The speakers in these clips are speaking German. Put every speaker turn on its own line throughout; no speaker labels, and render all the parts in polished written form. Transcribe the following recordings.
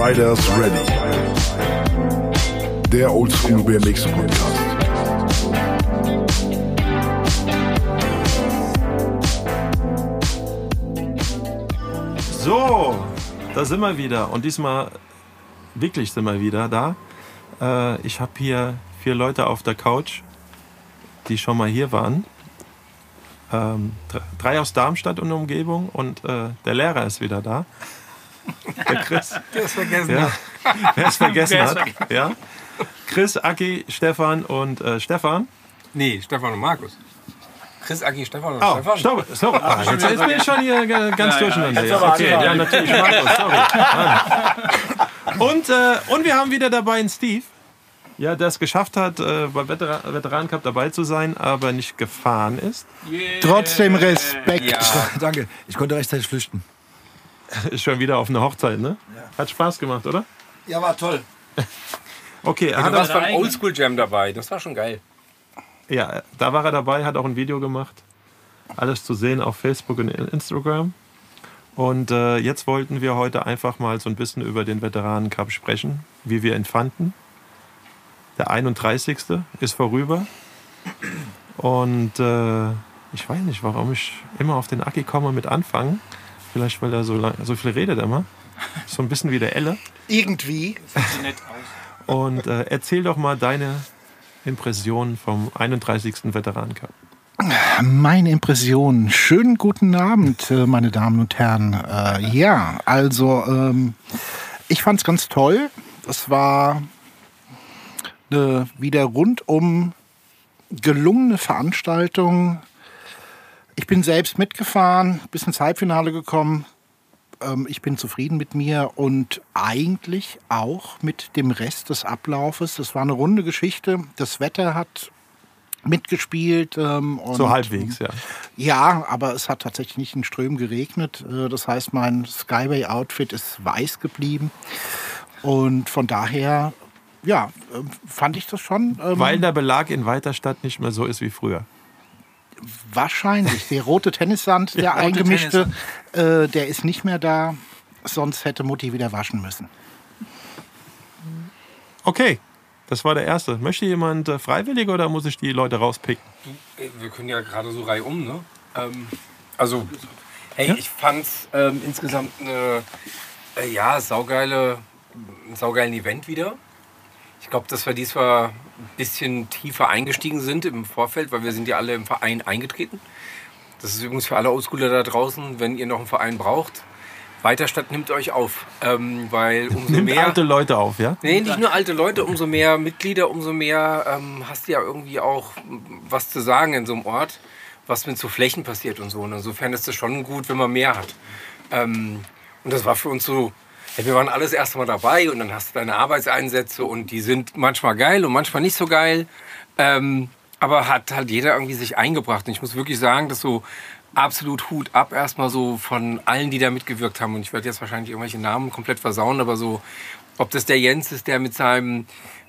Riders Ready. Der Oldschool BMX Podcast.
So, da sind wir wieder. Und diesmal wirklich sind wir wieder da. Ich habe hier 4 Leute auf der Couch, die schon mal hier waren. 3 aus Darmstadt und Umgebung und der Lehrer ist wieder da. Der Chris.
Der es vergessen
Ja.
hat.
Wer es vergessen hat. Ja. Chris, Aki, Stefan und Stefan.
Nee, Stefan und Markus. Chris, Aki, Stefan und
Oh,
Stefan.
stopp. Jetzt bin ich schon hier ganz durcheinander.
Jetzt
Ja,
aber
okay,
anfangen.
ja, natürlich, Markus, sorry. Und wir haben wieder dabei einen Steve, ja, der es geschafft hat, beim Veteran Cup dabei zu sein, aber nicht gefahren ist.
Trotzdem Respekt.
Ja.
Danke. Ich konnte rechtzeitig flüchten.
Ist schon wieder auf einer Hochzeit, ne? Hat Spaß gemacht, oder?
Ja, war toll.
Okay, er
Du
hat
warst beim Oldschool Jam dabei. Das war schon geil.
ja, da war er dabei, hat auch ein Video gemacht. Alles zu sehen auf Facebook und Instagram. Und jetzt wollten wir heute einfach mal so ein bisschen über den Veteranen Cup sprechen, wie wir ihn fanden. Der 31. ist vorüber. Und ich weiß nicht, warum ich immer auf den Aki komme mit Anfangen. Vielleicht, weil er so viel redet immer. So ein bisschen wie der Elle.
Irgendwie.
Und erzähl doch mal deine Impressionen vom 31. Veteranen Cup.
Meine Impression. Schönen guten Abend, meine Damen und Herren. Ja, also ich fand es ganz toll. Es war eine wieder rundum gelungene Veranstaltung. Ich bin selbst mitgefahren, bis ins Halbfinale gekommen. Ich bin zufrieden mit mir und eigentlich auch mit dem Rest des Ablaufes. Das war eine runde Geschichte. Das Wetter hat mitgespielt. Und
So halbwegs, ja.
ja, aber es hat tatsächlich nicht in Strömen geregnet. Das heißt, mein Skyway-Outfit ist weiß geblieben. Und von daher, ja, fand ich das schon.
Weil der Belag in Weiterstadt nicht mehr so ist wie früher.
Wahrscheinlich. Der rote Tennissand, der eingemischte, der ist nicht mehr da. Sonst hätte Mutti wieder waschen müssen.
Okay, das war der erste. Möchte jemand freiwillig oder muss ich die Leute rauspicken?
Wir können ja gerade so reihum, ne? Also, hey, ich fand's insgesamt einen saugeilen Event wieder. Ich glaube, dass wir diesmal ein bisschen tiefer eingestiegen sind im Vorfeld, weil wir sind ja alle im Verein eingetreten. Das ist übrigens für alle Oldschooler da draußen, wenn ihr noch einen Verein braucht. Weiterstadt nimmt euch auf, weil umso
Nimmt
mehr...
alte Leute auf, ja?
Nee, nicht nur alte Leute, umso mehr Mitglieder, umso mehr hast du ja irgendwie auch was zu sagen in so einem Ort, was mit so Flächen passiert und so. Und insofern ist es schon gut, wenn man mehr hat. Und das war für uns so... Ja, wir waren alles erst mal dabei und dann hast du deine Arbeitseinsätze und die sind manchmal geil und manchmal nicht so geil. Aber hat halt jeder irgendwie sich eingebracht. Und ich muss wirklich sagen, dass so absolut Hut ab erstmal so von allen, die da mitgewirkt haben. Und ich werde jetzt wahrscheinlich irgendwelche Namen komplett versauen, aber so, ob das der Jens ist, der mit seinem,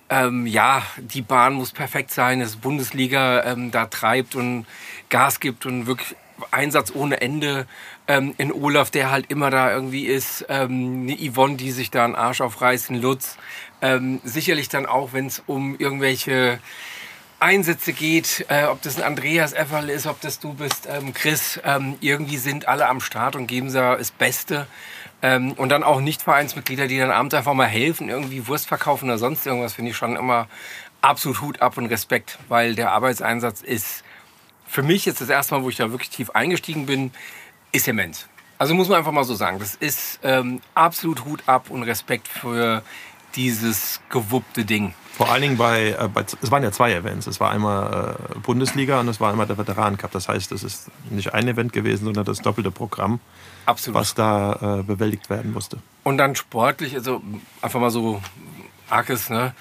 die Bahn muss perfekt sein, das Bundesliga da treibt und Gas gibt und wirklich Einsatz ohne Ende. In Olaf, der halt immer da irgendwie ist, eine Yvonne, die sich da einen Arsch aufreißt, ein Lutz. Sicherlich dann auch, wenn es um irgendwelche Einsätze geht, ob das ein Andreas Efferl ist, ob das du bist, Chris, irgendwie sind alle am Start und geben da das Beste. Und dann auch Nicht-Vereinsmitglieder, die dann abends einfach mal helfen, irgendwie Wurst verkaufen oder sonst irgendwas, finde ich schon immer absolut Hut ab und Respekt, weil der Arbeitseinsatz ist für mich jetzt das erste Mal, wo ich da wirklich tief eingestiegen bin, ist immens. Also muss man einfach mal so sagen, das ist absolut Hut ab und Respekt für dieses gewuppte Ding.
Vor allen Dingen es waren ja 2 Events. Es war einmal Bundesliga und es war einmal der Veteranen Cup. Das heißt, es ist nicht ein Event gewesen, sondern das doppelte Programm,
Absolut.
was da bewältigt werden musste.
Und dann sportlich, also einfach mal so Arkes, ne?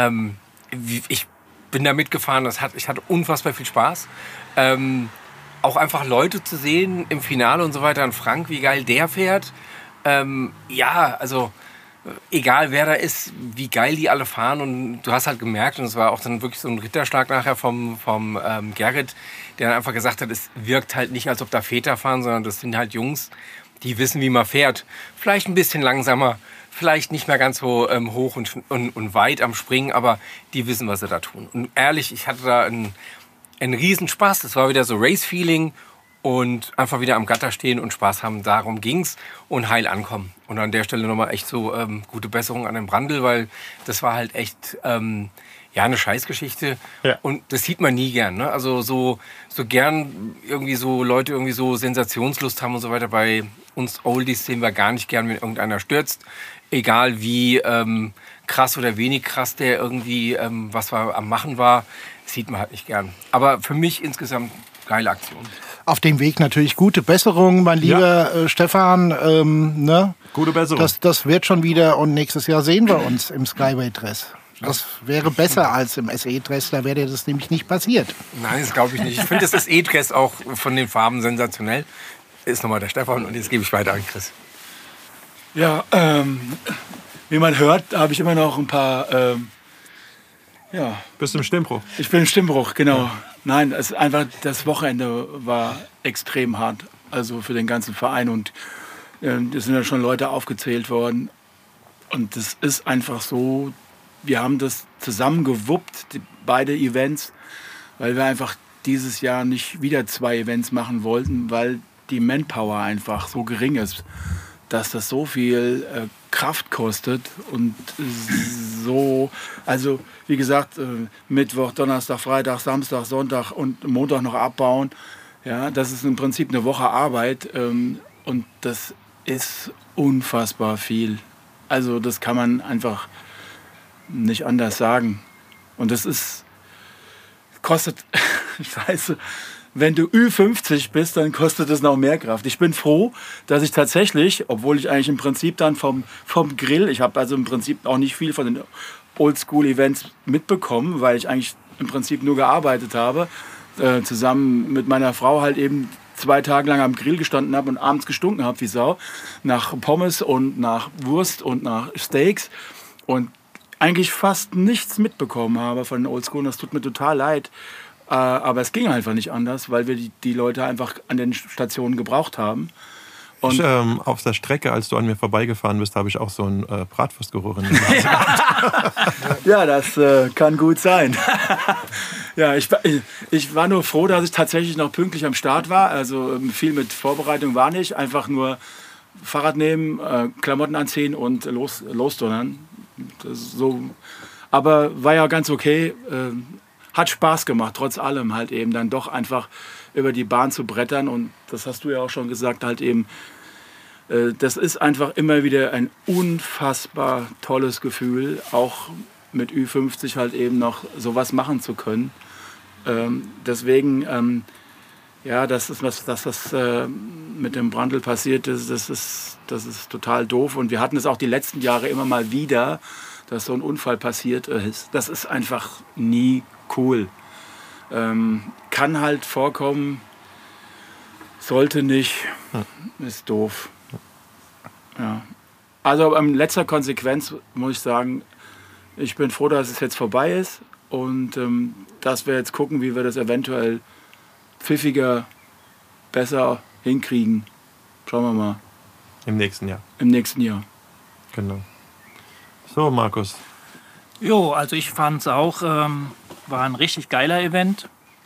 Ich bin da mitgefahren, ich hatte unfassbar viel Spaß. Auch einfach Leute zu sehen im Finale und so weiter. Und Frank, wie geil der fährt. Also egal wer da ist, wie geil die alle fahren. Und du hast halt gemerkt, und es war auch dann wirklich so ein Ritterschlag nachher vom Gerrit, der dann einfach gesagt hat, es wirkt halt nicht, als ob da Väter fahren, sondern das sind halt Jungs, die wissen, wie man fährt. Vielleicht ein bisschen langsamer, vielleicht nicht mehr ganz so hoch und weit am Springen, aber die wissen, was sie da tun. Und ehrlich, ich hatte da einen Riesenspaß. Das war wieder so Race-Feeling und einfach wieder am Gatter stehen und Spaß haben. Darum ging's und heil ankommen. Und an der Stelle nochmal echt so gute Besserung an den Brandl, weil das war halt echt eine Scheißgeschichte. Ja. Und das sieht man nie gern. Ne? Also so gern irgendwie so Leute irgendwie so Sensationslust haben und so weiter. Bei uns Oldies sehen wir gar nicht gern, wenn irgendeiner stürzt. Egal wie krass oder wenig krass der irgendwie was war, am Machen war, sieht man halt nicht gern. Aber für mich insgesamt geile Aktion.
Auf dem Weg natürlich gute Besserung, mein lieber Stefan. Ne?
Gute Besserung.
Das wird schon wieder und nächstes Jahr sehen wir uns im Skyway-Dress. Das wäre besser als im SE-Dress, da wäre das nämlich nicht passiert.
Nein, das glaube ich nicht. Ich finde das SE-Dress auch von den Farben sensationell. Ist nochmal der Stefan und jetzt gebe ich weiter an Chris.
Ja, wie man hört, habe ich immer noch ein paar...
Bist du im Stimmbruch?
Ich bin im Stimmbruch, genau. Ja. Nein, das Wochenende war extrem hart, also für den ganzen Verein. Und es sind ja schon Leute aufgezählt worden. Und das ist einfach so, wir haben das zusammen gewuppt, beide Events, weil wir einfach dieses Jahr nicht wieder 2 Events machen wollten, weil die Manpower einfach so gering ist, dass das so viel Kraft kostet und so, also wie gesagt, Mittwoch, Donnerstag, Freitag, Samstag, Sonntag und Montag noch abbauen, ja, das ist im Prinzip eine Woche Arbeit und das ist unfassbar viel. Also das kann man einfach nicht anders sagen. Und das kostet, scheiße, wenn du Ü50 bist, dann kostet es noch mehr Kraft. Ich bin froh, dass ich tatsächlich, obwohl ich eigentlich im Prinzip dann vom Grill, ich habe also im Prinzip auch nicht viel von den Oldschool-Events mitbekommen, weil ich eigentlich im Prinzip nur gearbeitet habe, zusammen mit meiner Frau halt eben 2 Tage lang am Grill gestanden habe und abends gestunken habe wie Sau, nach Pommes und nach Wurst und nach Steaks und eigentlich fast nichts mitbekommen habe von den Oldschool. Das tut mir total leid. Aber es ging einfach nicht anders, weil wir die Leute einfach an den Stationen gebraucht haben. Und
auf der Strecke, als du an mir vorbeigefahren bist, habe ich auch so einen Bratwurstgeruch in der Nase gehabt.
Ja, das kann gut sein. Ja, ich war nur froh, dass ich tatsächlich noch pünktlich am Start war. Also viel mit Vorbereitung war nicht. Einfach nur Fahrrad nehmen, Klamotten anziehen und losdonnern. So. Aber war ja ganz okay. Hat Spaß gemacht, trotz allem halt eben dann doch einfach über die Bahn zu brettern. Und das hast du ja auch schon gesagt, halt eben, das ist einfach immer wieder ein unfassbar tolles Gefühl, auch mit Ü50 halt eben noch sowas machen zu können. Deswegen, das ist was mit dem Brandl passiert ist, das ist total doof. Und wir hatten es auch die letzten Jahre immer mal wieder, dass so ein Unfall passiert ist. Das ist einfach nie cool. Kann halt vorkommen, sollte nicht, ist doof. Ja. Also in letzter Konsequenz muss ich sagen, ich bin froh, dass es jetzt vorbei ist und dass wir jetzt gucken, wie wir das eventuell pfiffiger, besser hinkriegen. Schauen wir mal.
Im nächsten Jahr.
Im nächsten Jahr.
Genau. So, Markus.
Jo, also ich fand es auch, war ein richtig geiler Event.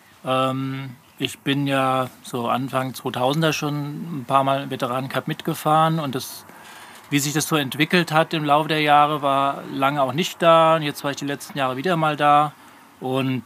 Ich bin ja so Anfang 2000er schon ein paar Mal im Veteranen-Cup mitgefahren und wie sich das so entwickelt hat im Laufe der Jahre, war lange auch nicht da. Und jetzt war ich die letzten Jahre wieder mal da. Und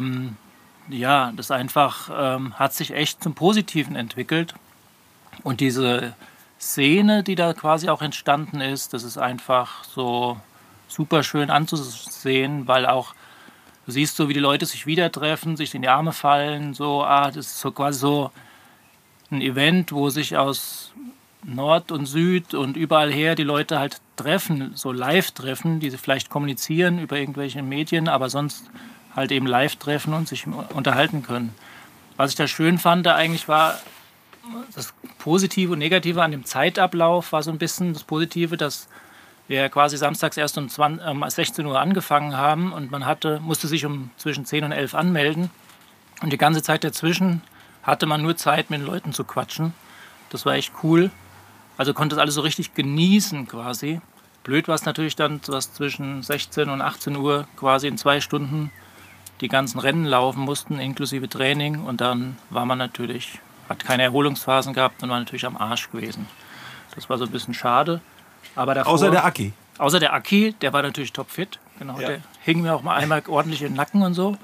das einfach hat sich echt zum Positiven entwickelt. Und diese Szene, die da quasi auch entstanden ist, das ist einfach so super schön anzusehen, weil auch du siehst so, wie die Leute sich wieder treffen, sich in die Arme fallen. So, das ist so quasi so ein Event, wo sich aus Nord und Süd und überall her die Leute halt treffen, so live treffen, die sie vielleicht kommunizieren über irgendwelche Medien, aber sonst halt eben live treffen und sich unterhalten können. Was ich da schön fand, eigentlich war das Positive und Negative an dem Zeitablauf, war so ein bisschen das Positive, dass wir quasi samstags erst um 16 Uhr angefangen haben und man musste sich zwischen 10 und 11 anmelden. Und die ganze Zeit dazwischen hatte man nur Zeit, mit den Leuten zu quatschen. Das war echt cool. Also konnte das alles so richtig genießen quasi. Blöd war es natürlich dann, dass zwischen 16 und 18 Uhr quasi in 2 Stunden die ganzen Rennen laufen mussten, inklusive Training. Und dann war man natürlich, hat keine Erholungsphasen gehabt und war natürlich am Arsch gewesen. Das war so ein bisschen schade. Aber davor,
Außer der Aki.
Außer der Aki, der war natürlich topfit. Genau,
Ja.
der hing mir auch mal einmal ordentlich in den Nacken und so.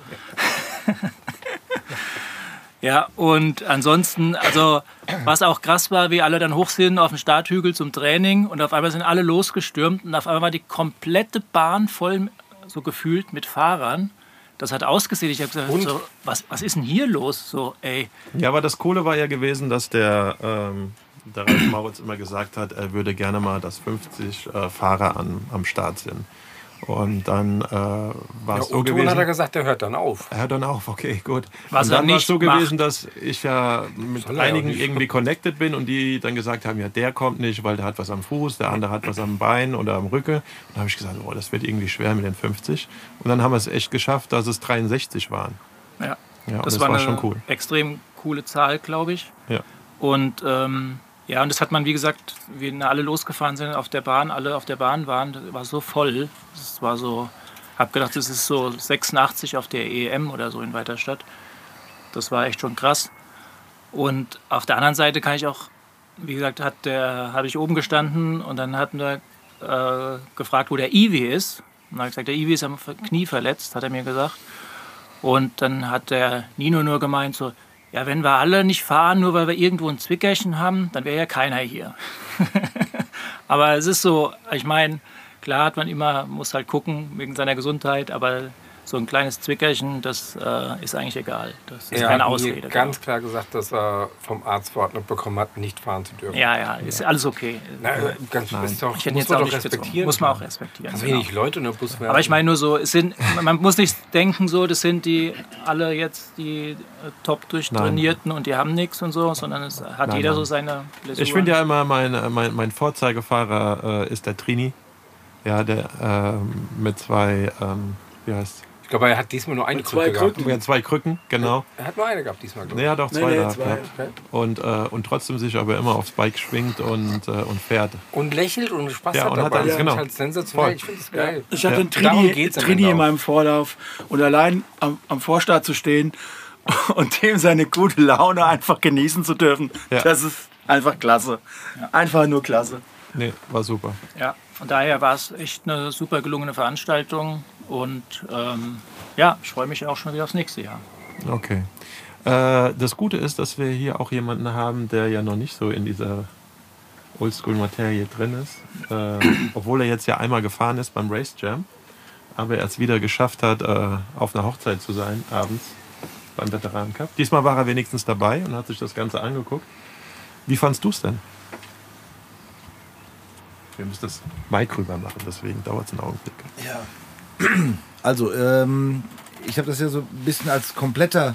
Ja, und ansonsten, also was auch krass war, wie alle dann hoch sind auf dem Starthügel zum Training und auf einmal sind alle losgestürmt und auf einmal war die komplette Bahn voll, so gefühlt, mit Fahrern. Das hat ausgesehen. Ich habe gesagt, so, was ist denn hier los? So, ey.
Ja, aber das Coole war ja gewesen, dass der Ralf Mauritz immer gesagt hat, er würde gerne mal, dass 50 Fahrer am Start sind. Und dann war es so
Otto
gewesen.
hat er gesagt, der hört dann auf.
Er hört dann auf, okay, gut.
Was
und
er
dann war es
nicht
so
macht.
gewesen, dass ich ja mit
Soll er ja
einigen
auch nicht.
irgendwie connected bin und die dann gesagt haben, ja, der kommt nicht, weil der hat was am Fuß, der andere hat was am Bein oder am Rücken. Und dann habe ich gesagt, oh, das wird irgendwie schwer mit den 50. Und dann haben wir es echt geschafft, dass es 63 waren.
Ja,
Ja, und
das
das
war
war
eine
schon cool.
extrem coole Zahl, glaube ich.
Ja.
Und ja, und das hat man, wie gesagt, wie alle losgefahren sind auf der Bahn, alle auf der Bahn waren, das war so voll. Das war so, hab gedacht, das ist so 86 auf der EM oder so in Weiterstadt. Das war echt schon krass. Und auf der anderen Seite kann ich auch, wie gesagt, habe ich oben gestanden und dann hatten wir gefragt, wo der Iwi ist. Und dann habe ich gesagt, der Iwi ist am Knie verletzt, hat er mir gesagt. Und dann hat der Nino nur gemeint so, ja, wenn wir alle nicht fahren, nur weil wir irgendwo ein Zwickerchen haben, dann wäre ja keiner hier. Aber es ist so, ich meine, klar hat man immer, muss halt gucken wegen seiner Gesundheit, aber so ein kleines Zwickerchen, das ist eigentlich egal. Das ist
Er
keine
hat mir
Ausrede.
ganz klar gesagt, dass er vom Arzt Verordnung bekommen hat, nicht fahren zu dürfen.
Ja, ja, ist alles okay.
Na, ganz ist doch,
Ich hätte
muss
jetzt
man
auch
doch
nicht gezwungen.
respektieren.
Muss man auch respektieren.
Dass
genau.
wenig Leute in der Bus werden.
Aber ich meine nur so, man muss nicht denken, so, das sind die alle jetzt die top durchtrainierten und die haben nichts und so, sondern es hat
Nein,
jeder
nein.
so seine Blessur.
Ich finde ja immer, mein Vorzeigefahrer ist der Trini. Ja, der mit zwei, wie heißt
ich glaube, er hat diesmal nur eine
Mit zwei
Krücke gehabt.
Krücken.
ja, 2 Krücken, genau.
Er hat nur eine gehabt diesmal, glaube ich.
Nee, er hat auch 2
Nee,
gehabt.
zwei.
Ja. Und trotzdem sich aber immer aufs Bike schwingt und fährt.
Und lächelt und Spaß
Ja,
hat
und hat
dabei.
alles,
Das
genau.
ist halt sensationell.
Voll.
Ich finde das geil.
Ich hatte
Ja.
einen
Darum
Trini,
geht's am
Trini
Ende
in
auch.
meinem Vorlauf und allein am Vorstart zu stehen und dem seine gute Laune einfach genießen zu dürfen,
Ja.
das ist einfach klasse. Einfach nur klasse.
Nee, war super.
Ja, von daher war es echt eine super gelungene Veranstaltung und ja, ich freue mich auch schon wieder aufs nächste Jahr.
Okay. Das Gute ist, dass wir hier auch jemanden haben, der ja noch nicht so in dieser Oldschool-Materie drin ist. Obwohl er jetzt ja einmal gefahren ist beim Race Jam, aber er es wieder geschafft hat, auf einer Hochzeit zu sein, abends beim Veteranen Cup. Diesmal war er wenigstens dabei und hat sich das Ganze angeguckt. Wie fandst du es denn? Wir müssen das Mic rüber machen, deswegen dauert es einen Augenblick.
Ja. Also, ich habe das ja so ein bisschen als kompletter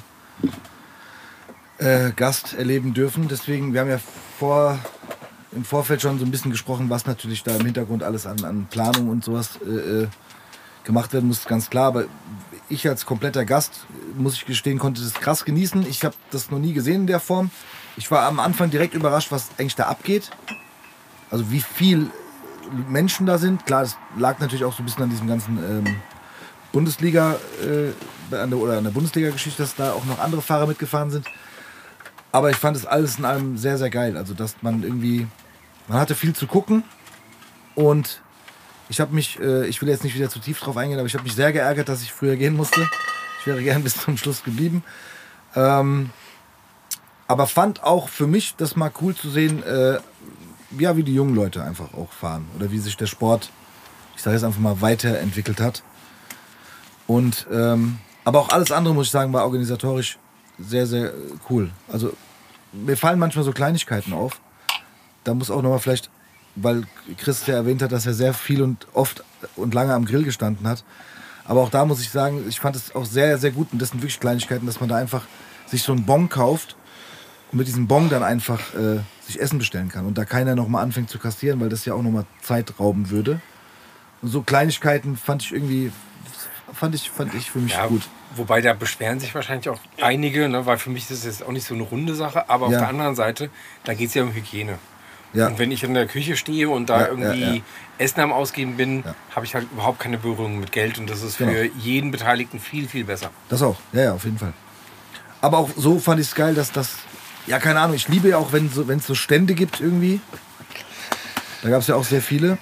Gast erleben dürfen. Deswegen, wir haben ja im Vorfeld schon so ein bisschen gesprochen, was natürlich da im Hintergrund alles an Planung und sowas gemacht werden muss, ganz klar. Aber ich als kompletter Gast, muss ich gestehen, konnte das krass genießen. Ich habe das noch nie gesehen in der Form. Ich war am Anfang direkt überrascht, was eigentlich da abgeht. Also wie viel Menschen da sind. Klar, das lag natürlich auch so ein bisschen an diesem ganzen Bundesliga oder an der Bundesliga-Geschichte, dass da auch noch andere Fahrer mitgefahren sind. Aber ich fand es alles in allem sehr, sehr geil. Also, dass man hatte viel zu gucken und ich habe mich, ich will jetzt nicht wieder zu tief drauf eingehen, aber ich habe mich sehr geärgert, dass ich früher gehen musste. Ich wäre gern bis zum Schluss geblieben. Aber fand auch für mich das mal cool zu sehen, ja, wie die jungen Leute einfach auch fahren oder wie sich der Sport, ich sage jetzt einfach mal, weiterentwickelt hat. Und aber auch alles andere, muss ich sagen, war organisatorisch sehr, sehr cool. Also mir fallen manchmal so Kleinigkeiten auf. Da muss auch nochmal vielleicht, weil Chris ja erwähnt hat, dass er sehr viel und oft und lange am Grill gestanden hat. Aber auch da muss ich sagen, ich fand es auch sehr, sehr gut. Und das sind wirklich Kleinigkeiten, dass man da einfach sich so einen Bon kauft und mit diesem Bon dann einfach sich Essen bestellen kann. Und da keiner nochmal anfängt zu kassieren, weil das ja auch nochmal Zeit rauben würde. Und so Kleinigkeiten fand ich irgendwie, fand ich für mich gut.
Wobei da beschweren sich wahrscheinlich auch einige, ne, weil für mich ist das jetzt auch nicht so eine runde Sache. Aber auf
Ja.
der anderen Seite, da geht es ja um Hygiene.
Ja.
Und wenn ich in der Küche stehe und da irgendwie Essen am Ausgeben bin,
Ja.
habe ich halt überhaupt keine Berührung mit Geld. Und das ist
Genau.
für jeden Beteiligten viel, viel besser.
Das auch, ja, auf jeden Fall. Aber auch so fand ich es geil, dass das, ja, keine Ahnung, ich liebe ja auch, wenn es so Stände gibt irgendwie. Da gab es ja auch sehr viele.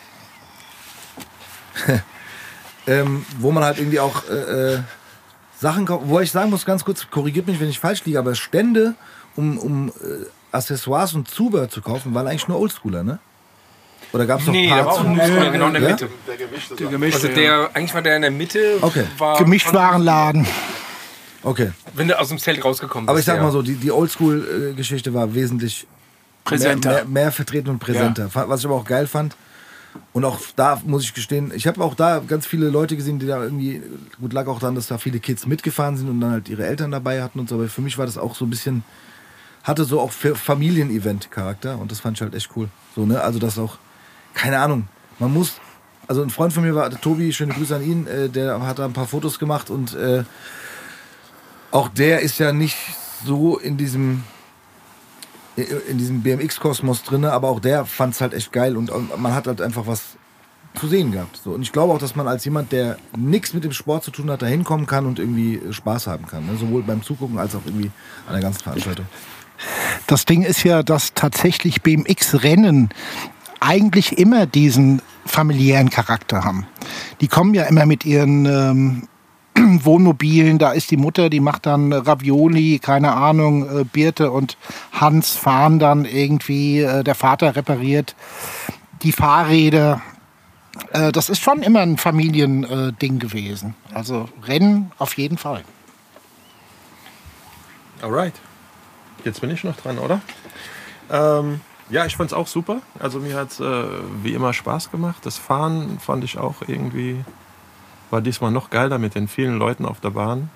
Wo man halt irgendwie auch Sachen kauft. Wo ich sagen muss, ganz kurz, korrigiert mich, wenn ich falsch liege, aber Stände, um Accessoires und Zubehör zu kaufen, waren eigentlich nur Oldschooler, ne? Oder gab es noch
Nee, der war auch ein Muskel, genau in der
Ja?
Mitte.
Der gemischte,
Also eigentlich war der in der Mitte.
Okay.
War
Gemischtwarenladen.
Okay.
Wenn du aus dem Zelt rausgekommen bist.
Aber ich sag
ja.
mal so, die Oldschool-Geschichte war wesentlich
Präsenter.
mehr vertreten und präsenter. Was ich aber auch geil fand. Und auch da muss ich gestehen, ich habe auch da ganz viele Leute gesehen, die da irgendwie, gut, lag auch daran, dass da viele Kids mitgefahren sind und dann halt ihre Eltern dabei hatten und so. Aber für mich war das auch so ein bisschen, hatte so auch Familien-Event-Charakter und das fand ich halt echt cool. So, ne? Also das auch, keine Ahnung, man muss, also ein Freund von mir war, der Tobi, schöne Grüße an ihn, der hat da ein paar Fotos gemacht und auch der ist ja nicht so in diesem BMX-Kosmos drin, aber auch der fand es halt echt geil und man hat halt einfach was zu sehen gehabt. So. Und ich glaube auch, dass man als jemand, der nichts mit dem Sport zu tun hat, da hinkommen kann und irgendwie Spaß haben kann. Ne? Sowohl beim Zugucken als auch irgendwie an der ganzen Veranstaltung.
Das Ding ist ja, dass tatsächlich BMX-Rennen eigentlich immer diesen familiären Charakter haben. Die kommen ja immer mit ihren Wohnmobilen, da ist die Mutter, die macht dann Ravioli, keine Ahnung, Birte und Hans fahren dann irgendwie, der Vater repariert die Fahrräder. Das ist schon immer ein Familiending gewesen. Also Rennen auf jeden Fall.
Alright. Jetzt bin ich noch dran, oder? Ja, ich fand's auch super. Also mir hat's wie immer Spaß gemacht. Das Fahren fand ich auch irgendwie, war diesmal noch geiler mit den vielen Leuten auf der Bahn.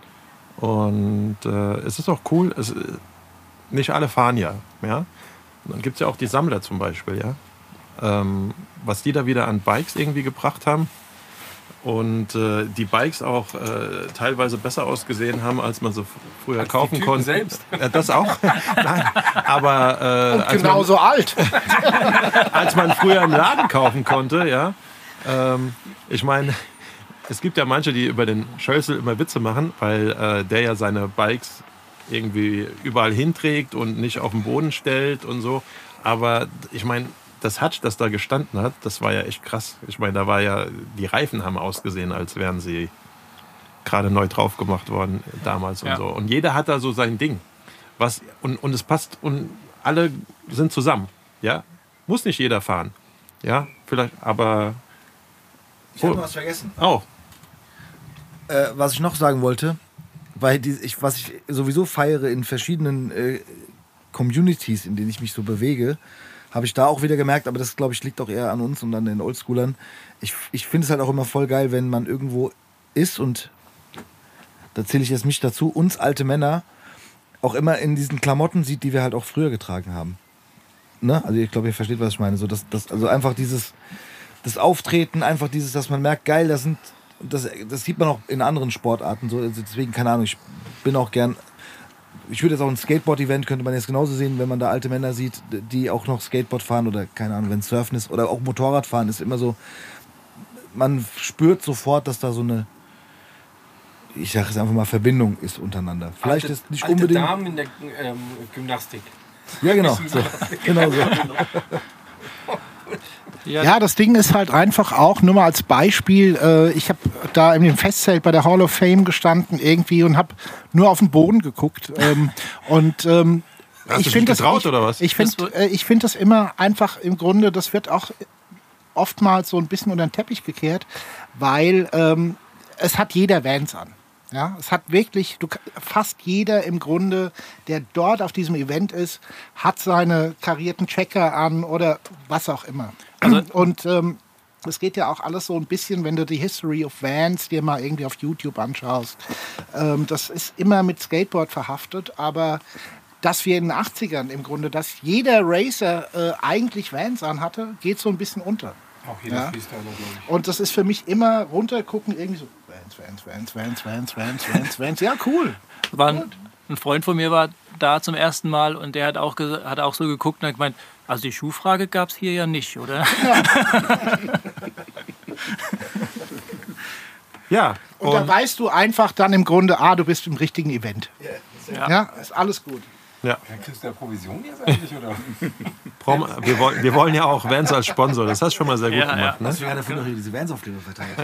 Und es ist auch cool, nicht alle fahren ja. Und dann gibt es ja auch die Sammler zum Beispiel, ja. Was die da wieder an Bikes irgendwie gebracht haben. Und die Bikes auch teilweise besser ausgesehen haben, als man so früher
Als die
kaufen
Typen
konnte.
selbst.
Das auch. Nein, aber
Genauso alt.
als man früher im Laden kaufen konnte, ja. Ich meine, es gibt ja manche, die über den Schölzel immer Witze machen, weil der ja seine Bikes irgendwie überall hinträgt und nicht auf den Boden stellt und so. Aber ich meine, das Hutch, das da gestanden hat, das war ja echt krass. Ich meine, da war ja, die Reifen haben ausgesehen, als wären sie gerade neu drauf gemacht worden damals und so. Und jeder hat da so sein Ding. Und es passt und alle sind zusammen. Ja? Muss nicht jeder fahren. Ja, vielleicht, aber.
Ich habe noch was vergessen.
Oh.
Was ich noch sagen wollte, weil was ich sowieso feiere in verschiedenen Communities, in denen ich mich so bewege, habe ich da auch wieder gemerkt, aber das, glaube ich, liegt auch eher an uns und an den Oldschoolern. Ich finde es halt auch immer voll geil, wenn man irgendwo ist und da zähle ich jetzt mich dazu, uns alte Männer auch immer in diesen Klamotten sieht, die wir halt auch früher getragen haben. Ne? Also ich glaube, ihr versteht, was ich meine. So, also einfach das Auftreten, einfach dieses, dass man merkt, geil, das sieht man auch in anderen Sportarten. So, also deswegen, keine Ahnung, ich bin auch gern. Ich würde jetzt auch ein Skateboard-Event, könnte man jetzt genauso sehen, wenn man da alte Männer sieht, die auch noch Skateboard fahren oder, keine Ahnung, wenn Surfen ist oder auch Motorradfahren ist immer so, man spürt sofort, dass da so eine, ich sage es einfach mal, Verbindung ist untereinander. Vielleicht ist nicht
alte
unbedingt.
Damen in der Gymnastik.
Ja, genau. So. Genau so.
Ja, das Ding ist halt einfach auch, nur mal als Beispiel, ich habe da in dem Festzelt bei der Hall of Fame gestanden irgendwie und habe nur auf den Boden geguckt.
Hast du
Ich
dich
finde das,
getraut, oder was?
ich find das immer einfach im Grunde, das wird auch oftmals so ein bisschen unter den Teppich gekehrt, weil es hat jeder Vans an. Ja, es hat wirklich, fast jeder im Grunde, der dort auf diesem Event ist, hat seine karierten Checker an oder was auch immer. Und es geht ja auch alles so ein bisschen, wenn du die History of Vans dir mal irgendwie auf YouTube anschaust. Das ist immer mit Skateboard verhaftet, aber dass wir in den 80ern im Grunde, dass jeder Racer eigentlich Vans anhatte, geht so ein bisschen unter.
Auch jeder Freestyler, glaube ich.
Und das ist für mich immer runtergucken, irgendwie so Vans. Ja, cool.
Ein Freund von mir war da zum ersten Mal und der hat auch so geguckt und hat gemeint, also die Schuhfrage gab es hier ja nicht, oder?
Ja,
Und da weißt du einfach dann im Grunde, du bist im richtigen Event. Ja, ist alles gut.
ja.
Kriegst du ja Provision jetzt eigentlich, oder?
Wir wollen ja auch Vans als Sponsor. Das hast du schon mal sehr gut gemacht. Ne?
Hast du ja dafür noch hier diese Vans-Aufkleber verteilt?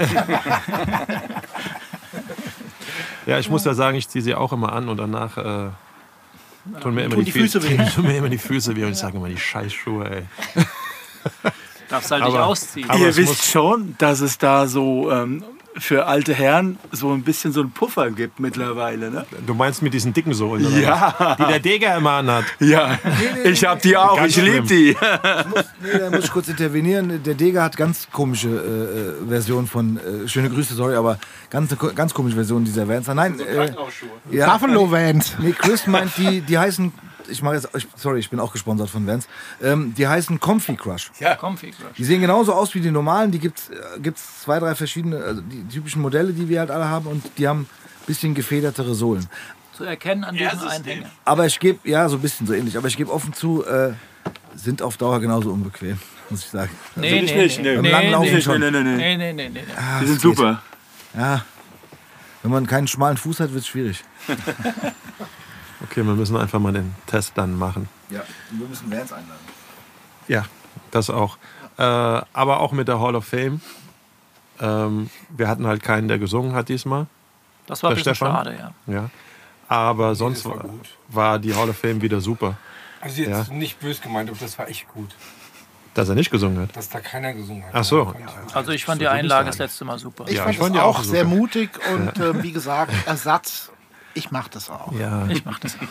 Ja, ich muss ja sagen, ich ziehe sie auch immer an und danach tun mir immer
Tun die Füße weh.
Tun mir immer die Füße weh und ich sage immer, die Scheißschuhe, ey.
Darfst halt nicht ausziehen.
Aber
Ihr
es
wisst
muss-
schon, dass es da so für alte Herren so ein bisschen so einen Puffer gibt mittlerweile, ne?
Du meinst mit diesen dicken Sohlen, oder
Ja.
was? Die der Deger immer anhat.
Ja, ich hab die auch,
Ganz
ich liebe
schlimm.
die.
Da muss ich kurz intervenieren. Der Deger hat ganz komische Version von, schöne Grüße, sorry, aber ganz komische Version dieser Vans. Nein, ja,
Buffalo Vans.
nee, Chris meint, die heißen, ich bin auch gesponsert von Vans, die heißen Comfy Crush.
Comfy Crush.
Die sehen genauso aus wie die normalen, die gibt's 2, 3 verschiedene, also die typischen Modelle, die wir halt alle haben und die haben ein bisschen gefedertere Sohlen.
Zu erkennen an diesem Einhänger.
Aber ich gebe, ja, so ein bisschen so ähnlich, aber ich gebe offen zu, sind auf Dauer genauso unbequem, muss ich sagen.
Nee,
ich nicht, nee.
Beim langen Laufen schon.
Nee.
Ah,
Die
es
sind
geht.
super.
Ja, wenn man keinen schmalen Fuß hat, wird es schwierig.
Okay, wir müssen einfach mal den Test dann machen.
Ja, wir müssen Vans einladen.
Ja, das auch. Aber auch mit der Hall of Fame. Wir hatten halt keinen, der gesungen hat diesmal.
Das war ein
Der
bisschen
Stefan?
schade, ja.
Ja. Aber sonst
das war gut.
war die Hall of Fame wieder super.
Also jetzt
Ja.
nicht böse gemeint, aber das war echt gut.
Dass er nicht gesungen hat.
Dass da keiner gesungen hat.
Ach so.
Fand ich-
Also ich fand die
würde ich
Einlage
sagen.
das letzte Mal super.
Ich
Ja,
fand
ich fand
es
die auch
auch sehr
super.
mutig und wie gesagt, Ersatz, ich mache das auch.
Ja.
Ich mach das.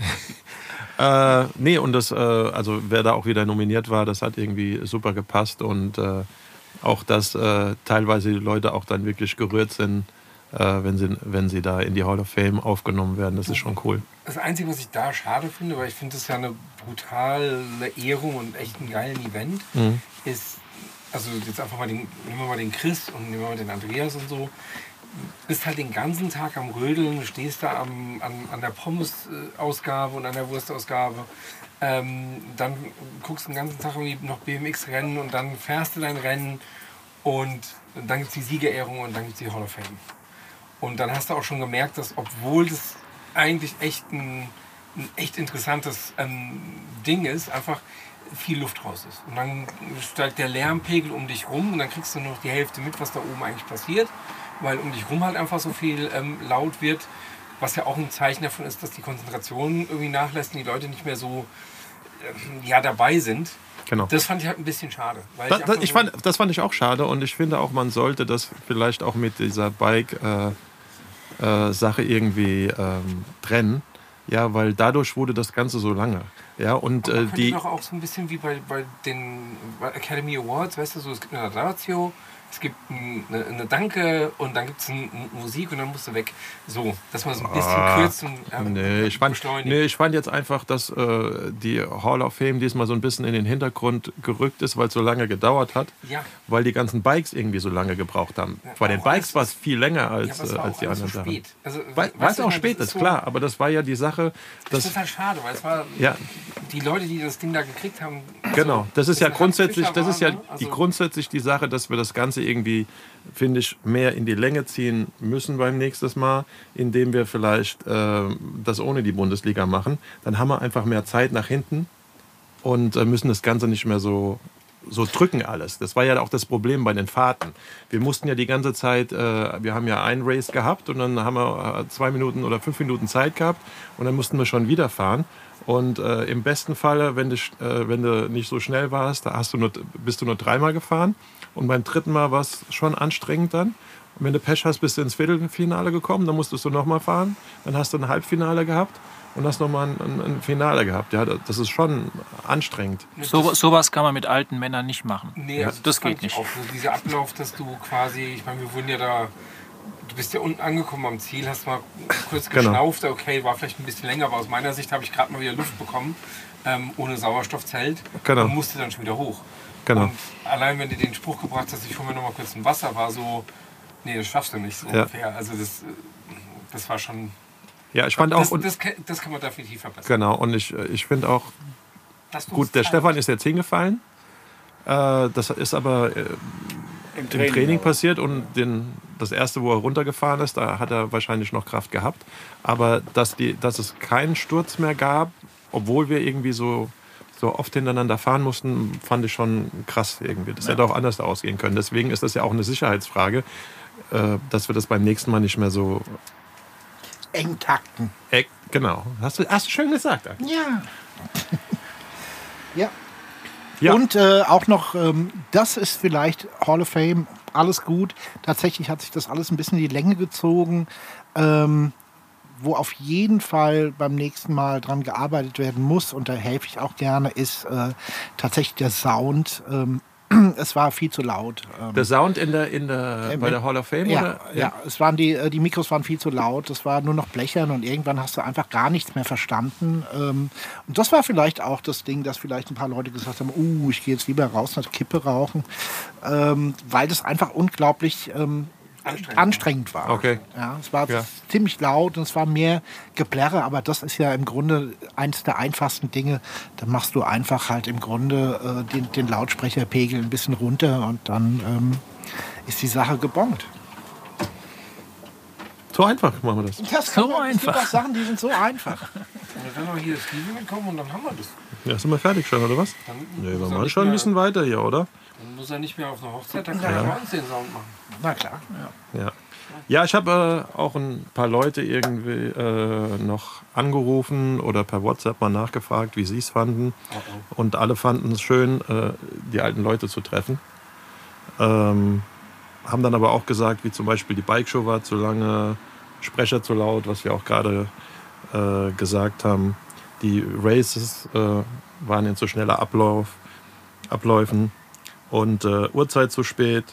Nee, und das, also wer da auch wieder nominiert war, das hat irgendwie super gepasst und auch, dass teilweise die Leute auch dann wirklich gerührt sind, wenn sie da in die Hall of Fame aufgenommen werden. Das ist schon cool.
Das Einzige, was ich da schade finde, weil ich finde, das ist ja eine brutale Ehrung und echt ein geilen Event, ist, also jetzt einfach mal nehmen wir mal den Chris und nehmen wir mal den Andreas und so, bist halt den ganzen Tag am Rödeln, stehst da an der Pommes-Ausgabe und an der Wurstausgabe, dann guckst den ganzen Tag irgendwie noch BMX-Rennen und dann fährst du dein Rennen und dann gibt es die Siegerehrung und dann gibt es die Hall of Fame. Und dann hast du auch schon gemerkt, dass obwohl das eigentlich echt ein echt interessantes Ding ist, einfach viel Luft raus ist. Und dann steigt der Lärmpegel um dich rum und dann kriegst du noch die Hälfte mit, was da oben eigentlich passiert, weil um dich rum halt einfach so viel laut wird, was ja auch ein Zeichen davon ist, dass die Konzentration irgendwie nachlässt und die Leute nicht mehr so dabei sind.
Genau.
Das fand ich halt ein bisschen schade. Weil
Das fand ich auch schade und ich finde auch, man sollte das vielleicht auch mit dieser Bike-Sache irgendwie trennen. Ja, weil dadurch wurde das Ganze so lange. Ja, und
man könnte
die.
doch auch so ein bisschen wie bei den Academy Awards, weißt du, so, es gibt eine Laudatio, es gibt eine Danke und dann gibt es eine Musik und dann musst du weg. So, dass man so ein bisschen kürzt und
Ich fand jetzt einfach, dass die Hall of Fame diesmal so ein bisschen in den Hintergrund gerückt ist, weil es so lange gedauert hat.
Ja.
Weil die ganzen Bikes irgendwie so lange gebraucht haben.
Ja,
Bei den
aber
Bikes war es viel länger als,
aber es war
als
auch
die
alles
anderen
so
Sachen.
spät. Also,
Weil
weißt
es
du,
auch
das
spät ist,
so-
klar. Aber das war ja die Sache,
Das
dass.
ist halt schade, weil es war
Ja,
die Leute, die das Ding da gekriegt haben. also,
genau. Das ist ja
halt
grundsätzlich,
Fischer
das ist ja
waren, ne? Also,
grundsätzlich die Sache, dass wir das Ganze irgendwie, finde ich, mehr in die Länge ziehen müssen beim nächsten Mal, indem wir vielleicht das ohne die Bundesliga machen. Dann haben wir einfach mehr Zeit nach hinten und müssen das Ganze nicht mehr so drücken alles. Das war ja auch das Problem bei den Fahrten. Wir mussten ja die ganze Zeit, wir haben ja ein Race gehabt und dann haben wir 2 Minuten oder 5 Minuten Zeit gehabt und dann mussten wir schon wieder fahren. Und im besten Falle, wenn du nicht so schnell warst, da bist du nur 3-mal gefahren und beim 3. Mal war es schon anstrengend dann. Und wenn du Pech hast, bist du ins Viertelfinale gekommen, dann musstest du nochmal fahren, dann hast du ein Halbfinale gehabt und hast nochmal ein Finale gehabt. Ja, das ist schon anstrengend.
Sowas kann man mit alten Männern nicht machen.
Nee, also
das
fand
geht
ich
nicht.
Auch so dieser Ablauf, dass du quasi, ich meine, wir wurden ja da, du bist ja unten angekommen am Ziel, hast mal kurz
Genau.
geschnauft, okay, war vielleicht ein bisschen länger, aber aus meiner Sicht habe ich gerade mal wieder Luft bekommen, ohne Sauerstoffzelt
Genau.
und musste dann schon wieder hoch.
Genau.
Und allein wenn du den Spruch gebracht hast, ich hole mir noch mal kurz ein Wasser, war so, nee, das schaffst du nicht so
Ja.
ungefähr. Also das war schon
Ja, ich fand auch...
Das kann man definitiv verbessern.
Genau, und ich finde auch... Gut, der Stefan ist jetzt hingefallen. Das ist aber im Training passiert und das erste, wo er runtergefahren ist, da hat er wahrscheinlich noch Kraft gehabt. Aber dass es keinen Sturz mehr gab, obwohl wir irgendwie so oft hintereinander fahren mussten, fand ich schon krass irgendwie. Das hätte auch anders ausgehen können. Deswegen ist das ja auch eine Sicherheitsfrage, dass wir das beim nächsten Mal nicht mehr so
eng takten.
Genau. Hast du schön gesagt. Eigentlich.
Ja. Ja.
Ja.
Und auch noch, das ist vielleicht Hall of Fame, alles gut. Tatsächlich hat sich das alles ein bisschen in die Länge gezogen. Wo auf jeden Fall beim nächsten Mal dran gearbeitet werden muss, und da helfe ich auch gerne, ist tatsächlich der Sound. Es war viel zu laut.
Der Sound bei der Hall of Fame?
Ja,
oder?
Ja. Es waren die Mikros waren viel zu laut, es war nur noch blechern und irgendwann hast du einfach gar nichts mehr verstanden. Und das war vielleicht auch das Ding, dass vielleicht ein paar Leute gesagt haben, ich gehe jetzt lieber raus und Kippe rauchen, weil das einfach unglaublich anstrengend war.
Okay.
Ja, es war ziemlich laut und es war mehr Geplärre, aber das ist ja im Grunde eins der einfachsten Dinge. Da machst du einfach halt im Grunde den Lautsprecherpegel ein bisschen runter und dann ist die Sache gebongt.
So einfach machen wir das.
Das so einfach. Es gibt auch Sachen, die sind so einfach.
Und dann noch hier das Stevie mitkommen und dann haben wir das.
Ja, sind wir fertig schon, oder was? Nee, wir machen schon ein bisschen weiter hier, oder?
Dann muss er nicht mehr auf eine Hochzeit, dann kann er bei uns den Sound machen.
Na klar.
Ja, ich habe auch ein paar Leute irgendwie noch angerufen oder per WhatsApp mal nachgefragt, wie sie es fanden. Und alle fanden es schön, die alten Leute zu treffen. Haben dann aber auch gesagt, wie zum Beispiel die Bike-Show war zu lange, Sprecher zu laut, was wir auch gerade gesagt haben. Die Races waren in zu schneller Abläufen und Uhrzeit zu spät.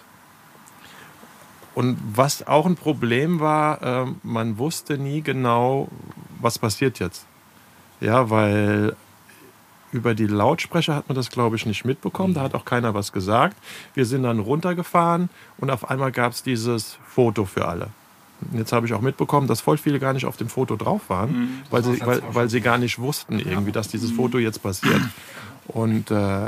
Und was auch ein Problem war, man wusste nie genau, was passiert jetzt. Ja, weil über die Lautsprecher hat man das, glaube ich, nicht mitbekommen. Da hat auch keiner was gesagt. Wir sind dann runtergefahren und auf einmal gab es dieses Foto für alle. Und jetzt habe ich auch mitbekommen, dass voll viele gar nicht auf dem Foto drauf waren, weil sie gar nicht wussten irgendwie, dass dieses Foto jetzt passiert. Und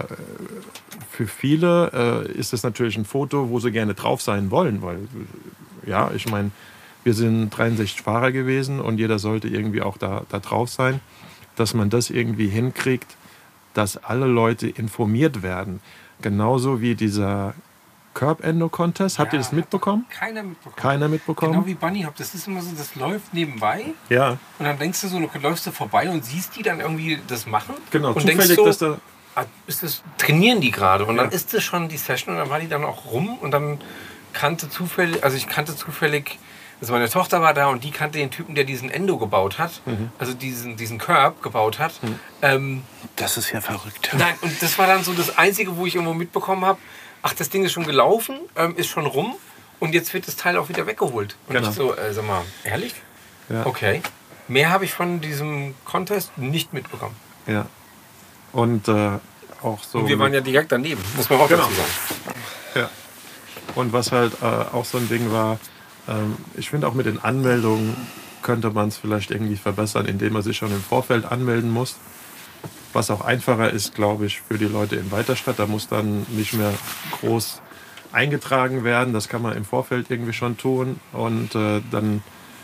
für viele ist es natürlich ein Foto, wo sie gerne drauf sein wollen, weil, ja, ich meine, wir sind 63 Fahrer gewesen und jeder sollte irgendwie auch da drauf sein, dass man das irgendwie hinkriegt, dass alle Leute informiert werden. Genauso wie dieser Curb-Endo-Contest. Habt ihr das mitbekommen? Keiner mitbekommen.
Genau wie Bunny Hop. Das ist immer so, das läuft nebenbei.
Ja.
Und dann denkst du so, du läufst vorbei und siehst die dann irgendwie das machen.
Genau,
und
zufällig,
denkst so,
dass da...
trainieren die gerade. Und dann ist das schon die Session und dann war die dann auch rum und dann ich kannte zufällig, also meine Tochter war da und die kannte den Typen, der diesen Endo gebaut hat, also diesen Curb gebaut hat.
Das ist ja verrückt.
Nein, und das war dann so das Einzige, wo ich irgendwo mitbekommen habe, ach, das Ding ist schon gelaufen, ist schon rum und jetzt wird das Teil auch wieder weggeholt. Und ich so, sag mal, ehrlich?
Ja.
Okay. Mehr habe ich von diesem Contest nicht mitbekommen.
Ja. Und auch so...
Und wir waren ja direkt daneben, muss man auch dazu sagen.
Ja. Und was halt auch so ein Ding war, ich finde auch mit den Anmeldungen könnte man es vielleicht irgendwie verbessern, indem man sich schon im Vorfeld anmelden muss. Was auch einfacher ist, glaube ich, für die Leute in Weiterstadt. Da muss dann nicht mehr groß eingetragen werden. Das kann man im Vorfeld irgendwie schon tun. Und dann,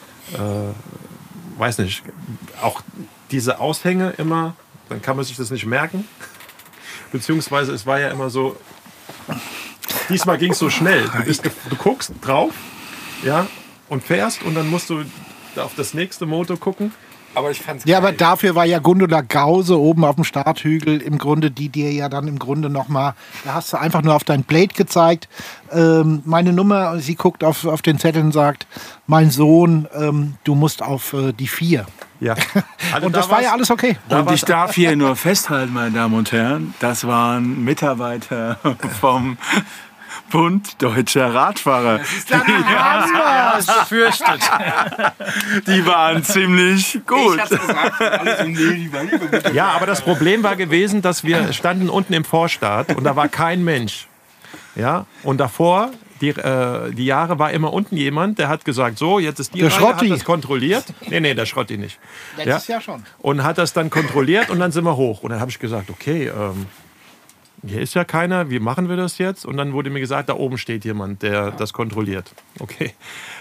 weiß nicht, auch diese Aushänge immer, dann kann man sich das nicht merken. Beziehungsweise es war ja immer so, diesmal ging es so schnell. Du guckst drauf, ja, und fährst und dann musst du auf das nächste Moto gucken.
Aber ich fand's
geil. Aber dafür war ja Gundula Gause oben auf dem Starthügel im Grunde, die dir ja dann im Grunde nochmal, da hast du einfach nur auf dein Blade gezeigt, meine Nummer, sie guckt auf den Zettel und sagt, mein Sohn, du musst auf die 4.
Ja. Also
und das war ja alles okay.
Und ich darf hier nur festhalten, meine Damen und Herren, das waren Mitarbeiter vom Bund Deutscher Radfahrer.
Das ist der Hammer, ist befürchtet.
Die waren ziemlich gut.
Ich hab's gesagt, alle so, nee, die waren nicht.
Ja, aber das Problem war gewesen, dass wir standen unten im Vorstart und da war kein Mensch. Ja, und davor die Jahre war immer unten jemand, der hat gesagt, so, jetzt ist die
Der
Reihe,
Schrotti.
hat das kontrolliert. Nee, der Schrotti nicht.
Letztes Jahr schon.
Und hat das dann kontrolliert und dann sind wir hoch. Und dann habe ich gesagt, okay, hier ist ja keiner, wie machen wir das jetzt? Und dann wurde mir gesagt, da oben steht jemand, der das kontrolliert. Okay.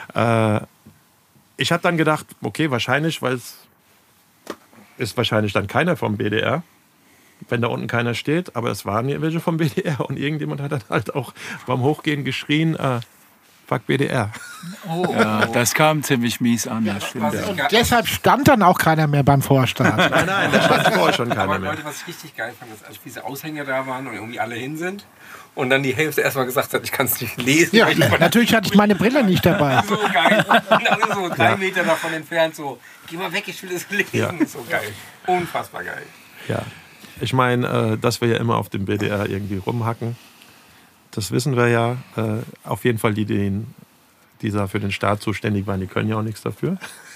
Ich habe dann gedacht, okay, wahrscheinlich, weil es ist wahrscheinlich dann keiner vom BDR, wenn da unten keiner steht, aber es waren ja welche vom BDR und irgendjemand hat dann halt auch beim Hochgehen geschrien, fuck BDR.
Ja, das kam ziemlich mies an, das stimmt. Ja.
Deshalb stand dann auch keiner mehr beim Vorstart.
Nein, da stand vorher schon keiner
Aber
mehr.
Leute, was ich richtig geil fand, ist, als diese Aushänger da waren und irgendwie alle hin sind und dann die Hälfte erstmal gesagt hat, ich kann es nicht lesen.
Ja,
weil ich
natürlich hatte ich meine Brille nicht dabei.
so geil. Und alle so 3 Meter davon entfernt so, geh mal weg, ich will es lesen.
Ja.
So geil. Unfassbar geil.
Ja. Ich meine, dass wir ja immer auf dem BDR irgendwie rumhacken, das wissen wir ja. Auf jeden Fall die da für den Start zuständig waren, die können ja auch nichts dafür.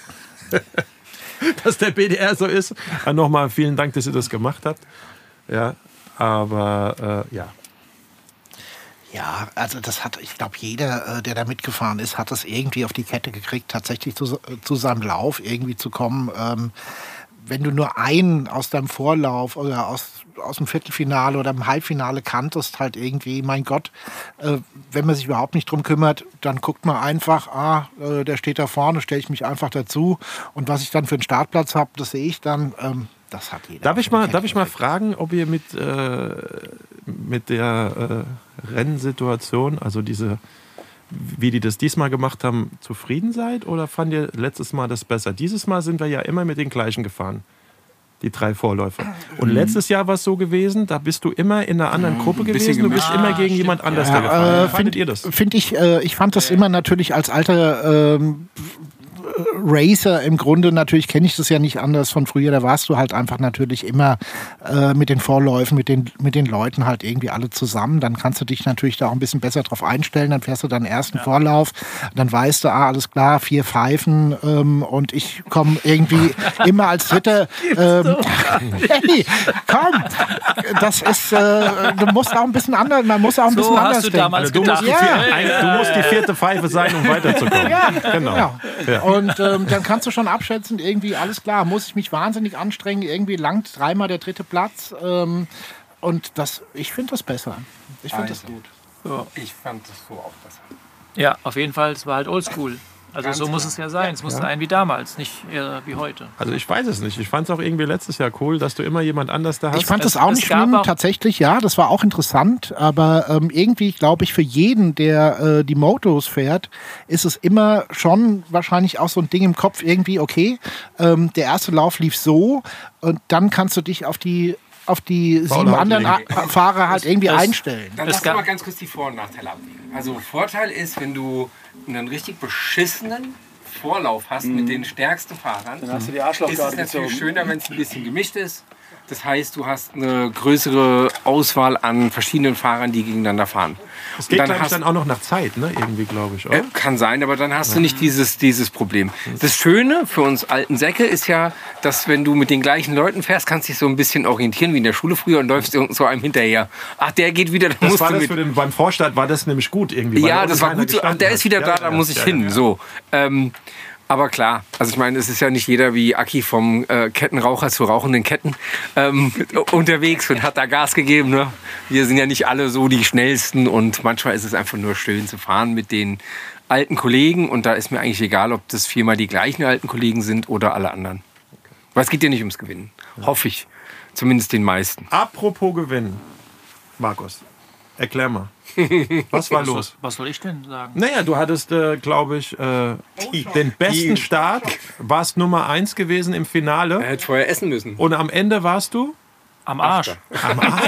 Dass der BDR so ist. Nochmal vielen Dank, dass ihr das gemacht habt. Ja, aber ja.
Ja, also das hat, ich glaube, jeder, der da mitgefahren ist, hat das irgendwie auf die Kette gekriegt, tatsächlich zu seinem Lauf irgendwie zu kommen. Wenn du nur einen aus deinem Vorlauf oder aus dem Viertelfinale oder im Halbfinale kanntest, halt irgendwie, mein Gott, wenn man sich überhaupt nicht drum kümmert, dann guckt man einfach, der steht da vorne, stelle ich mich einfach dazu und was ich dann für einen Startplatz habe, das sehe ich dann. Das hat jeder.
Darf ich mal fragen, ob ihr mit der Rennsituation, also wie die das diesmal gemacht haben, zufrieden seid? Oder fand ihr letztes Mal das besser? Dieses Mal sind wir ja immer mit den gleichen gefahren, die 3 Vorläufer. Und letztes Jahr war es so gewesen, da bist du immer in einer anderen Gruppe gewesen, du bist immer gegen jemand anders da gefahren. Wie fandet ihr das?
Ich fand das immer natürlich als alter Racer im Grunde, natürlich kenne ich das ja nicht anders von früher, da warst du halt einfach natürlich immer mit den Vorläufen, mit den Leuten halt irgendwie alle zusammen, dann kannst du dich natürlich da auch ein bisschen besser drauf einstellen, dann fährst du deinen ersten Vorlauf, dann weißt du, alles klar, 4 Pfeifen und ich komme irgendwie immer als Dritter. Hey, komm, das ist, du musst auch ein bisschen anders, man muss auch ein bisschen anders
hast du
denken.
damals
Du musst,
gedacht.
du musst die 4. Pfeife sein, um weiterzukommen. Genau.
Ja. Und dann kannst du schon abschätzen, irgendwie, alles klar, muss ich mich wahnsinnig anstrengen, irgendwie langt 3-mal der 3. Platz. Und ich finde das besser. Ich finde das gut.
Ich fand das so auch besser.
Ja, auf jeden Fall, es war halt oldschool. Also
Ganz
so muss es ja sein. Es muss sein wie damals, nicht eher wie heute.
Also ich weiß es nicht. Ich fand es auch irgendwie letztes Jahr cool, dass du immer jemand anders da hast.
Ich fand das auch
es
nicht
gab
schlimm,
auch-
tatsächlich, ja, das war auch interessant, aber irgendwie, glaube ich, für jeden, der die Motos fährt, ist es immer schon wahrscheinlich auch so ein Ding im Kopf, irgendwie, okay, der erste Lauf lief so und dann kannst du dich auf die 7
Faule
anderen
ablegen.
Fahrer halt irgendwie einstellen.
Dann
Es
lass uns
gab-
mal ganz kurz die Vor- und Nachteile abwägen. Also Vorteil ist, wenn du einen richtig beschissenen Vorlauf hast mit den stärksten Fahrern,
Dann hast du die
ist es
Arschlochkarte
natürlich
gezogen.
schöner, wenn es ein bisschen gemischt ist. Das heißt, du hast eine größere Auswahl an verschiedenen Fahrern, die gegeneinander fahren.
Es geht,
Und
glaube ich,
hast-
dann auch noch nach Zeit, ne? Irgendwie, glaube ich. Oder?
Kann sein, aber dann hast du nicht dieses Problem. Das Schöne für uns alten Säcke ist ja, dass wenn du mit den gleichen Leuten fährst, kannst du dich so ein bisschen orientieren wie in der Schule früher und läufst so einem hinterher. Ach, der geht wieder, dann
Das
musst
war
du
das
mit.
für beim Vorstart war das nämlich gut irgendwie. weil
Ja,
da
das
unten
war
keiner
gut so. Ach,
gestanden
der
hat.
ist wieder
Ja,
da,
ja,
da muss ich
ja,
hin.
ja.
So. Aber klar, also ich meine, es ist ja nicht jeder wie Aki vom Kettenraucher zu rauchenden Ketten unterwegs und hat da Gas gegeben. Ne? Wir sind ja nicht alle so die Schnellsten und manchmal ist es einfach nur schön zu fahren mit den alten Kollegen und da ist mir eigentlich egal, ob das 4-mal die gleichen alten Kollegen sind oder alle anderen. Weil es geht ja nicht ums Gewinnen. Hoffe ich. Zumindest den meisten.
Apropos Gewinnen, Markus, erklär mal. Was war los?
Was soll ich denn sagen?
Naja, du hattest, glaube ich, den besten Start, warst Nummer 1 gewesen im Finale
Er hätte vorher essen müssen.
und am Ende warst du
Am Arsch.
am Arsch.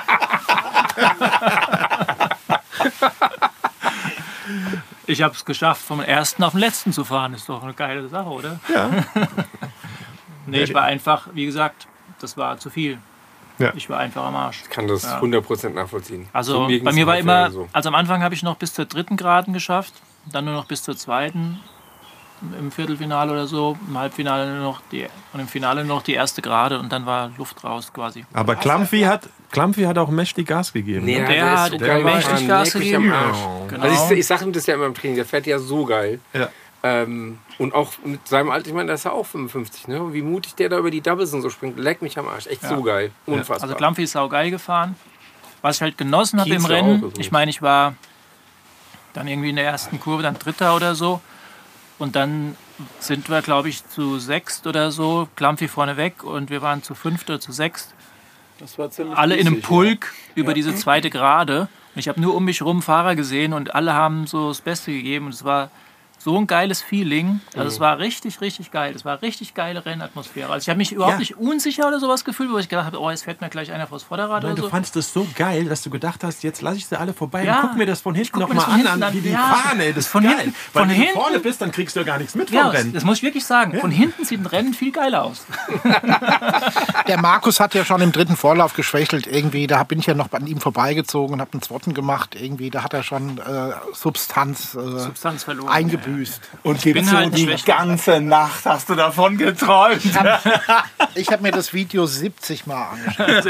Ich habe es geschafft, vom ersten auf den letzten zu fahren. Ist doch eine geile Sache, oder?
Ja.
Nee, ich war einfach, wie gesagt, das war zu viel.
Ja.
Ich war einfach am Arsch.
Ich kann das 100% nachvollziehen.
Also
So,
bei
ging's
mir war
im
immer,
Feld so.
also am Anfang habe ich noch bis zur 3. Geraden geschafft, dann nur noch bis zur 2. im Viertelfinale oder so, im Halbfinale und im Finale noch die erste Gerade und dann war Luft raus quasi.
Aber Clumpy hat auch mächtig Gas gegeben.
Nee,
Ne?
Der hat
geil
mächtig
gefahren,
Gas
leck mich am
gegeben.
Arsch.
Genau.
Also ich sage ihm das ja immer im Training, der fährt ja so geil.
Ja.
Und auch mit seinem Alter, ich meine, der ist ja auch 55, ne? Wie mutig der da über die Doubles und so springt, leck mich am Arsch. Echt so geil. Unfassbar.
Also Clumpy ist saugeil gefahren. Was ich halt genossen habe im
Kienzle
Rennen,
auch, also.
ich meine, ich war dann irgendwie in der ersten Kurve dann Dritter oder so. Und dann sind wir, glaube ich, zu 6 oder so, Clumpy vorne weg und wir waren zu 5 oder zu 6.
Das war ziemlich
Alle in einem
riesig,
Pulk über diese zweite Gerade. Und ich habe nur um mich rum Fahrer gesehen und alle haben so das Beste gegeben. Und es war so ein geiles Feeling. Also es war richtig, richtig geil. Es war richtig geile Rennatmosphäre. Also ich habe mich überhaupt nicht unsicher oder sowas gefühlt, wo ich gedacht habe, oh, jetzt fährt mir gleich einer vors Vorderrad
Nein,
oder
du
so.
fandest das so geil, dass du gedacht hast, jetzt lasse ich sie alle vorbei
Ja.
und guck mir das von hinten
guck mir
nochmal
das von
an,
hinten an.
wie die
Ja.
fahren. Ey, das ist
Von
geil.
hinten-
Weil
von
wenn du
hinten-
vorne bist, dann kriegst du ja gar nichts mit vom
Ja,
Rennen.
das muss ich wirklich sagen. Von hinten sieht ein Rennen viel geiler aus.
Der Markus hat ja schon im dritten Vorlauf geschwächelt. Irgendwie, da bin ich ja noch an ihm vorbeigezogen und habe einen Zwotten gemacht. Irgendwie, da hat er schon Substanz
Substanz verloren.
eingebüßt.
Und
bin
gibst du
halt
die
schlecht.
ganze Nacht hast du davon geträumt.
Ich habe mir das Video 70 Mal angeschaut.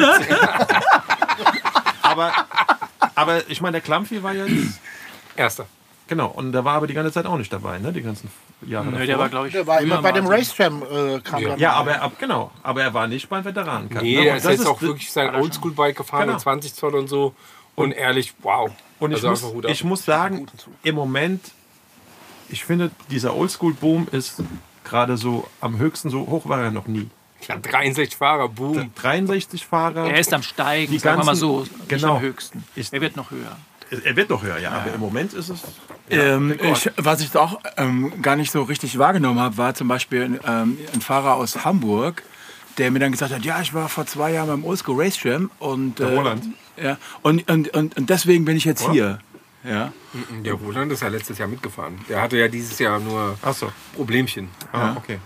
Aber ich meine, der Clumpy war jetzt...
Erster.
Genau, und der war aber die ganze Zeit auch nicht dabei, ne? Die ganzen Jahre
Nö,
davor.
der war, glaube ich,
Der war immer
früher
bei dem
mal.
Racejam. Kam
Ja.
der
Ja,
mal.
aber er war nicht beim Veteranen-Cup.
Nee,
ne?
der
Und
ist
das
jetzt auch wirklich sein Oldschool-Bike gefahren
Genau.
mit 20 Zoll und so. Und ehrlich, wow.
Und
Also einfach Hut ab.
ich muss sagen, im Moment, ich finde, dieser Oldschool-Boom ist gerade so am höchsten, so hoch war er noch nie.
Ja, 63 Fahrer, boom.
63 Fahrer.
Er ist am Steigen,
Die
sagen wir mal
ganzen-
so. Nicht
genau.
am höchsten. Er wird noch höher.
Er wird doch höher, ja, aber im Moment ist es...
Was ich auch gar nicht so richtig wahrgenommen habe, war zum Beispiel ein Fahrer aus Hamburg, der mir dann gesagt hat, ja, ich war vor 2 Jahren beim Oldschool Race Jam und
Der Roland.
Ja, und deswegen bin ich jetzt hier. Ja.
Der Roland ist ja letztes Jahr mitgefahren. Der hatte ja dieses Jahr nur
Ach so,
Problemchen.
okay.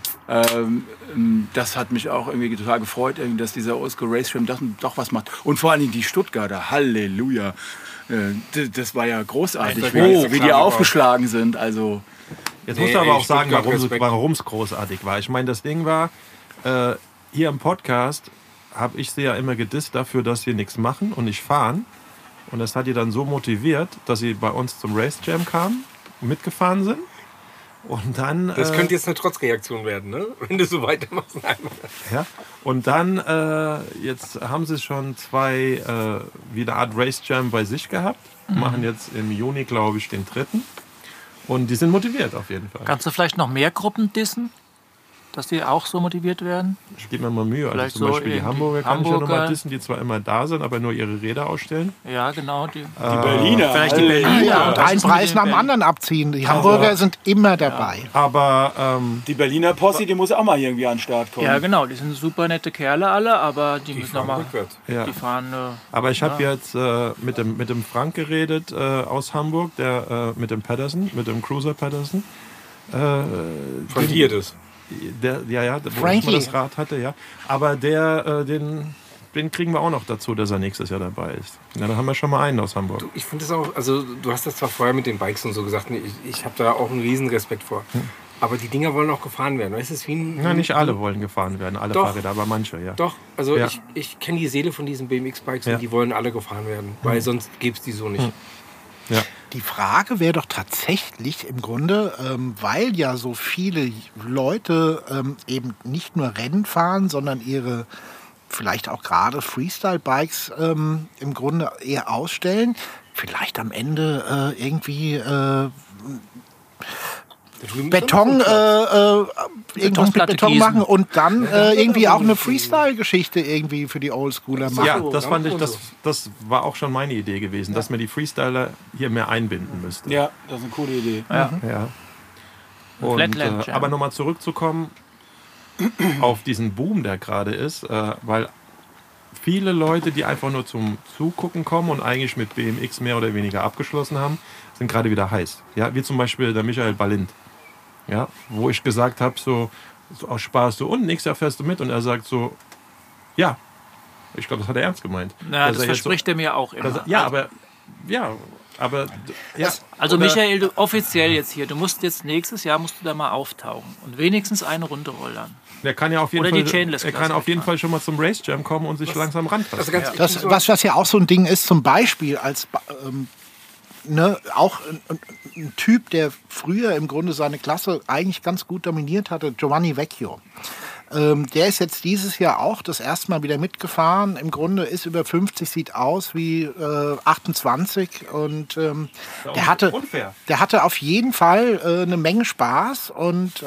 Das hat mich auch irgendwie total gefreut, irgendwie, dass dieser Oldschool Race Jam doch was macht. Und vor allen Dingen die Stuttgarter, Halleluja. Das war ja großartig,
Alter, geil,
wie die
klar,
aufgeschlagen sind. Also
Jetzt
Nee,
musst du aber
ey,
auch sagen,
Stuttgart, Respekt.
warum es großartig war. Ich meine, das Ding war, hier im Podcast habe ich sie ja immer gedisst dafür, dass sie nichts machen und nicht fahren. Und das hat die dann so motiviert, dass sie bei uns zum Race Jam kamen, mitgefahren sind. Und dann...
Das könnte jetzt eine Trotzreaktion werden, ne? Wenn du so weitermachst.
Ja. Und dann, jetzt haben sie schon 2, wie eine Art Race Jam bei sich gehabt. Machen jetzt im Juni, glaube ich, den 3. Und die sind motiviert auf jeden Fall.
Kannst du vielleicht noch mehr Gruppen dissen? Dass die auch so motiviert werden?
Ich gebe mir mal Mühe. Also
Vielleicht
zum
so
Beispiel die
irgendwie
Hamburger kann ich ja
Hamburger.
nochmal dissen, die zwar immer da sind, aber nur ihre Räder ausstellen.
Ja, genau. Die
Berliner.
vielleicht die Berliner.
Ja, und
Was
einen
ist mit
Preis
den
nach dem
Berlin-
anderen abziehen. Die Hamburger sind immer dabei.
Aber
Die Berliner Posse, die muss auch mal irgendwie an den Start kommen.
Ja, genau. Die sind super nette Kerle alle, aber die müssen nochmal.
Rückwärts.
ja.
Die fahren.
Aber ich habe jetzt mit dem Frank geredet aus Hamburg, der mit dem Patterson, mit dem Cruiser Patterson.
Von dir das.
Der, wo ich
Frankie.
mal das Rad hatte, ja. Aber den kriegen wir auch noch dazu, dass er nächstes Jahr dabei ist. Ja, dann haben wir schon mal einen aus Hamburg.
Ich finde das auch, also du hast das zwar vorher mit den Bikes und so gesagt, ich habe da auch einen riesen Respekt vor. Aber die Dinger wollen auch gefahren werden. Weißt du, es ist wie ein,
Ja, nicht alle wollen gefahren werden, alle
Doch.
Fahrräder, aber manche, ja.
Doch, also
Ja.
ich kenne die Seele von diesen BMX-Bikes
Ja.
und die wollen alle gefahren werden, weil sonst gäbe es die so nicht.
Ja.
Die Frage wäre doch tatsächlich im Grunde, weil ja so viele Leute eben nicht nur Rennen fahren, sondern ihre vielleicht auch gerade Freestyle-Bikes im Grunde eher ausstellen, vielleicht am Ende irgendwie Beton, irgendwas mit
Betonplatte
Beton
gießen.
machen und dann irgendwie auch eine Freestyle-Geschichte irgendwie für die Oldschooler machen.
Ja, das fand ich, das war auch schon meine Idee gewesen, dass man die Freestyler hier mehr einbinden müsste.
Ja, das ist eine coole Idee.
Ja. Und,
Flatland Jam.
aber nochmal zurückzukommen auf diesen Boom, der gerade ist, weil viele Leute, die einfach nur zum Zugucken kommen und eigentlich mit BMX mehr oder weniger abgeschlossen haben, sind gerade wieder heiß. Ja, wie zum Beispiel der Michael Balint, ja, wo ich gesagt habe, so aus Spaß, so, und nächstes Jahr fährst du mit, und er sagt so, ja, ich glaube, das hat er ernst gemeint.
Na,
Dass
das
er jetzt
verspricht er mir auch immer.
ja, aber ja, aber ja.
Also
Oder-
Michael, du offiziell jetzt hier, du musst jetzt nächstes Jahr musst du da mal auftauchen und wenigstens eine Runde rollern.
Der kann ja auf jeden
Oder
Fall,
die Chainless
er kann
Klasse
auf jeden
fahren.
Fall schon mal zum Race Jam kommen und sich langsam rantasten.
Also ganz
Was ja auch so ein Ding ist, zum Beispiel als auch ein Typ, der früher im Grunde seine Klasse eigentlich ganz gut dominiert hatte, Giovanni Vecchio. Der ist jetzt dieses Jahr auch das erste Mal wieder mitgefahren. Im Grunde ist über 50, sieht aus wie 28 und der hatte auf jeden Fall eine Menge Spaß und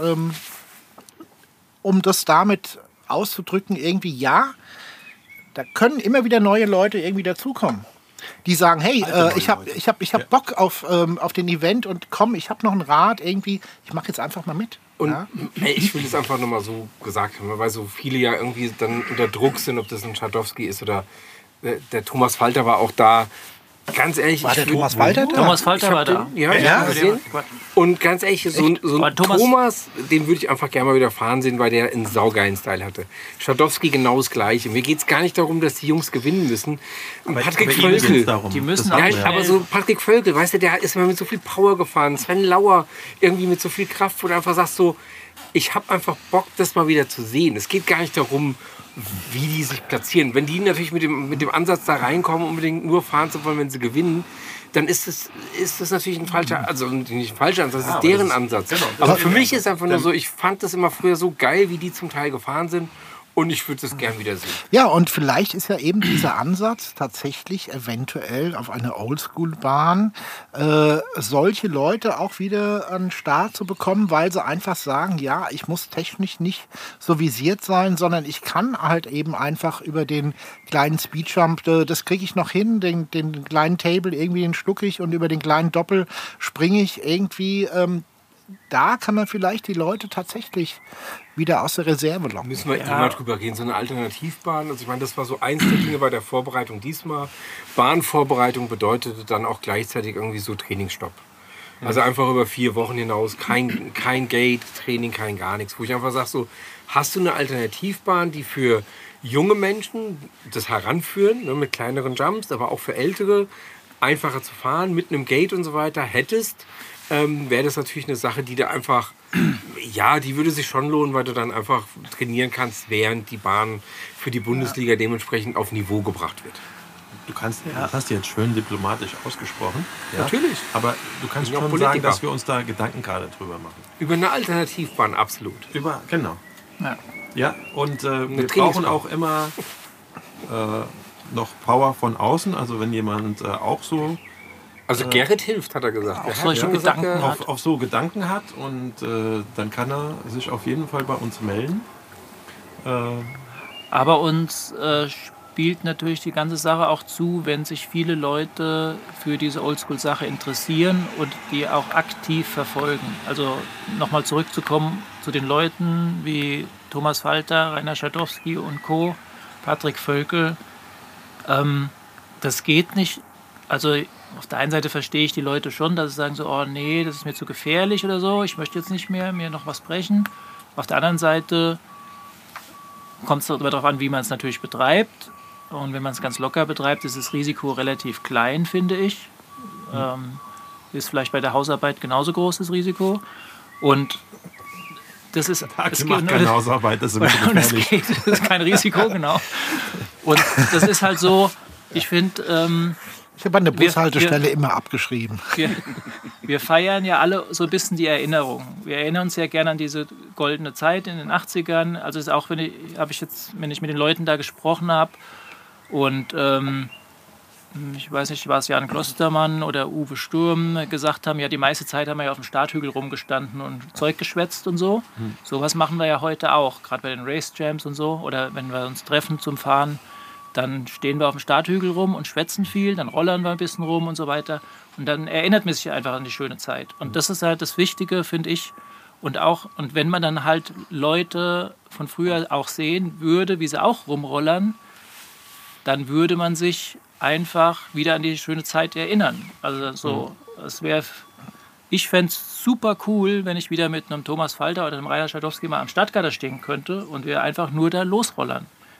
um das damit auszudrücken, irgendwie ja, da können immer wieder neue Leute irgendwie dazukommen. Die sagen, hey, ich hab Bock auf den Event und komm, ich habe noch ein Rad irgendwie, ich mache jetzt einfach mal mit.
Und
Ja?
ey, ich will das einfach nochmal so gesagt haben, weil so viele ja irgendwie dann unter Druck sind, ob das ein Schadowski ist oder der Thomas Falter war auch da. Ganz ehrlich,
War
ich
der
würd-
Thomas Falter da?
Thomas Falter war da.
Ja, ich hab gesehen. Und ganz ehrlich, so ein
Aber Thomas-
Thomas, den würde ich einfach gerne mal wieder fahren sehen, weil der einen saugeilen Style hatte. Schadowski genau das Gleiche. Mir geht es gar nicht darum, dass die Jungs gewinnen müssen. Patrick Völkel.
Die müssen
Nein,
auch
aber so Patrick Völkel, weißt du, der ist mal mit so viel Power gefahren. Sven Lauer irgendwie mit so viel Kraft, wo du einfach sagst so, ich habe einfach Bock, das mal wieder zu sehen. Es geht gar nicht darum, wie die sich platzieren. Wenn die natürlich mit dem Ansatz da reinkommen, unbedingt nur fahren zu wollen, wenn sie gewinnen, dann ist das natürlich ein falscher, also nicht ein falscher Ansatz, das ist deren Ansatz. Aber für mich ist einfach nur so, ich fand das immer früher so geil, wie die zum Teil gefahren sind. Und ich würde das gern wieder sehen.
Ja, und vielleicht ist ja eben dieser Ansatz tatsächlich eventuell auf eine Oldschool-Bahn solche Leute auch wieder an den Start zu bekommen, weil sie einfach sagen, ja, ich muss technisch nicht so visiert sein, sondern ich kann halt eben einfach über den kleinen Speedjump, das kriege ich noch hin, den kleinen Table irgendwie den schlucke ich und über den kleinen Doppel springe ich irgendwie. Da kann man vielleicht die Leute tatsächlich wieder aus der Reserve locken.
Müssen wir immer drüber reden, so eine Alternativbahn. Also ich meine, das war so eins der Dinge bei der Vorbereitung diesmal. Bahnvorbereitung bedeutete dann auch gleichzeitig irgendwie so Trainingsstopp. Also einfach über 4 Wochen hinaus, kein Gate-Training, kein gar nichts. Wo ich einfach sage, so, hast du eine Alternativbahn, die für junge Menschen das heranführen, ne, mit kleineren Jumps, aber auch für ältere, einfacher zu fahren, mit einem Gate und so weiter hättest, wäre das natürlich eine Sache, die da einfach, ja, die würde sich schon lohnen, weil du dann einfach trainieren kannst, während die Bahn für die Bundesliga dementsprechend auf Niveau gebracht wird.
Das hast du jetzt schön diplomatisch ausgesprochen. Ja?
Natürlich.
Aber du kannst
Ich bin auch
schon sagen,
Politiker.
dass wir uns da Gedanken gerade drüber machen.
Über eine Alternativbahn, absolut.
Genau.
Ja.
Ja, und wir brauchen
Trainingsbahn.
auch immer noch Power von außen. Also wenn jemand auch so
Also Gerrit hilft, hat er gesagt.
Auch solche Gedanken hat.
auf so Gedanken hat und dann kann er sich auf jeden Fall bei uns melden.
Aber uns spielt natürlich die ganze Sache auch zu, wenn sich viele Leute für diese Oldschool-Sache interessieren und die auch aktiv verfolgen. Also nochmal zurückzukommen zu den Leuten wie Thomas Falter, Rainer Schadowski und Co., Patrick Völkel. Das geht nicht. Also auf der einen Seite verstehe ich die Leute schon, dass sie sagen so, oh nee, das ist mir zu gefährlich oder so, ich möchte jetzt nicht mehr mir noch was brechen. Auf der anderen Seite kommt es darauf an, wie man es natürlich betreibt. Und wenn man es ganz locker betreibt, ist das Risiko relativ klein, finde ich. Ist vielleicht bei der Hausarbeit genauso groß das Risiko. Und das ist
Das macht keine Hausarbeit, das ist ein bisschen
und es
gefährlich.
geht, das ist kein Risiko, genau. Und das ist halt so, ich finde,
Ich habe an der Bushaltestelle immer abgeschrieben.
wir feiern ja alle so ein bisschen die Erinnerung. Wir erinnern uns ja gerne an diese goldene Zeit in den 80ern. Also ist auch, wenn ich mit den Leuten da gesprochen habe und ich weiß nicht, war es Jan Klostermann oder Uwe Sturm, gesagt haben, ja, die meiste Zeit haben wir ja auf dem Starthügel rumgestanden und Zeug geschwätzt und so. Sowas machen wir ja heute auch, gerade bei den Race Jams und so. Oder wenn wir uns treffen zum Fahren, dann stehen wir auf dem Starthügel rum und schwätzen viel, dann rollern wir ein bisschen rum und so weiter. Und dann erinnert man sich einfach an die schöne Zeit. Und das ist halt das Wichtige, finde ich. Und wenn man dann halt Leute von früher auch sehen würde, wie sie auch rumrollern, dann würde man sich einfach wieder an die schöne Zeit erinnern. Also so, ich fände es super cool, wenn ich wieder mit einem Thomas Falter oder einem Rainer Schadowski mal am Stadtgatter stehen könnte und wir einfach nur da losrollern.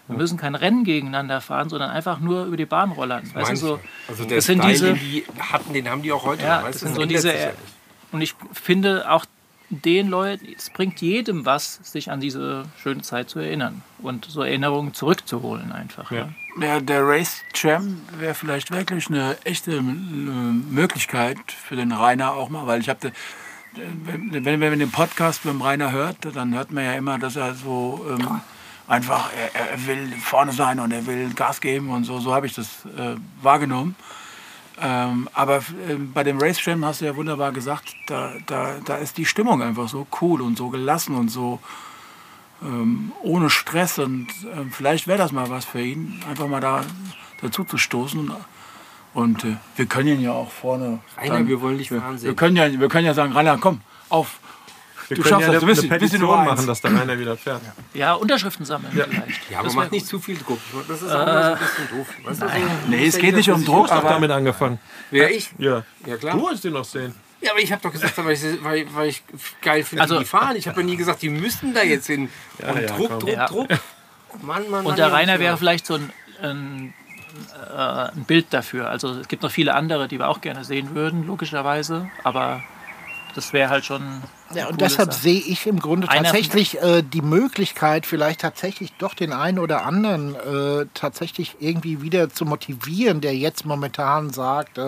Wir müssen kein Rennen gegeneinander fahren, sondern einfach nur über die Bahn rollern. Weißt du, so,
Also der
das sind
Style,
diese,
den die hatten, den haben die auch heute.
ja,
noch,
das
weißt du?
sind so
ändert
diese,
sich ja nicht.
und ich finde auch den Leuten, es bringt jedem was, sich an diese schöne Zeit zu erinnern und so Erinnerungen zurückzuholen einfach.
Ja.
Ja.
Der Race Jam wäre vielleicht wirklich eine echte Möglichkeit für den Rainer auch mal, weil ich habe, wenn man den Podcast mit dem Rainer hört, dann hört man ja immer, dass er so einfach, er will vorne sein und er will Gas geben und so habe ich das wahrgenommen. Aber bei dem Race Jam hast du ja wunderbar gesagt, da ist die Stimmung einfach so cool und so gelassen und so ohne Stress und vielleicht wäre das mal was für ihn, einfach mal dazu zu stoßen. Und wir können ihn ja auch vorne.
Rainer, wir wollen dich fahren sehen.
Wir können ja sagen, Rainer, komm, auf.
Wir
Du
können
schaffst
ja
das, du bist
eine
die
Petition
Nummer eins.
machen, dass der Rainer wieder fährt.
Ja, Unterschriften sammeln vielleicht.
Ja, aber
Das
mach
wär
nicht
gut.
zu viel Druck. Das ist auch immer so ein bisschen doof. Weißt du, so,
Nee, es geht nicht um Druck,
Ich habe
aber
damit angefangen.
Wer ich?
Ja.
Ja, klar.
Du hast ihn noch sehen.
Ja, aber ich habe doch gesagt, weil ich geil finde,
Also-
wie die fahren. Ich habe ja nie gesagt, die müssen da jetzt hin.
Ja,
Und
ja,
Druck,
komm.
Druck,
Ja.
Druck. Mann,
Und der Rainer wäre vielleicht so ein Bild dafür. Also es gibt noch viele andere, die wir auch gerne sehen würden, logischerweise. Aber das wäre halt schon.
Ja, und
coole
deshalb
Sache.
sehe ich im Grunde
Einer-
tatsächlich die Möglichkeit, vielleicht tatsächlich doch den einen oder anderen tatsächlich irgendwie wieder zu motivieren, der jetzt momentan sagt,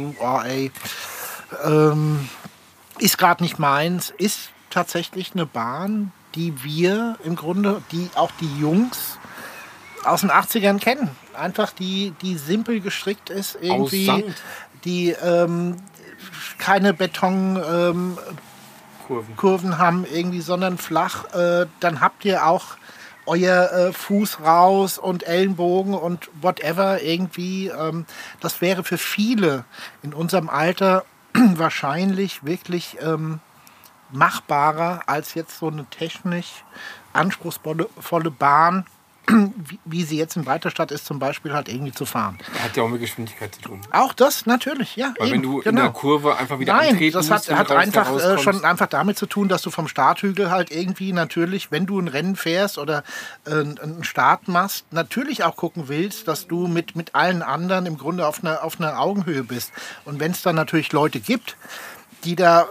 ist gerade nicht meins, ist tatsächlich eine Bahn, die wir im Grunde, die auch die Jungs aus den 80ern kennen. Einfach die simpel gestrickt ist, irgendwie,
Sand.
die keine Beton Kurven haben irgendwie, sondern flach. Dann habt ihr auch euer Fuß raus und Ellenbogen und whatever irgendwie. Das wäre für viele in unserem Alter wahrscheinlich wirklich machbarer als jetzt so eine technisch anspruchsvolle Bahn, wie sie jetzt in Weiterstadt ist, zum Beispiel halt irgendwie zu fahren.
Hat ja auch mit Geschwindigkeit zu tun.
Auch das natürlich, ja.
Weil
eben,
wenn du in
genau.
der Kurve einfach wieder
Nein,
antreten
das
musst,
hat
und
einfach
rauskommst.
schon einfach damit zu tun, dass du vom Starthügel halt irgendwie natürlich, wenn du ein Rennen fährst oder einen Start machst, natürlich auch gucken willst, dass du mit allen anderen im Grunde auf einer Augenhöhe bist. Und wenn es dann natürlich Leute gibt, die da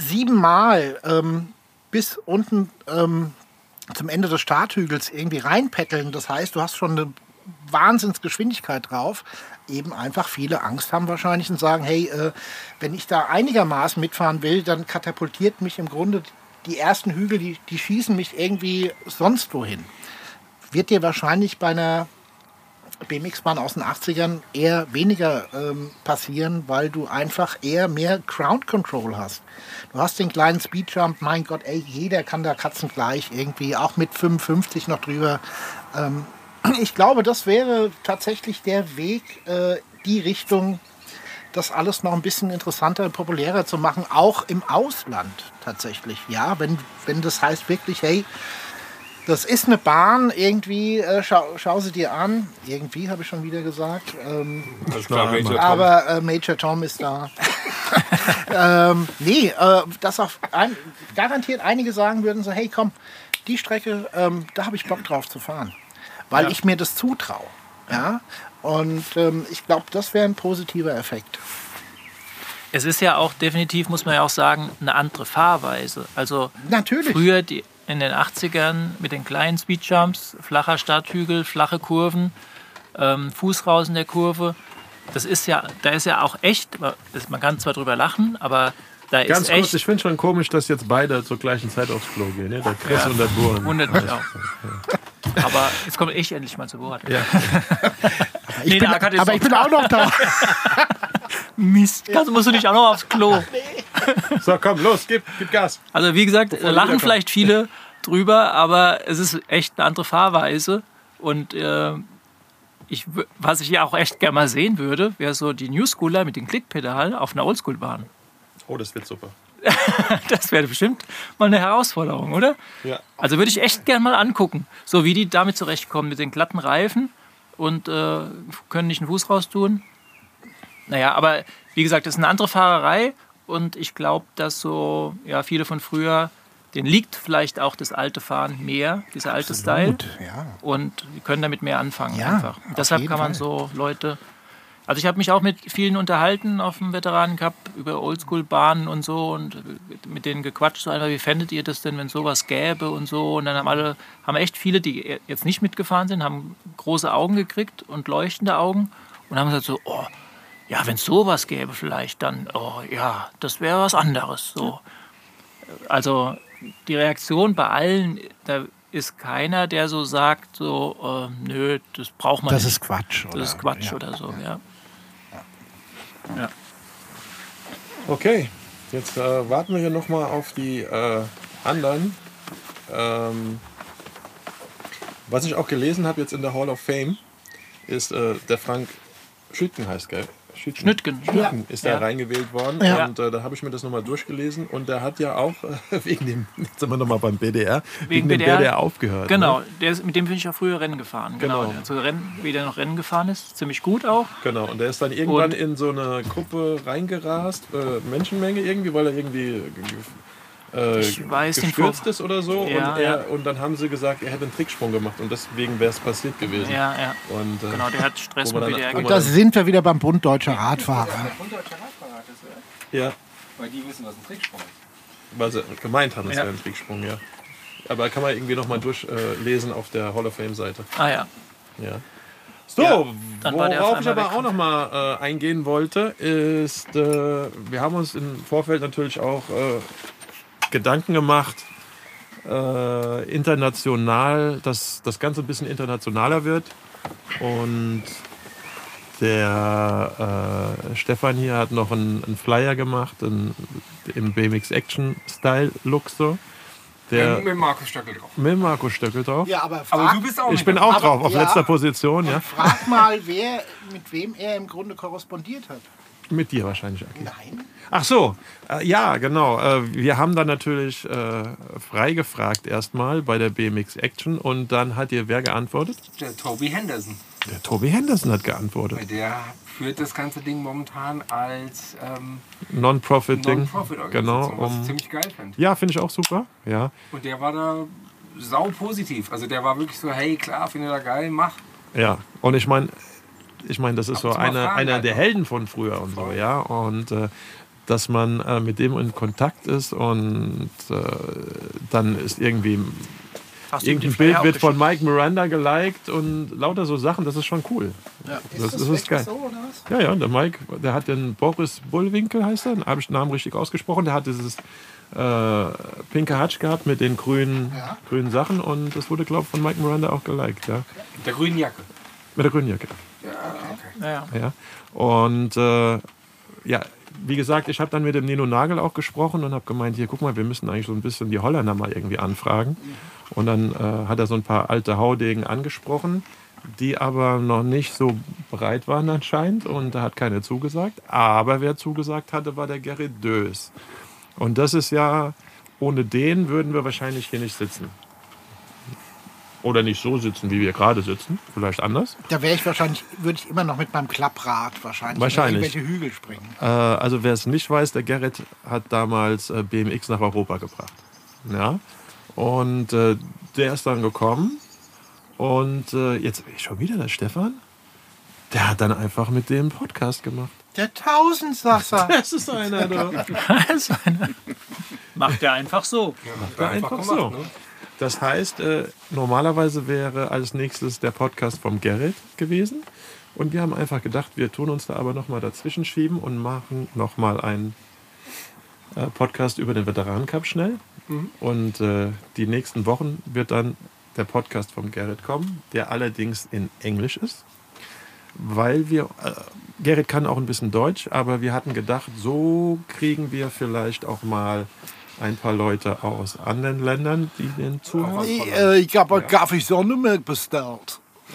7-mal bis unten zum Ende des Starthügels irgendwie reinpetteln, das heißt, du hast schon eine Wahnsinnsgeschwindigkeit drauf, eben einfach viele Angst haben wahrscheinlich und sagen, hey, wenn ich da einigermaßen mitfahren will, dann katapultiert mich im Grunde die ersten Hügel, die schießen mich irgendwie sonst wohin. Wird dir wahrscheinlich bei einer BMX-Bahn aus den 80ern eher weniger passieren, weil du einfach eher mehr Ground Control hast. Du hast den kleinen Speedjump, mein Gott, ey, jeder kann da katzengleich irgendwie, auch mit 55 noch drüber. Ich glaube, das wäre tatsächlich der Weg, die Richtung, das alles noch ein bisschen interessanter und populärer zu machen, auch im Ausland tatsächlich. Ja, wenn das heißt wirklich, hey, das ist eine Bahn, irgendwie, schau sie dir an. Irgendwie, habe ich schon wieder gesagt.
Alles klar, Major Tom.
Aber Major Tom ist da. Dass auch garantiert einige sagen würden, so, hey komm, die Strecke, da habe ich Bock drauf zu fahren. Weil ich mir das zutraue. Ja? Und ich glaube, das wäre ein positiver Effekt.
Es ist ja auch definitiv, muss man ja auch sagen, eine andere Fahrweise. Also
Natürlich.
früher in den 80ern mit den kleinen Speedjumps, flacher Starthügel, flache Kurven, Fuß raus in der Kurve. Da ist ja auch echt, man kann zwar drüber lachen, aber da
Ganz
ist
kurz,
echt.
ich finde schon komisch, dass jetzt beide zur gleichen Zeit aufs Klo gehen. Ne? Der Chris und der Buren.
Wundert mich auch. Aber jetzt komme ich endlich mal zu Wort.
Ja.
Nee, der Ackert ist
Ich bin auch noch da.
Mist. Also musst du nicht auch noch aufs Klo.
So, komm, los, gib Gas.
Also wie gesagt,
Bevor du
lachen
wiederkommst.
vielleicht viele drüber, aber es ist echt eine andere Fahrweise. Und was ich ja auch echt gerne mal sehen würde, wäre so die New Schooler mit den Klickpedalen auf einer Oldschool-Bahn.
Oh, das wird super.
Das wäre bestimmt mal eine Herausforderung, oder?
Ja.
Also würde ich echt gerne mal angucken, so wie die damit zurechtkommen mit den glatten Reifen und können nicht einen Fuß raustun. Naja, aber wie gesagt, das ist eine andere Fahrerei und ich glaube, dass so viele von früher denen liegt vielleicht auch das alte Fahren mehr, dieser alte Style.
Ja.
Und die können damit mehr anfangen
Ja,
einfach. Und
auf
deshalb
jeden
kann man
Fall.
so Leute... Also ich habe mich auch mit vielen unterhalten auf dem Veteranencup über Oldschool-Bahnen und so und mit denen gequatscht, so einfach, wie fändet ihr das denn, wenn sowas gäbe und so. Und dann haben echt viele, die jetzt nicht mitgefahren sind, haben große Augen gekriegt und leuchtende Augen und haben gesagt so, oh, ja, wenn es sowas gäbe vielleicht, dann, oh ja, das wäre was anderes. So. Also die Reaktion bei allen, da ist keiner, der so sagt, so, nö, das braucht man
Das
nicht.
ist Quatsch.
Das ist Quatsch oder so, ja.
Okay, jetzt warten wir hier nochmal auf die anderen. Was ich auch gelesen habe jetzt in der Hall of Fame, ist der Frank Schüttgen heißt, gell?
Schnüttgen.
Ist da reingewählt worden.
Ja.
Und da habe ich mir das nochmal durchgelesen. Und der hat ja auch wegen dem, jetzt sind wir nochmal beim BDR, wegen dem BDR aufgehört.
Genau,
Ne?
mit dem bin ich ja früher Rennen gefahren. Genau.
Genau.
Also wie der noch Rennen gefahren ist, ziemlich gut auch.
Genau, und der ist dann irgendwann
Und-
in so eine Gruppe reingerast, Menschenmenge irgendwie, weil er irgendwie
Ich weiß den
gestürzt ist oder so.
Ja,
und dann haben sie gesagt, er hätte einen Tricksprung gemacht und deswegen wäre es passiert gewesen.
Ja, ja.
Und,
Genau, der hat Stress
wo
mit
wir dann-
WDR
wo wir
gekriegt.
Da sind wir wieder beim Bund Deutscher Radfahrer.
Ja,
Weil die wissen, was ein Tricksprung ist.
weil sie gemeint haben, es
Ja.
wäre ein Tricksprung, ja. Aber kann man irgendwie nochmal durchlesen auf der Hall of Fame-Seite.
Ah ja.
Ja. So,
Ja, dann war der auf
worauf ich
einmal
aber
weg.
auch nochmal eingehen wollte, ist, wir haben uns im Vorfeld natürlich auch Gedanken gemacht, international, dass das Ganze ein bisschen internationaler wird. Und der Stefan hier hat noch einen Flyer gemacht, im BMX Action Style Look so. Der
Mit Markus Stöckel drauf.
mit Marco Stöckel drauf.
Ja, aber
Aber du bist auch
Ich
mit
bin
dabei.
auch drauf, auf
ja.
letzter Position, ja.
frag mal, mit wem er im Grunde korrespondiert hat.
Mit dir wahrscheinlich, Aki.
Nein.
Ach so, ja, genau. Wir haben dann natürlich freigefragt erstmal bei der BMX Action und dann hat dir wer geantwortet?
Der Toby Henderson.
Der Tobi Henderson hat geantwortet.
Weil der führt das ganze Ding momentan als
Non-Profit-Ding.
Non-Profit-Organisation,
Genau.
was ich ziemlich geil finde.
Ja, finde ich auch super. Ja,
Und der war da sau positiv. Also der war wirklich so, hey, klar, finde da geil, mach.
ja. Und ich meine, das ist
Ab
so
und zu mal
einer
fragen
der
halt.
Helden von früher und so, ja. Und dass man mit dem in Kontakt ist und dann ist irgendwie
Hast du ihm
irgendein
den Flyer
Bild
auch
wird von
geschickt?
Mike Miranda geliked und lauter so Sachen, das ist schon cool. Das ist geil.
So, oder was?
Ja, der Mike, der hat den Boris Bullwinkel, heißt er, habe ich den Namen richtig ausgesprochen, der hat dieses pinke Hatsch gehabt mit den grünen Sachen und das wurde, glaube ich, von Mike Miranda auch geliked, ja.
Mit der grünen Jacke.
Mit der grünen Jacke.
Ja.
Ja. Und ja, wie gesagt, ich habe dann mit dem Nino Nagel auch gesprochen und habe gemeint, hier, guck mal, wir müssen eigentlich so ein bisschen die Holländer mal irgendwie anfragen. Und dann hat er so ein paar alte Haudegen angesprochen, die aber noch nicht so bereit waren anscheinend und da hat keiner zugesagt. Aber wer zugesagt hatte, war der Gerrit Dös. Und das ist ja, ohne den würden wir wahrscheinlich hier nicht sitzen. Oder nicht so sitzen, wie wir gerade sitzen. Vielleicht anders.
Da wäre ich wahrscheinlich, würde ich immer noch mit meinem Klapprad wahrscheinlich
Wahrscheinlich.
über irgendwelche Hügel springen.
Also wer es nicht weiß, der Gerrit hat damals BMX nach Europa gebracht. Ja? Und der ist dann gekommen. Und jetzt schon wieder der Stefan. Der hat dann einfach mit dem Podcast gemacht.
Der Tausendsasser.
Das ist einer, du.
Macht er einfach so.
Einfach so.
ne?
Das heißt, normalerweise wäre als nächstes der Podcast vom Gerrit gewesen. Und wir haben einfach gedacht, wir tun uns da aber nochmal dazwischen schieben und machen nochmal einen Podcast über den Veteranencup schnell. Und die nächsten Wochen wird dann der Podcast vom Gerrit kommen, der allerdings in Englisch ist. Weil Gerrit kann auch ein bisschen Deutsch, aber wir hatten gedacht, so kriegen wir vielleicht auch mal ein paar Leute aus anderen Ländern, die den zuhören.
Ich habe einen Kaffee Sonnemelk bestellt.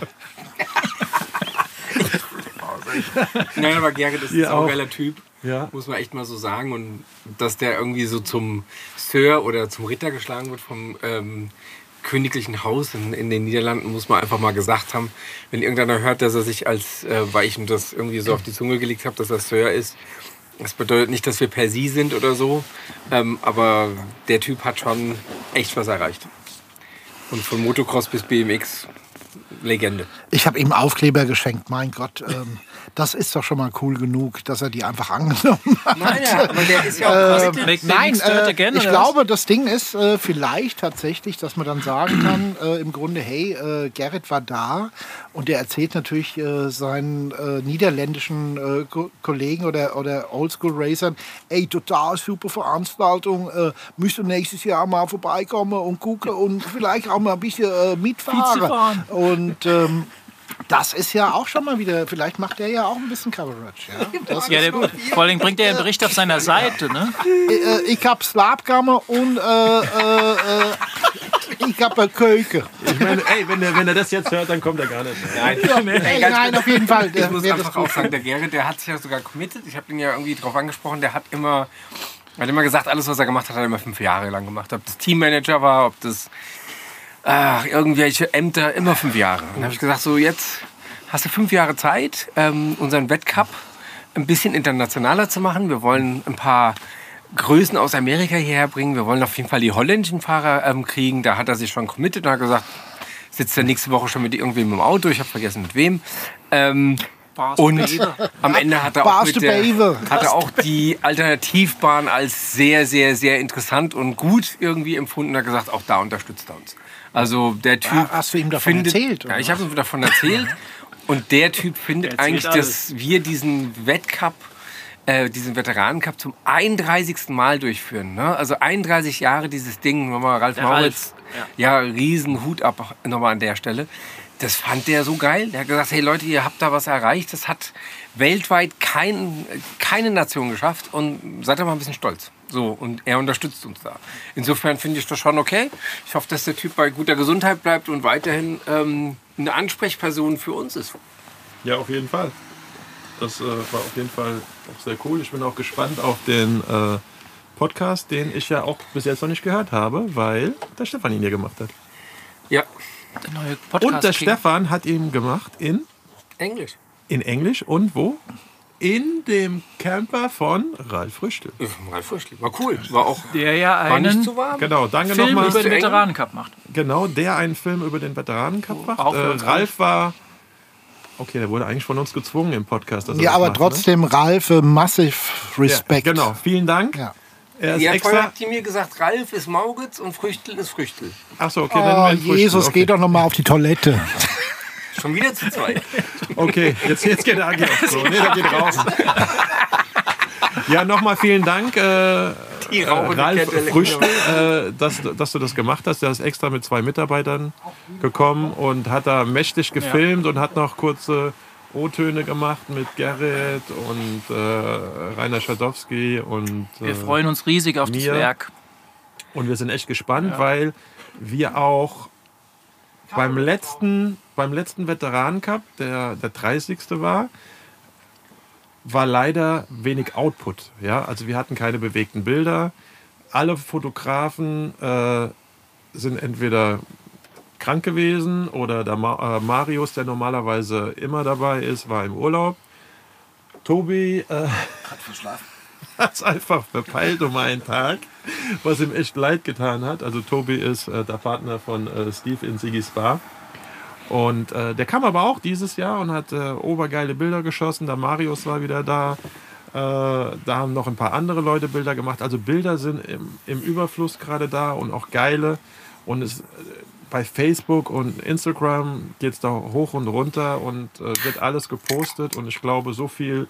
Nein, aber Gerrit ist ein
Ihr auch.
saugeiler Typ.
Ja.
Muss man echt mal so sagen. Und dass der irgendwie so zum Sir oder zum Ritter geschlagen wird vom königlichen Haus in den Niederlanden, muss man einfach mal gesagt haben. Wenn irgendeiner hört, dass er sich als, weil ich ihm das irgendwie so auf die Zunge gelegt habe, dass er Sir ist, Das bedeutet nicht, dass wir per Sie sind oder so, aber der Typ hat schon echt was erreicht. Und von Motocross bis BMX, Legende.
Ich habe ihm Aufkleber geschenkt, mein Gott. Das ist doch schon mal cool genug, dass er die einfach angenommen hat.
Nein, ja, aber der ist ja auch
Nein, ich glaube, das Ding ist vielleicht tatsächlich, dass man dann sagen kann, im Grunde, hey, Gerrit war da und der erzählt natürlich seinen niederländischen Kollegen oder Oldschool-Racern, ey, total super Veranstaltung, müsst ihr nächstes Jahr mal vorbeikommen und gucken und vielleicht auch mal ein bisschen mitfahren. Und das ist ja auch schon mal wieder, vielleicht macht der ja auch ein bisschen Coverage. Ja,
vor allem bringt er einen Bericht auf seiner Seite. Ne?
Ich hab Slapkammer und ich hab eine Keuke.
Ich meine, ey, wenn er das jetzt hört, dann kommt er gar nicht mehr.
Nein, auf jeden Fall.
Ich muss einfach auch sagen, der Gerrit, der hat sich ja sogar committed. Ich habe ihn ja irgendwie drauf angesprochen, der hat immer gesagt, alles, was er gemacht hat, hat er immer 5 Jahre lang gemacht. Ob das Teammanager war, ob das irgendwelche Ämter, immer 5 Jahre. Und dann habe ich gesagt, so jetzt hast du 5 Jahre Zeit, unseren Wettcup ein bisschen internationaler zu machen. Wir wollen ein paar Größen aus Amerika hierher bringen. Wir wollen auf jeden Fall die holländischen Fahrer kriegen. Da hat er sich schon committed und hat gesagt, sitzt er nächste Woche schon mit irgendwem im Auto. Ich habe vergessen mit wem. Und am Ende hat er auch die Alternativbahn als sehr, sehr, sehr interessant und gut irgendwie empfunden. Er hat gesagt, auch da unterstützt er uns. Also der Typ
hast du ihm davon erzählt?
Ja, ich habe ihm davon erzählt. Und der Typ findet eigentlich, dass wir diesen Wettcup, diesen Veteranencup zum 31. Mal durchführen. Ne? Also 31 Jahre dieses Ding. Nochmal Ralf Mauritz, ja, riesen Hut ab nochmal an der Stelle. Das fand der so geil. Der hat gesagt, hey Leute, ihr habt da was erreicht. Das hat weltweit keine Nation geschafft. Und seid da mal ein bisschen stolz. So, und er unterstützt uns da. Insofern finde ich das schon okay. Ich hoffe, dass der Typ bei guter Gesundheit bleibt und weiterhin eine Ansprechperson für uns ist.
Ja, auf jeden Fall. Das war auf jeden Fall auch sehr cool. Ich bin auch gespannt auf den Podcast, den ich ja auch bis jetzt noch nicht gehört habe, weil der Stefan ihn hier gemacht hat.
Ja.
Der neue Podcast
und der Stefan hat ihn gemacht in
Englisch.
In Englisch und wo? In dem Camper von Ralf Früchtel.
Ralf Früchtel. War cool. War auch
der ja
war nicht
einen
zu warm.
Genau, danke
Film
nochmal.
über den Veteranencup macht.
Genau, der einen Film über den Veteranencup macht.
Auch für uns
Ralf war... Okay, der wurde eigentlich von uns gezwungen im Podcast. Dass er
Ja,
das
aber
macht,
trotzdem, Ralf, massiv Respekt.
Ja, genau, vielen Dank.
Ja.
Er ist
Ja, vorher
extra...
habt ihr mir gesagt, Ralf ist Mauritz und Früchtel ist Früchtel.
Achso, okay.
Oh,
wenn Früchtel,
Jesus,
okay.
geh doch noch mal auf die Toilette.
Schon wieder zu zweit.
Okay, jetzt geht der Agi auf so. Nee, der geht raus. Ja, nochmal vielen Dank, Ralf Früchtel, dass du das gemacht hast. Der ist extra mit 2 Mitarbeitern gekommen und hat da mächtig gefilmt und hat noch kurze O-Töne gemacht mit Gerrit und Rainer Schadowski. Und
wir freuen uns riesig auf das Werk.
Und wir sind echt gespannt, weil wir auch beim letzten Veteranencup, der 30. war leider wenig Output. Ja? Also wir hatten keine bewegten Bilder. Alle Fotografen sind entweder krank gewesen oder der Marius, der normalerweise immer dabei ist, war im Urlaub. Tobi hat es einfach verpeilt um einen Tag, was ihm echt leid getan hat. Also Tobi ist der Partner von Steve in Siggy's Bar. Und der kam aber auch dieses Jahr und hat obergeile Bilder geschossen. Der Marius war wieder da. Da haben noch ein paar andere Leute Bilder gemacht. Also Bilder sind im Überfluss gerade da und auch geile. Und bei Facebook und Instagram geht es da hoch und runter und wird alles gepostet. Und ich glaube, so viel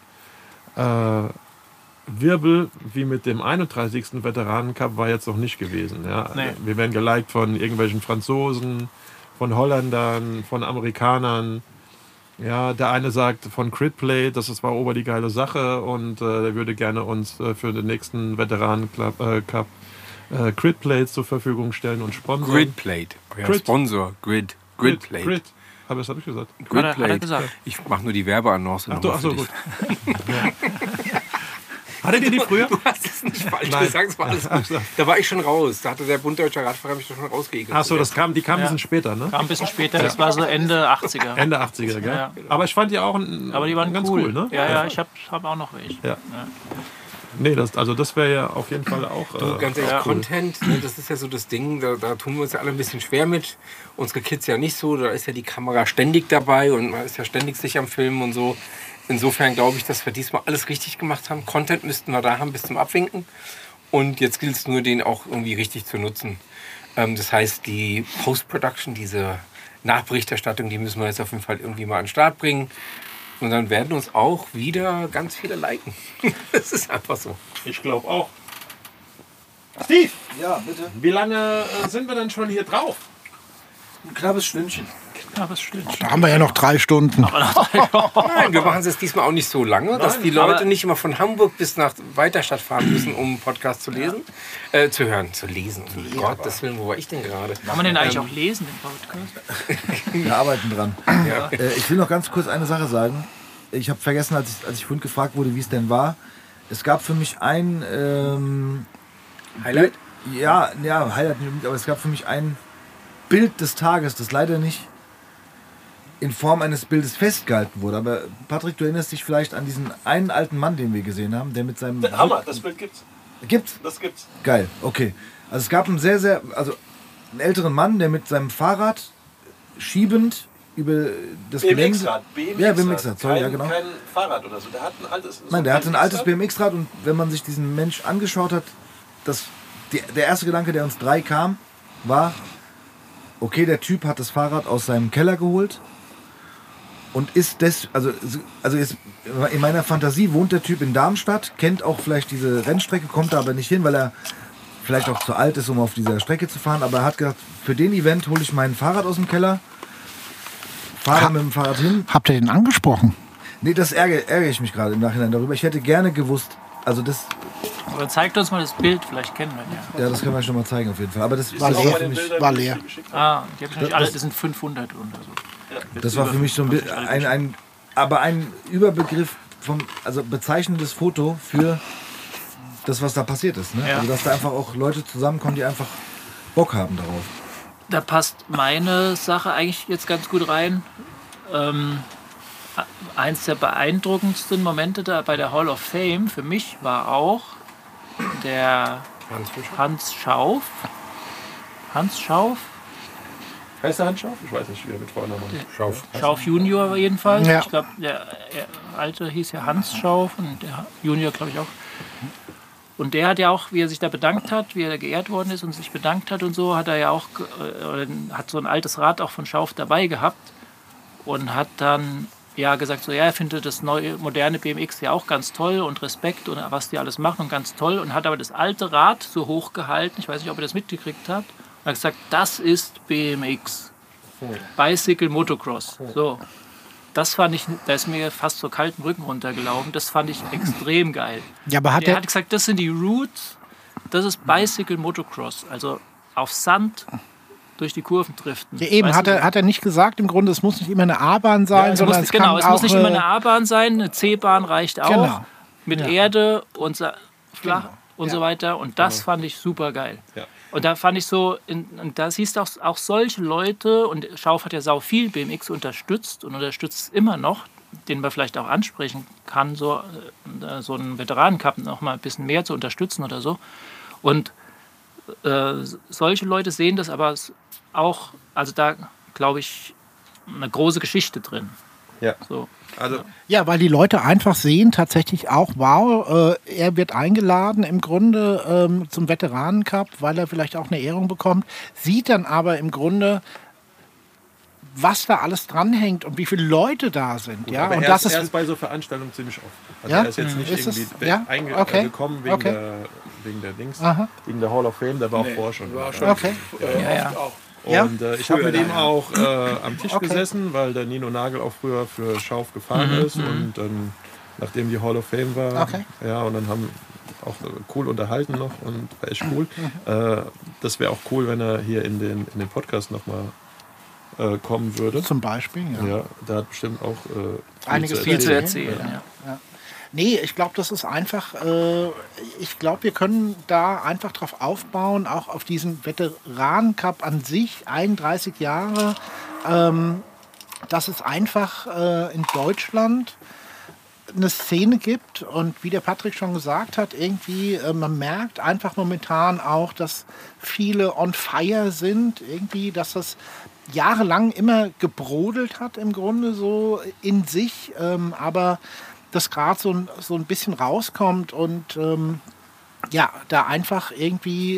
Wirbel wie mit dem 31. Veteranencup war jetzt noch nicht gewesen. Ja?
Nee.
Wir werden geliked von irgendwelchen Franzosen, von Holländern, von Amerikanern. Ja, der eine sagt von Critplate, das war ober die geile Sache und der würde gerne uns für den nächsten Veteranen-Cup Critplates zur Verfügung stellen und sponsern.
Gridplate. Ja,
Grid.
Sponsor. Gridplate.
Grid. Das habe ich gesagt.
Hat er gesagt.
Ich mache nur die Werbeannonce.
Ach so, gut. Ja. Hattet ihr die früher?
Du hast es nicht nicht falsch gesagt, es war alles gut. Da war ich schon raus. Da hatte der Bund Deutscher Radfahrer mich doch schon rausgeekelt.
Achso, die kam ein bisschen später, ne?
Kam ein bisschen später, das war so Ende 80er.
Ende 80er, gell?
Ja.
Aber ich fand die auch
Aber die waren
ganz
cool.
ne?
Ja, ich hab auch noch welche.
Ja. Nee, das wäre ja auf jeden Fall auch.
Du, ganz ehrlich,
cool.
Content, ne, das ist ja so das Ding, da tun wir uns ja alle ein bisschen schwer mit. Unsere Kids ja nicht so, da ist ja die Kamera ständig dabei und man ist ja ständig sich am Filmen und so. Insofern glaube ich, dass wir diesmal alles richtig gemacht haben. Content müssten wir da haben bis zum Abwinken. Und jetzt gilt es nur, den auch irgendwie richtig zu nutzen. Das heißt, die Post-Production, diese Nachberichterstattung, die müssen wir jetzt auf jeden Fall irgendwie mal an den Start bringen. Und dann werden uns auch wieder ganz viele liken. Das ist einfach so.
Ich glaube auch. Steve,
Ja, bitte.
wie lange sind wir denn schon hier drauf?
Ein knappes Stündchen.
Knappes Stündchen.
Da haben wir ja noch 3 Stunden.
Nein, wir machen es jetzt diesmal auch nicht so lange, dass die Leute nicht immer von Hamburg bis nach Weiterstadt fahren müssen, um einen Podcast zu lesen. Zu hören, zu lesen. Um Gottes Willen, wo war ich denn gerade?
Kann man den eigentlich auch lesen, den Podcast?
Wir arbeiten dran. Ich will noch ganz kurz eine Sache sagen. Ich habe vergessen, als ich vorhin gefragt wurde, wie es denn war. Es gab für mich ein
Highlight?
Ja, Highlight nicht, aber es gab für mich ein Bild des Tages, das leider nicht in Form eines Bildes festgehalten wurde. Aber Patrick, du erinnerst dich vielleicht an diesen einen alten Mann, den wir gesehen haben, der mit seinem...
Hammer, das Bild gibt's.
Gibt's?
Das gibt's.
Geil, okay. Also es gab einen einen älteren Mann, der mit seinem Fahrrad schiebend über das Gelände... Ja, BMX-Rad, sorry, ja genau.
Kein Fahrrad oder so, der hat ein altes...
Nein, der hatte ein altes BMX-Rad und wenn man sich diesen Mensch angeschaut hat, der erste Gedanke, der uns 3 kam, war, okay, der Typ hat das Fahrrad aus seinem Keller geholt und ist also jetzt in meiner Fantasie wohnt der Typ in Darmstadt, kennt auch vielleicht diese Rennstrecke, kommt da aber nicht hin, weil er vielleicht auch zu alt ist, um auf dieser Strecke zu fahren, aber er hat gesagt, für den Event hole ich mein Fahrrad aus dem Keller, fahre mit dem Fahrrad hin.
Habt ihr den angesprochen?
Nee, das ärgere ich mich gerade im Nachhinein darüber. Ich hätte gerne gewusst, also das...
Aber zeigt uns mal das Bild, vielleicht kennen wir den ja.
Ja, das können wir schon mal zeigen auf jeden Fall. Aber das
War
war
leer.
für mich,
War leer.
Die habe ich nicht alle, das sind 500 oder so.
das war für mich so ein Überbegriff also bezeichnendes Foto für das, was da passiert ist. Ne?
Ja.
Also dass da einfach auch Leute zusammenkommen, die einfach Bock haben darauf.
Da passt meine Sache eigentlich jetzt ganz gut rein. Eins der beeindruckendsten Momente da bei der Hall of Fame für mich war auch der Hans Schauf. Hans Schauf?
Heißt der Hans Schauf? Ich weiß nicht, wie er mit Vornamen Schauf.
Schauf Junior jedenfalls.
Ja.
Ich glaube, der alte hieß ja Hans Schauf und der Junior, glaube ich, auch. Und der hat ja auch, wie er sich da bedankt hat, wie er da geehrt worden ist und sich bedankt hat und so, hat er ja auch hat so ein altes Rad auch von Schauf dabei gehabt und hat dann ja gesagt, so ja, er findet das neue, moderne BMX ja auch ganz toll und Respekt und was die alles machen und ganz toll und hat aber das alte Rad so hoch gehalten, ich weiß nicht, ob ihr das mitgekriegt habt, und hat gesagt, das ist BMX, Bicycle Motocross, so. Das fand ich, da ist mir fast so kalten Rücken runtergelaufen, das fand ich extrem geil.
Ja, aber
Er hat gesagt, das sind die Roots, das ist Bicycle Motocross, also auf Sand durch die Kurven driften.
Ja, eben,
Weißt du?
hat er nicht gesagt, im Grunde, es muss nicht immer eine A-Bahn sein,
Es
sondern
muss,
es
genau,
kann
es
auch,
muss nicht immer eine A-Bahn sein, eine C-Bahn reicht auch.
Genau.
Mit
Ja.
Erde und flach
Genau.
und so weiter. Und das fand ich super geil.
Ja.
Und da fand ich so, und da siehst du auch solche Leute, und Schauf hat ja sau viel BMX unterstützt und unterstützt es immer noch, den man vielleicht auch ansprechen kann, so einen Veteranencup noch mal ein bisschen mehr zu unterstützen oder so. Und solche Leute sehen das aber auch, also da glaube ich, eine große Geschichte drin.
Ja.
So.
Also,
Ja, weil die Leute einfach sehen, tatsächlich auch, wow, er wird eingeladen im Grunde zum Veteranencup, weil er vielleicht auch eine Ehrung bekommt, sieht dann aber im Grunde, was da alles dranhängt und wie viele Leute da sind. Ja?
aber
Und
er
das
ist bei so Veranstaltungen ziemlich oft. Also
Ja?
er ist jetzt nicht
Ist es-
irgendwie
ja? Okay.
gekommen wegen,
Okay.
wegen der Dings,
Aha.
wegen der Hall of Fame, der war auch vorher schon.
War
da.
schon
Okay.
Ja.
oft auch.
Ja?
Und ich habe mit ihm auch am Tisch gesessen, weil der Nino Nagel auch früher für Schauf gefahren ist. Und dann, nachdem die Hall of Fame war,
Okay.
ja, und dann haben auch cool unterhalten noch und war echt cool. Das wäre auch cool, wenn er hier in den Podcast nochmal kommen würde.
Zum Beispiel, ja.
Ja, da hat bestimmt auch
Einiges
Viel zu erzählen. Ja.
Nee, ich glaube, das ist einfach, ich glaube, wir können da einfach drauf aufbauen, auch auf diesen Veteranen-Cup an sich, 31 Jahre, dass es einfach in Deutschland eine Szene gibt und wie der Patrick schon gesagt hat, irgendwie, man merkt einfach momentan auch, dass viele on fire sind, irgendwie, dass das jahrelang immer gebrodelt hat im Grunde so in sich, aber das gerade so ein bisschen rauskommt und ja, da einfach irgendwie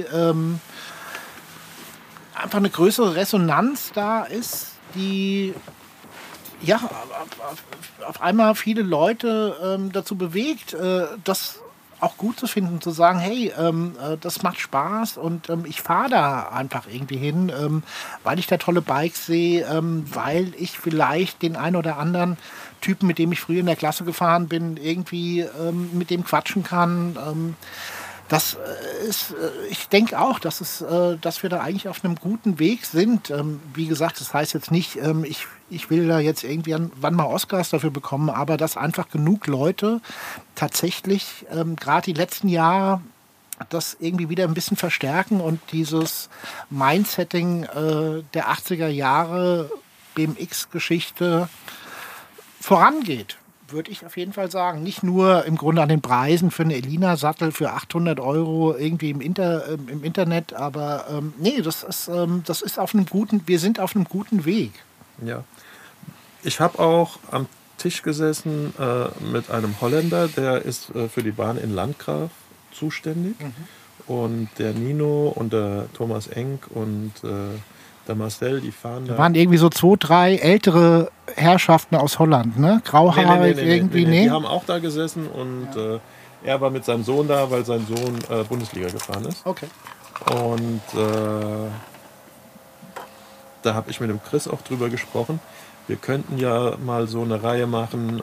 einfach eine größere Resonanz da ist, die ja auf einmal viele Leute dazu bewegt, das auch gut zu finden, zu sagen, hey, das macht Spaß und ich fahre da einfach irgendwie hin, weil ich da tolle Bikes sehe, weil ich vielleicht den einen oder anderen Typen, mit dem ich früher in der Klasse gefahren bin, irgendwie mit dem quatschen kann. Das ist, ich denke auch, dass wir da eigentlich auf einem guten Weg sind. Wie gesagt, das heißt jetzt nicht, ich will da jetzt irgendwie wann mal Oscars dafür bekommen, aber dass einfach genug Leute tatsächlich gerade die letzten Jahre das irgendwie wieder ein bisschen verstärken und dieses Mindsetting der 80er Jahre BMX-Geschichte vorangeht, würde ich auf jeden Fall sagen. Nicht nur im Grunde an den Preisen für einen Elina-Sattel für 800 € irgendwie im Internet, aber nee, das ist auf einem guten, wir sind auf einem guten Weg.
Ja. Ich habe auch am Tisch gesessen mit einem Holländer, der ist für die Bahn in Landgraf zuständig. Und der Nino und der Thomas Enck und der Marcel, die fahren da.
Da waren irgendwie so 2, 3 ältere Herrschaften aus Holland, ne? Grauhaarig irgendwie,
nee. Die haben auch da gesessen und er war mit seinem Sohn da, weil sein Sohn Bundesliga gefahren ist.
Okay.
Und da habe ich mit dem Chris auch drüber gesprochen. Wir könnten ja mal so eine Reihe machen,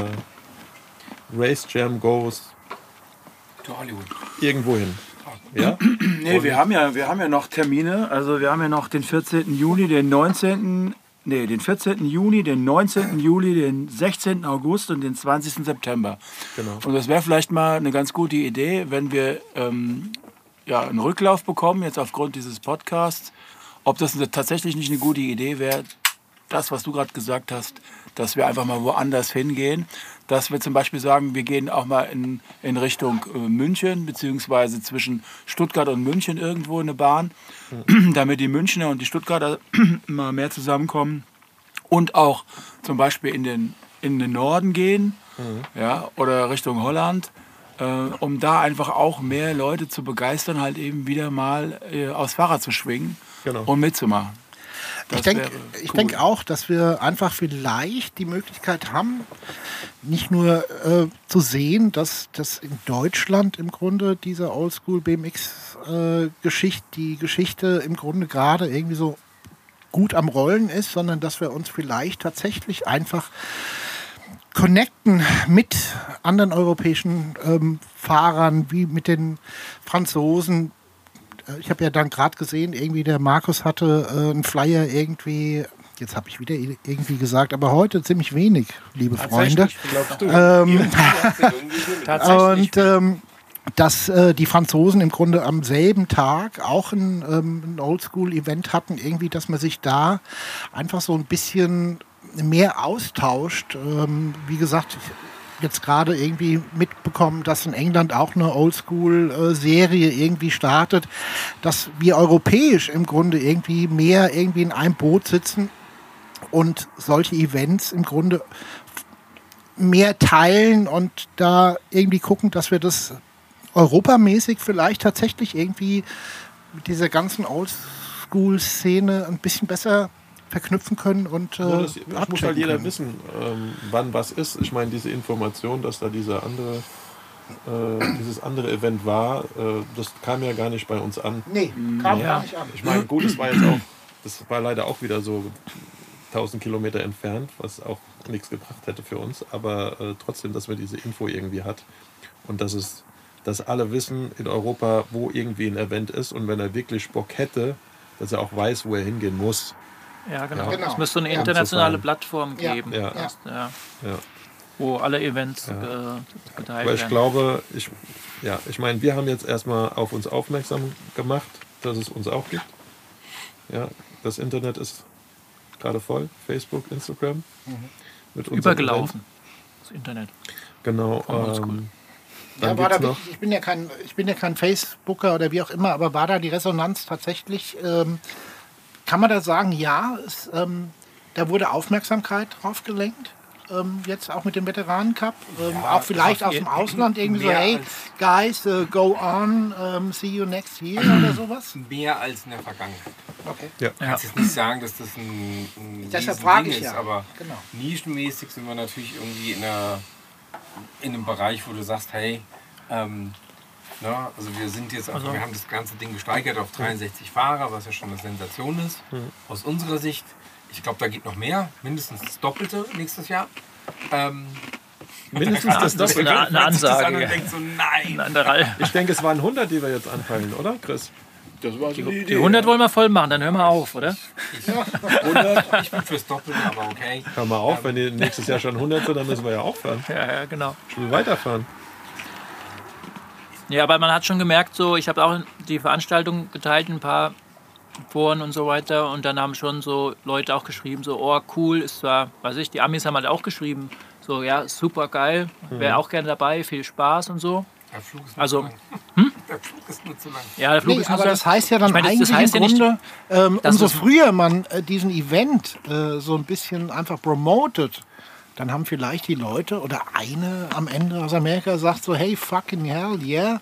Race Jam Goes
To Hollywood.
irgendwo hin. Ja?
Nee, wir haben ja noch Termine. Also wir haben ja noch den 14. Juni, den 14. Juni, den 19. Juli, den 16. August und den 20. September.
Genau.
Und das wäre vielleicht mal eine ganz gute Idee, wenn wir einen Rücklauf bekommen, jetzt aufgrund dieses Podcasts, ob das tatsächlich nicht eine gute Idee wäre, das, was du gerade gesagt hast, dass wir einfach mal woanders hingehen. Dass wir zum Beispiel sagen, wir gehen auch mal in Richtung München, beziehungsweise zwischen Stuttgart und München irgendwo in eine Bahn, damit die Münchner und die Stuttgarter mal mehr zusammenkommen. Und auch zum Beispiel in den Norden gehen, ja, oder Richtung Holland, um da einfach auch mehr Leute zu begeistern, halt eben wieder mal aufs Fahrrad zu schwingen und mitzumachen.
Ich denke auch, dass wir einfach vielleicht die Möglichkeit haben, nicht nur zu sehen, dass das in Deutschland im Grunde diese Oldschool BMX-Geschichte, die Geschichte im Grunde gerade irgendwie so gut am Rollen ist, sondern dass wir uns vielleicht tatsächlich einfach connecten mit anderen europäischen Fahrern, wie mit den Franzosen. Ich habe ja dann gerade gesehen, irgendwie der Markus hatte einen Flyer irgendwie, jetzt habe ich wieder irgendwie gesagt, aber heute ziemlich wenig, liebe Freunde.
Glaubst du?
Tatsächlich.
Und dass die Franzosen im Grunde am selben Tag auch ein Oldschool-Event hatten, irgendwie, dass man sich da einfach so ein bisschen mehr austauscht. Wie gesagt, jetzt gerade irgendwie mitbekommen, dass in England auch eine Oldschool-Serie irgendwie startet, dass wir europäisch im Grunde irgendwie mehr irgendwie in einem Boot sitzen und solche Events im Grunde mehr teilen und da irgendwie gucken, dass wir das europamäßig vielleicht tatsächlich irgendwie mit dieser ganzen Oldschool-Szene ein bisschen besser verknüpfen können und
das muss halt
abchecken
jeder
können.
wissen, wann was ist. Ich meine, diese Information, dass da dieses andere Event war, das kam ja gar nicht bei uns an.
Nee, kam gar nicht an.
Ich meine, gut, das war leider auch wieder so 1000 Kilometer entfernt, was auch nichts gebracht hätte für uns, aber trotzdem, dass man diese Info irgendwie hat und dass alle wissen in Europa, wo irgendwie ein Event ist und wenn er wirklich Bock hätte, dass er auch weiß, wo er hingehen muss.
Ja, genau.
Ja.
Es müsste eine internationale Plattform geben.
Ja.
Ja. wo alle Events geteilt
Aber ich
werden.
glaube, ich meine, wir haben jetzt erstmal auf uns aufmerksam gemacht, dass es uns auch gibt. Ja, das Internet ist gerade voll, Facebook, Instagram. Mit unserem
Übergelaufen, das Internet.
Event. Genau.
Oldschool.
Dann
war
gibt's
da
noch,
ich bin ja kein Facebooker oder wie auch immer, aber war da die Resonanz tatsächlich, kann man da sagen, ja, da wurde Aufmerksamkeit drauf gelenkt? Jetzt auch mit dem Veteranencup, auch vielleicht aus dem Ausland irgendwie so,
mehr
hey, guys, go on, see you next year oder sowas?
Mehr als in der Vergangenheit.
Okay.
ja.
Ich kann jetzt nicht sagen, dass das ein
Deshalb
Riesending
frage ich
ist,
ja.
aber
Genau.
nischenmäßig sind wir natürlich irgendwie in einem Bereich, wo du sagst, hey, also wir sind jetzt, wir haben das ganze Ding gesteigert auf 63 Fahrer, was ja schon eine Sensation ist. Aus unserer Sicht, ich glaube, da geht noch mehr, mindestens das Doppelte nächstes Jahr.
Mindestens das Doppelte.
Eine Ansage.
Und denkt so, nein.
An der Reihe.
Ich denke, es waren 100, die wir jetzt anpeilen, oder, Chris?
Das war so die
Die
Idee.
100 wollen wir voll machen, dann hören wir auf, oder?
Ich bin fürs Doppelte, aber okay.
Hör mal auf, wenn die nächstes Jahr schon 100 sind, dann müssen wir ja aufhören.
Ja, genau.
Ich will weiterfahren.
Ja, aber man hat schon gemerkt, so, ich habe auch die Veranstaltung geteilt, ein paar Foren und so weiter. Und dann haben schon so Leute auch geschrieben, so, oh cool, ist zwar, weiß ich, die Amis haben halt auch geschrieben, so, ja, super geil, wäre auch gerne dabei, viel Spaß und so.
Der Flug ist nur
Also,
zu lang. Der Flug ist nur zu lang.
Ja, der Flug
Nee,
ist nicht
aber
so-
das heißt ja dann
Ich meine,
eigentlich
das heißt
im
ja nicht,
Grunde,
dass
umso
es-
früher man diesen Event so ein bisschen einfach promotet, dann haben vielleicht die Leute oder eine am Ende aus Amerika sagt so, hey, fucking hell, yeah,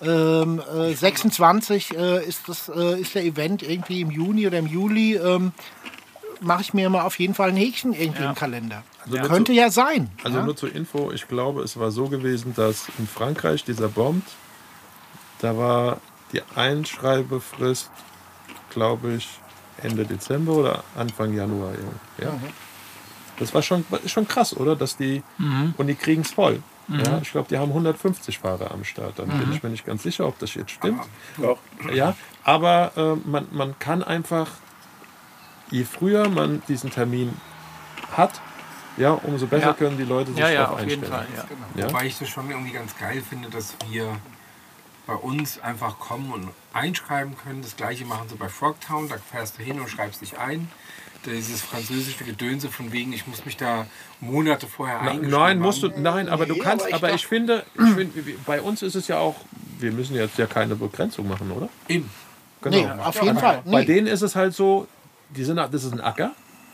26 ist der Event irgendwie im Juni oder im Juli, mache ich mir mal auf jeden Fall ein Häkchen irgendwie im Kalender.
nur
Könnte ja sein.
Also
ja?
nur zur Info, ich glaube, es war so gewesen, dass in Frankreich dieser Bomb, da war die Einschreibefrist, glaube ich, Ende Dezember oder Anfang Januar. Ja. Das war schon krass, oder? Dass die, und die kriegen es voll. Ja, ich glaube, die haben 150 Fahrer am Start. Dann bin ich mir nicht ganz sicher, ob das jetzt stimmt.
Doch.
Ja, aber man kann einfach, je früher man diesen Termin hat, ja, umso besser
Ja.
können die Leute sich
Ja, ja,
darauf
auf
einstellen.
jeden Fall. Ja.
Ja?
Wobei ich das schon irgendwie ganz geil finde, dass wir bei uns einfach kommen und einschreiben können. Das gleiche machen sie bei Frogtown. Da fährst du hin und schreibst dich ein. Dieses französische Gedönse von wegen, ich muss mich da Monate vorher eingeschrieben
Nein, musst du,
haben.
nein, aber du kannst, aber ich finde, bei uns ist es ja auch, wir müssen jetzt ja keine Begrenzung machen, oder?
Eben.
Genau.
Nee, auf jeden Fall.
Bei
Nee.
denen ist es halt so, das ist ein Acker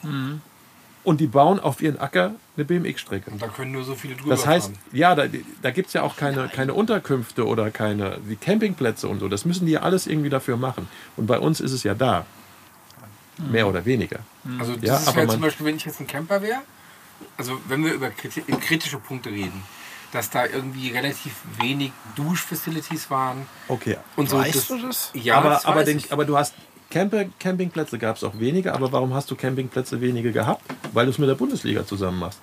und die bauen auf ihren Acker eine BMX-Strecke.
Und da können nur so viele drüber
Das heißt,
fahren.
ja, da gibt es ja auch keine Unterkünfte oder wie Campingplätze und so. Das müssen die ja alles irgendwie dafür machen. Und bei uns ist es ja da. Mehr oder weniger.
Also das
Ja,
ist
aber
ja
man-
zum Beispiel, wenn ich jetzt ein Camper wäre, also wenn wir über kritische Punkte reden, dass da irgendwie relativ wenig Duschfacilities waren
Okay.
und so.
Weißt du das?
Ja, das weiß ich.
aber du hast Campingplätze gab es auch weniger, aber warum hast du Campingplätze weniger gehabt? Weil du es mit der Bundesliga zusammen machst.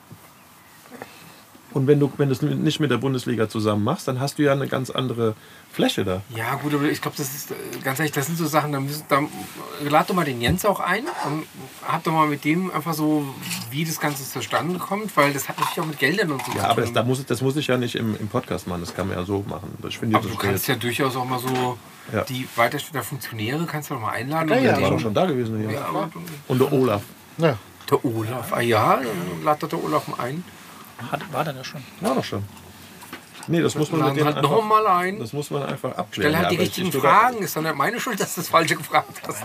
Und wenn du es nicht mit der Bundesliga zusammen machst, dann hast du ja eine ganz andere Fläche da.
Ja gut, aber ich glaube, das ist ganz ehrlich, das sind so Sachen, da lad doch mal den Jens auch ein und hab doch mal mit dem einfach so, wie das Ganze zustande kommt, weil das hat natürlich auch mit Geldern und so
Ja, aber
tun.
das muss ich ja nicht im Podcast machen, das kann man ja so machen. Ich finde,
Aber du kannst ja durchaus auch mal so
Ja.
die Weiterstädter Funktionäre kannst du doch mal einladen.
Ja,
und
ja.
mit
war
denen-
doch schon da gewesen hier.
Ja, aber
Und der Olaf.
Ja.
der Olaf, lad doch der Olaf mal ein.
War der schon?
War doch schon. Nee, das muss man
Laden
mit denen
halt noch
einfach,
mal ein.
das muss man einfach abklären.
Stell halt die
aber
richtigen
ich-
Fragen. Ist doch nicht meine Schuld, dass du das Falsche gefragt hast.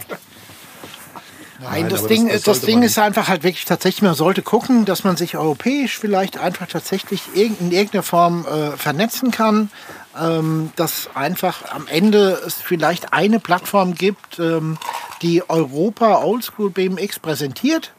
Nein, das
aber
Ding,
das
das
sollte
Ding
man
ist einfach halt wirklich tatsächlich, man sollte gucken, dass man sich europäisch vielleicht einfach tatsächlich in irgendeiner Form vernetzen kann. Dass einfach am Ende es vielleicht eine Plattform gibt, die Europa Oldschool BMX präsentiert.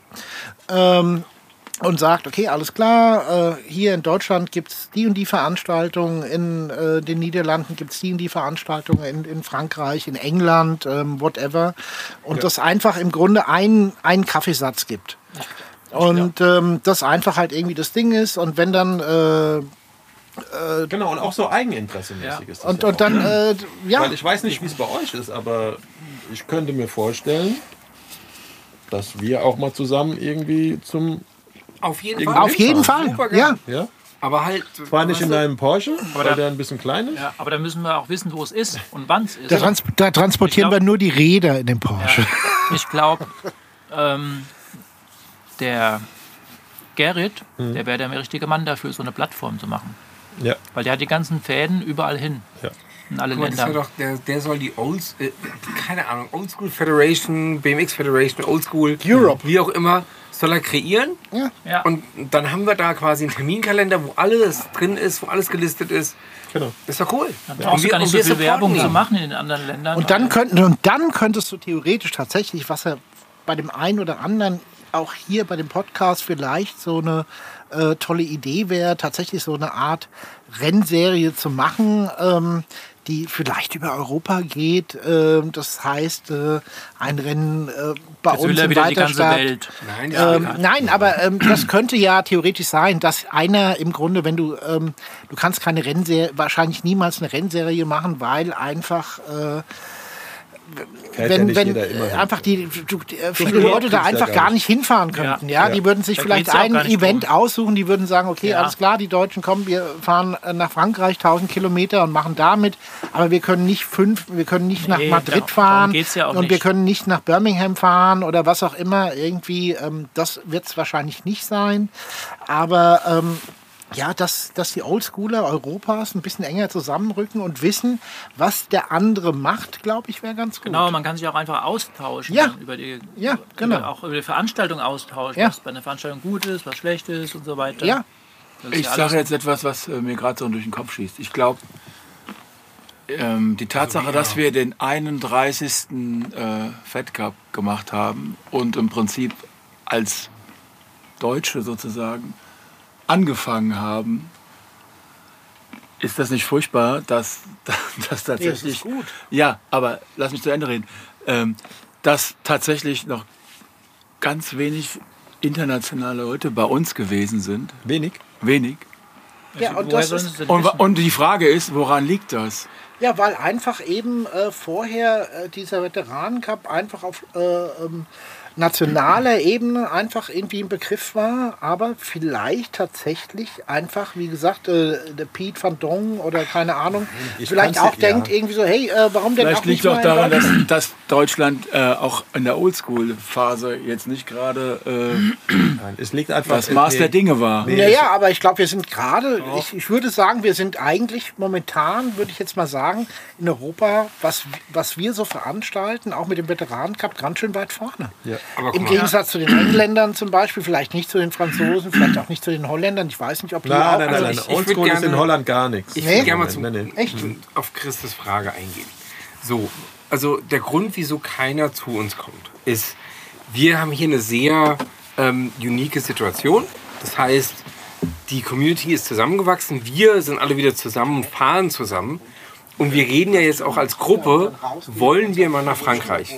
Und sagt, okay, alles klar, hier in Deutschland gibt es die und die Veranstaltungen, in den Niederlanden gibt es die und die Veranstaltungen, in Frankreich, in England, whatever. Und das einfach im Grunde einen Kaffeesatz gibt. Und das einfach halt irgendwie das Ding ist. Und wenn dann,
Genau, und auch so eigeninteressemäßig ist das.
und
ja auch.
dann, ja,
Weil ich weiß nicht, wie es bei euch ist, aber ich könnte mir vorstellen, dass wir auch mal zusammen irgendwie zum...
Auf jeden
Auf
Fall.
auf jeden Fall,
Super
ja.
geil.
Ja?
Aber halt.
Fahr nicht in deinem Porsche, weil
da-
der ein bisschen klein ist.
Ja, aber da müssen wir auch wissen, wo es ist und wann es ist.
Da transportieren
Ich glaub-
wir nur die Räder in dem Porsche.
Ich glaube, der Gerrit, der wäre der richtige Mann dafür, so eine Plattform zu machen.
Ja.
Weil der hat die ganzen Fäden überall hin.
Ja.
In alle
Guck mal, das
Länder.
wär doch, der soll die keine Ahnung, Old School Federation, BMX Federation, Old School,
Europe.
wie auch immer, soll er kreieren.
Ja.
Und dann haben wir da quasi einen Terminkalender, wo alles drin ist, wo alles gelistet ist.
Genau.
Das ist doch cool.
Dann brauchst du gar nicht so viel Werbung zu machen in den anderen Ländern.
Und dann könntest du theoretisch tatsächlich, was er bei dem einen oder anderen auch hier bei dem Podcast vielleicht so eine tolle Idee wäre, tatsächlich so eine Art Rennserie zu machen, die vielleicht über Europa geht. Das heißt, ein Rennen bei
Jetzt
uns
will er
im
wieder die ganze
Weiterstadt.
Welt.
Nein,
Nein, aber das könnte ja theoretisch sein, dass einer im Grunde, wenn du kannst keine Rennserie, wahrscheinlich niemals eine Rennserie machen, weil einfach
Fährt ja
wenn
nicht jeder immer hin.
einfach viele
viel
Leute da
kriegst du
einfach
ja
gar
gar
nicht hinfahren könnten. Ja,
Ja.
die würden sich
Da
vielleicht
geht's ja auch
ein
gar nicht
Event
drum.
aussuchen, die würden sagen, okay,
Ja.
alles klar, die Deutschen kommen, wir fahren nach Frankreich 1000 Kilometer und machen damit, aber wir können nicht nach
Nee,
Madrid
darum
fahren
geht's ja auch
und wir
nicht.
können nicht nach Birmingham fahren oder was auch immer. Irgendwie, das wird es wahrscheinlich nicht sein. Aber ja, dass die Oldschooler Europas ein bisschen enger zusammenrücken und wissen, was der andere macht, glaube ich, wäre ganz gut.
Genau, man kann sich auch einfach austauschen.
Ja.
Dann über die,
Ja, genau.
auch über die Veranstaltung austauschen,
Ja.
was bei einer Veranstaltung gut ist, was schlecht ist und so weiter.
Ja.
Das ist
Ich
ja alles-
sage jetzt etwas, was mir gerade so durch den Kopf schießt. Ich glaube, die Tatsache, dass wir den 31. Fed Cup gemacht haben und im Prinzip als Deutsche sozusagen angefangen haben, ist das nicht furchtbar, dass tatsächlich...
ist gut.
Ja, aber lass mich zu Ende reden. Dass tatsächlich noch ganz wenig internationale Leute bei uns gewesen sind.
Wenig.
Wenig.
Ja, und
Woher
das
sollen
ist,
sie es denn
Und,
wissen?
und die Frage ist, woran liegt das?
ja, weil einfach eben vorher dieser Veteranencup einfach auf nationaler Ebene einfach irgendwie ein Begriff war, aber vielleicht tatsächlich einfach, wie gesagt, der Piet van Dong oder keine Ahnung, vielleicht
kann's
auch
ja.
denkt irgendwie so, hey, warum denn
Vielleicht
auch nicht
liegt auch
mal in
daran,
Deutschland?
dass Deutschland auch in der Oldschool-Phase jetzt nicht gerade
Nein, es liegt einfach.
das Maß der Dinge war.
Nee.
Ja, ja, aber ich glaube, wir sind gerade, ich würde sagen, wir sind eigentlich momentan, würde ich jetzt mal sagen, in Europa, was wir so veranstalten, auch mit dem Veteranencup, ganz schön weit vorne.
Aber
Im
guck mal,
Gegensatz zu den Engländern zum Beispiel, vielleicht nicht zu den Franzosen, vielleicht auch nicht zu den Holländern. Ich weiß nicht, ob die
Nein,
auch...
nein, nein,
also
nein.
ich würd
Oldschool ist in
gerne-
Holland gar nichts.
ich
Nee?
will gerne mal
Nein, nein.
Echt?
auf Christus Frage eingehen. So, also der Grund, wieso keiner zu uns kommt, ist, wir haben hier eine sehr unique Situation. Das heißt, die Community ist zusammengewachsen, wir sind alle wieder zusammen und fahren zusammen. Und wir reden ja jetzt auch als Gruppe, wollen wir mal nach Frankreich.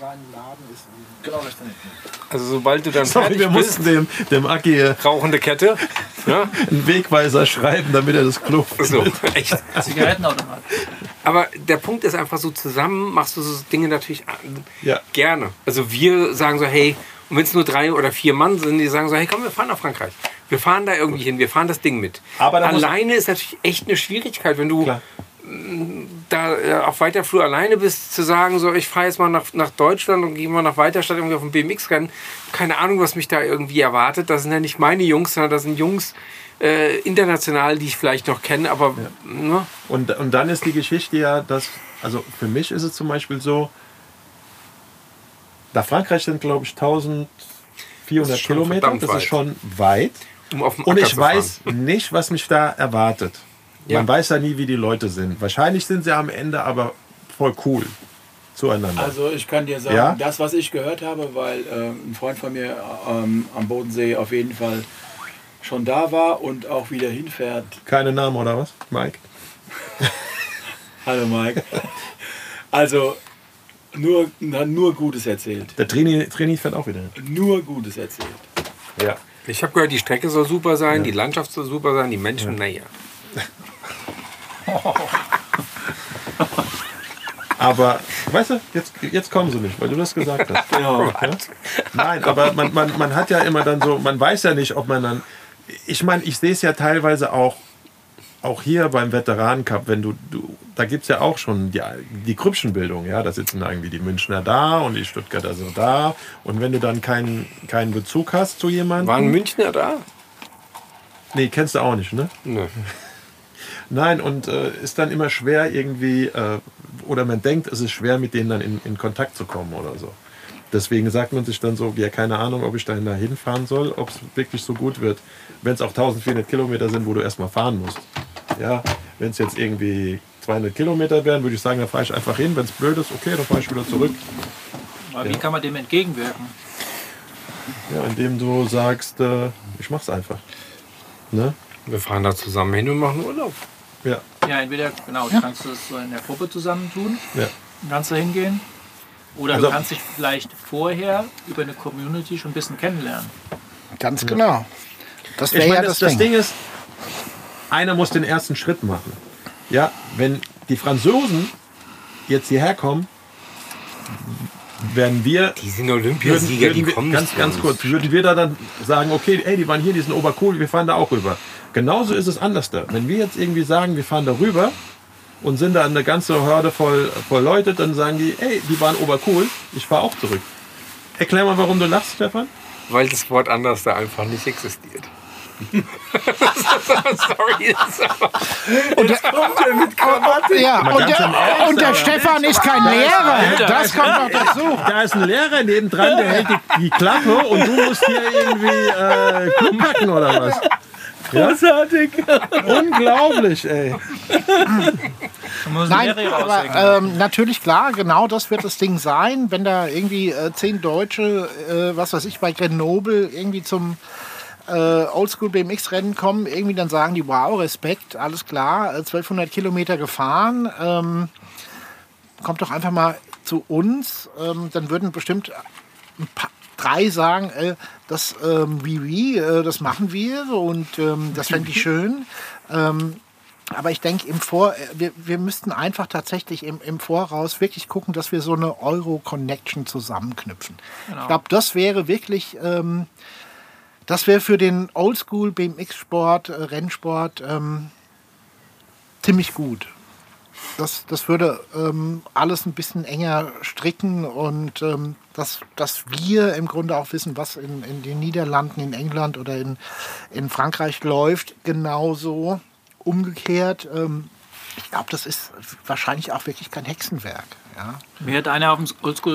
Also sobald du dann
Sorry,
fertig
wir
bist,
mussten dem Aki
rauchende Kette. Ja?
einen Wegweiser schreiben, damit er das Klo
So, echt.
Zigarettenautomat.
Aber der Punkt ist einfach so, zusammen machst du so Dinge natürlich
Ja.
gerne. Also wir sagen so, hey, und wenn es nur 3 oder 4 Mann sind, die sagen so, hey, komm, wir fahren nach Frankreich. Wir fahren da irgendwie hin, wir fahren das Ding mit.
Aber da muss-
alleine ist natürlich echt eine Schwierigkeit, wenn du
Klar.
da auf weiter Flur alleine bist, zu sagen, so, ich fahre jetzt mal nach Deutschland und gehe mal nach Weiterstadt irgendwie auf ein BMX-Rennen. Keine Ahnung, was mich da irgendwie erwartet. Das sind ja nicht meine Jungs, sondern das sind Jungs international, die ich vielleicht noch kenne, aber ne?
Und dann ist die Geschichte ja, dass, also für mich ist es zum Beispiel so, nach Frankreich sind, glaube ich, 1400
Das ist schon
Kilometer.
verdammt
Das
weit.
ist schon weit.
Um auf dem
Und
Acker
ich
zu fahren.
weiß nicht, was mich da erwartet.
Ja.
Man weiß ja nie, wie die Leute sind. Wahrscheinlich sind sie am Ende aber voll cool zueinander.
Also ich kann dir sagen,
Ja?
das, was ich gehört habe, weil ein Freund von mir am Bodensee auf jeden Fall schon da war und auch wieder hinfährt.
Keine Namen oder was, Mike?
Hallo Mike. Also nur Gutes erzählt.
Der Trini fährt auch wieder.
Nur Gutes erzählt.
Ja.
Ich habe gehört, die Strecke soll super sein, die Landschaft soll super sein, die Menschen, naja.
Aber, weißt du, jetzt kommen sie nicht, weil du das gesagt hast.
Genau.
Ja? Nein, aber man hat ja immer dann so, man weiß ja nicht, ob man dann ich meine, ich sehe es ja teilweise auch hier beim Veteranen-Cup, wenn da gibt es ja auch schon die Grüppchenbildung, ja, da sitzen irgendwie die Münchner da und die Stuttgarter sind da und wenn du dann keinen Bezug hast zu jemandem...
Waren Münchner da?
Nee, kennst du auch nicht, ne?
Nö.
Nein, und ist dann immer schwer irgendwie, oder man denkt, es ist schwer, mit denen dann in Kontakt zu kommen oder so. Deswegen sagt man sich dann so, ja, keine Ahnung, ob ich da hinfahren soll, ob es wirklich so gut wird. Wenn es auch 1400 Kilometer sind, wo du erstmal fahren musst. Ja, wenn es jetzt irgendwie 200 Kilometer wären, würde ich sagen, da fahre ich einfach hin. Wenn es blöd ist, okay, dann fahre ich wieder zurück.
Aber wie kann man dem entgegenwirken?
Ja, indem du sagst, ich mach's einfach. Ne?
Wir fahren da zusammen hin und machen Urlaub.
Ja.
Ja, entweder, genau, du kannst das so in der Gruppe zusammentun,
Ja.
dann kannst du hingehen. Oder
Also-
du kannst dich vielleicht vorher über eine Community schon ein bisschen kennenlernen.
Ganz genau. Das
Ich
wäre ja
meine,
das
das
Ding.
Ding ist, einer muss den ersten Schritt machen. Ja, wenn die Franzosen jetzt hierher kommen, werden wir...
Die sind Olympiasieger, die
wir,
kommen
ganz,
nicht
ganz
zu
kurz,
uns.
würden wir da dann sagen, okay, ey, die waren hier, die sind obercool, wir fahren da auch rüber. Genauso ist es anders da. Wenn wir jetzt irgendwie sagen, wir fahren da rüber und sind da eine ganze Horde voll Leute, dann sagen die, ey, die waren obercool, ich fahre auch zurück. Erklär mal, warum du lachst, Stefan.
Weil das Wort anders da einfach nicht existiert. Sorry.
Ja,
Mal
und
ganz im Ernst,
und der
aber-
Stefan ist kein Lehrer. Das kommt noch dazu.
Da ist ein Lehrer nebendran, der hält die Klappe und du musst hier irgendwie Club packen oder was? Großartig. Unglaublich, ey.
Nein, aber natürlich klar, genau das wird das Ding sein, wenn da irgendwie 10 Deutsche, was weiß ich, bei Grenoble irgendwie zum Oldschool BMX-Rennen kommen, irgendwie dann sagen die, wow, Respekt, alles klar, 1200 Kilometer gefahren, kommt doch einfach mal zu uns, dann würden bestimmt ein paar, 3 sagen, das das machen wir und das fände ich schön. Aber ich denke, wir müssten einfach tatsächlich im Voraus wirklich gucken, dass wir so eine Euro-Connection zusammenknüpfen.
Genau.
Ich glaube, das wäre wirklich, das wäre für den Oldschool BMX-Sport, Rennsport ziemlich gut. Das würde alles ein bisschen enger stricken und dass wir im Grunde auch wissen, was in den Niederlanden, in England oder in Frankreich läuft, genauso. Umgekehrt, ich glaube, das ist wahrscheinlich auch wirklich kein Hexenwerk. Ja?
Mir hat einer auf dem Oldschool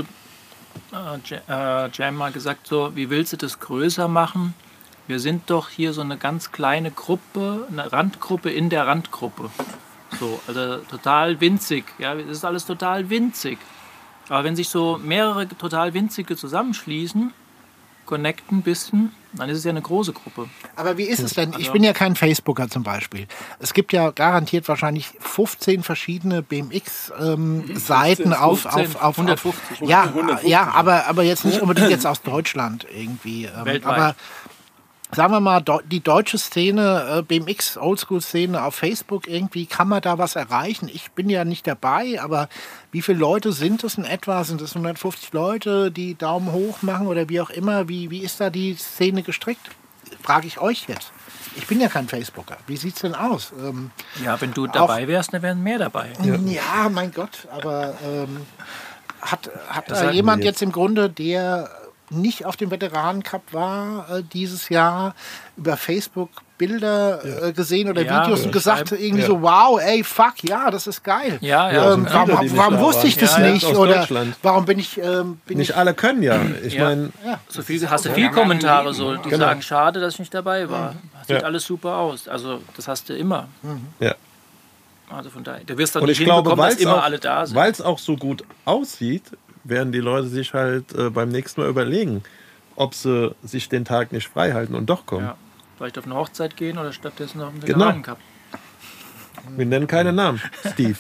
Jam mal gesagt, so, wie willst du das größer machen? Wir sind doch hier so eine ganz kleine Gruppe, eine Randgruppe in der Randgruppe. So, also total winzig. Ja, das ist alles total winzig. Aber wenn sich so mehrere total winzige zusammenschließen, connecten ein bisschen, dann ist es ja eine große Gruppe.
Aber wie ist es denn? Ich bin ja kein Facebooker zum Beispiel. Es gibt ja garantiert wahrscheinlich 15 verschiedene BMX-Seiten auf
150.
Ja, aber jetzt nicht unbedingt jetzt aus Deutschland irgendwie.
Weltweit.
Aber sagen wir mal, die deutsche Szene, BMX, Oldschool-Szene auf Facebook, irgendwie kann man da was erreichen. Ich bin ja nicht dabei, aber wie viele Leute sind es in etwa? Sind es 150 Leute, die Daumen hoch machen oder wie auch immer? Wie ist da die Szene gestrickt? Frage ich euch jetzt. Ich bin ja kein Facebooker. Wie sieht es denn aus?
Ja, wenn du dabei wärst, dann wären mehr dabei.
Ja, mein Gott, aber hat da
sagen
jemand
wir
jetzt im Grunde, der nicht auf dem Veteranen-Cup war dieses Jahr, über Facebook Bilder gesehen oder
Ja,
Videos und gesagt,
schreiben.
irgendwie so, wow, ey, fuck, ja, das ist geil.
Ja, ja.
sind viele, die nicht
Warum
da
wusste ich
waren.
das
Ja,
nicht?
aus
Oder
Deutschland.
warum bin ich...
Nicht alle können ja. Ich
Ja.
meine,
So viel, hast du viel Kommentare, so, die
Genau.
sagen, schade, dass ich nicht dabei war. Sieht
Ja.
alles super aus. Also das hast du immer.
ja.
Also von daher, du wirst doch
Und
nicht
ich glaube,
hinbekommen,
weil
dass
es
immer
auch,
alle da sind.
weil's auch so gut aussieht, werden die Leute sich halt beim nächsten Mal überlegen, ob sie sich den Tag nicht frei halten und doch kommen.
Ja. Vielleicht auf eine Hochzeit gehen oder stattdessen auf einen
Genau.
Veteranen-Cup.
Wir nennen keine Namen. Steve.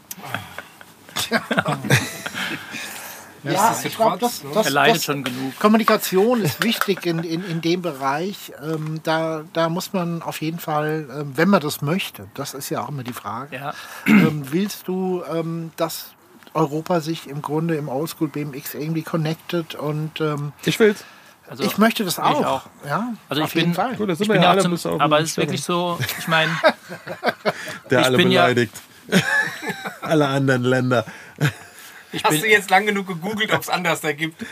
Ja, ich glaube,
Er leidet schon genug.
Kommunikation ist wichtig in dem Bereich. Da muss man auf jeden Fall, wenn man das möchte, das ist ja auch immer die Frage,
Ja.
willst du, dass Europa sich im Grunde im Oldschool BMX irgendwie connected und
Ich will's.
Also
Ich möchte das auch.
Ich auch.
Ja,
Also
auf
ich
jeden
bin,
Fall.
Gut, das
ich
sind wir
bin
ja
ja
alle
auch
bis auf
aber
den
es ist wirklich so, ich meine,
Der
Ich
alle
bin ja-
beleidigt. Alle anderen Länder.
Hast du jetzt lang genug gegoogelt, ob es anders da gibt?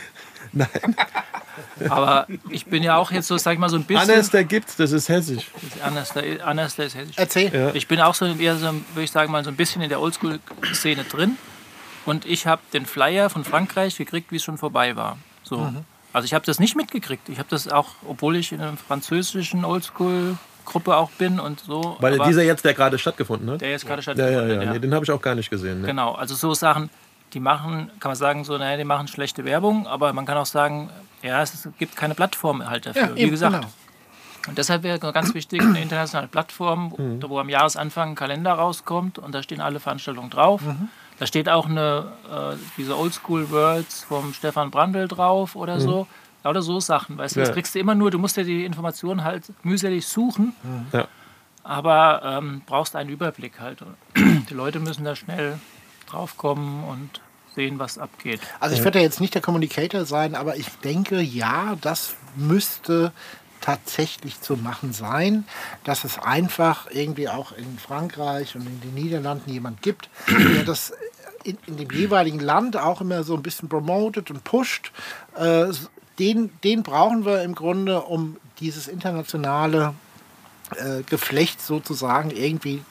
aber ich bin ja auch jetzt so, sag ich mal, so ein bisschen.
Anders, der gibt's, das ist hessisch.
Anders ist hessisch.
Erzähl.
Ja.
Ich bin auch so, eher so, würde ich sagen, mal so ein bisschen in der Oldschool-Szene drin. Und ich habe den Flyer von Frankreich gekriegt, wie es schon vorbei war. So. Also ich habe das nicht mitgekriegt. Ich habe das auch, obwohl ich in einer französischen Oldschool-Gruppe auch bin und so.
Weil
aber
dieser jetzt, der gerade stattgefunden hat?
der jetzt gerade
Ja,
stattgefunden
ja, ja.
hat,
Nee, den habe ich auch gar nicht gesehen. Ne?
Genau, also so Sachen, die machen, kann man sagen, so, naja, die machen schlechte Werbung, aber man kann auch sagen, ja, es gibt keine Plattform halt dafür,
Ja,
wie
eben,
gesagt.
genau.
Und deshalb wäre ganz wichtig, eine internationale Plattform, wo am Jahresanfang ein Kalender rauskommt und da stehen alle Veranstaltungen drauf. Da steht auch diese Oldschool Worlds vom Stefan Brandl drauf oder so. Lauter so Sachen, weißt du, das
Ja.
kriegst du immer nur, du musst ja die Informationen halt mühselig suchen,
Ja.
aber brauchst einen Überblick halt. Die Leute müssen da schnell draufkommen und sehen, was abgeht.
Also ich werde ja jetzt nicht der Communicator sein, aber ich denke, ja, das müsste tatsächlich zu machen sein, dass es einfach irgendwie auch in Frankreich und in den Niederlanden jemand gibt, der das in dem jeweiligen Land auch immer so ein bisschen promotet und pusht. Den brauchen wir im Grunde, um dieses internationale Geflecht sozusagen irgendwie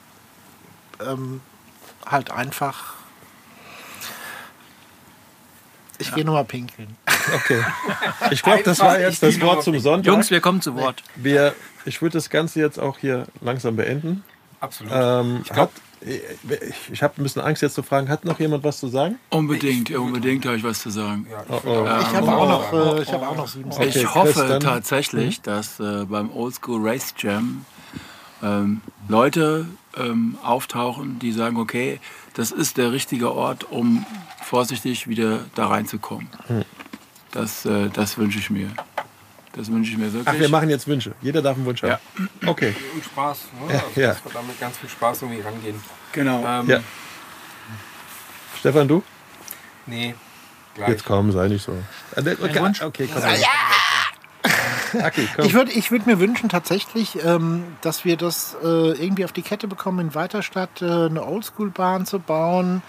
halt einfach. Ich gehe nochmal pinkeln.
Okay. Ich glaube, das war jetzt das Wort zum Sonntag.
Jungs, wir kommen zu Wort.
Ich würde das Ganze jetzt auch hier langsam beenden.
Absolut.
Ich habe ein bisschen Angst jetzt zu fragen, hat noch jemand was zu sagen?
Unbedingt habe ich was zu sagen.
Ich habe auch noch 7 Cent.
Okay,
Ich hoffe
Chris, dann-
tatsächlich, dass beim Oldschool Race Jam Leute auftauchen, die sagen, okay, das ist der richtige Ort, um vorsichtig wieder da reinzukommen. Das wünsche ich mir. Das wünsche ich mir wirklich.
Ach, wir machen jetzt Wünsche. Jeder darf einen Wunsch haben.
Ja.
Okay.
Und Spaß. Ne? Also,
Ja.
dass wir damit ganz viel Spaß irgendwie rangehen.
Genau.
Ja. Stefan, du?
Nee, gleich.
Jetzt komm, sei nicht so. Okay, komm. Okay, komm.
Ich würd mir wünschen tatsächlich, dass wir das irgendwie auf die Kette bekommen, in Weiterstadt eine Oldschool-Bahn zu bauen.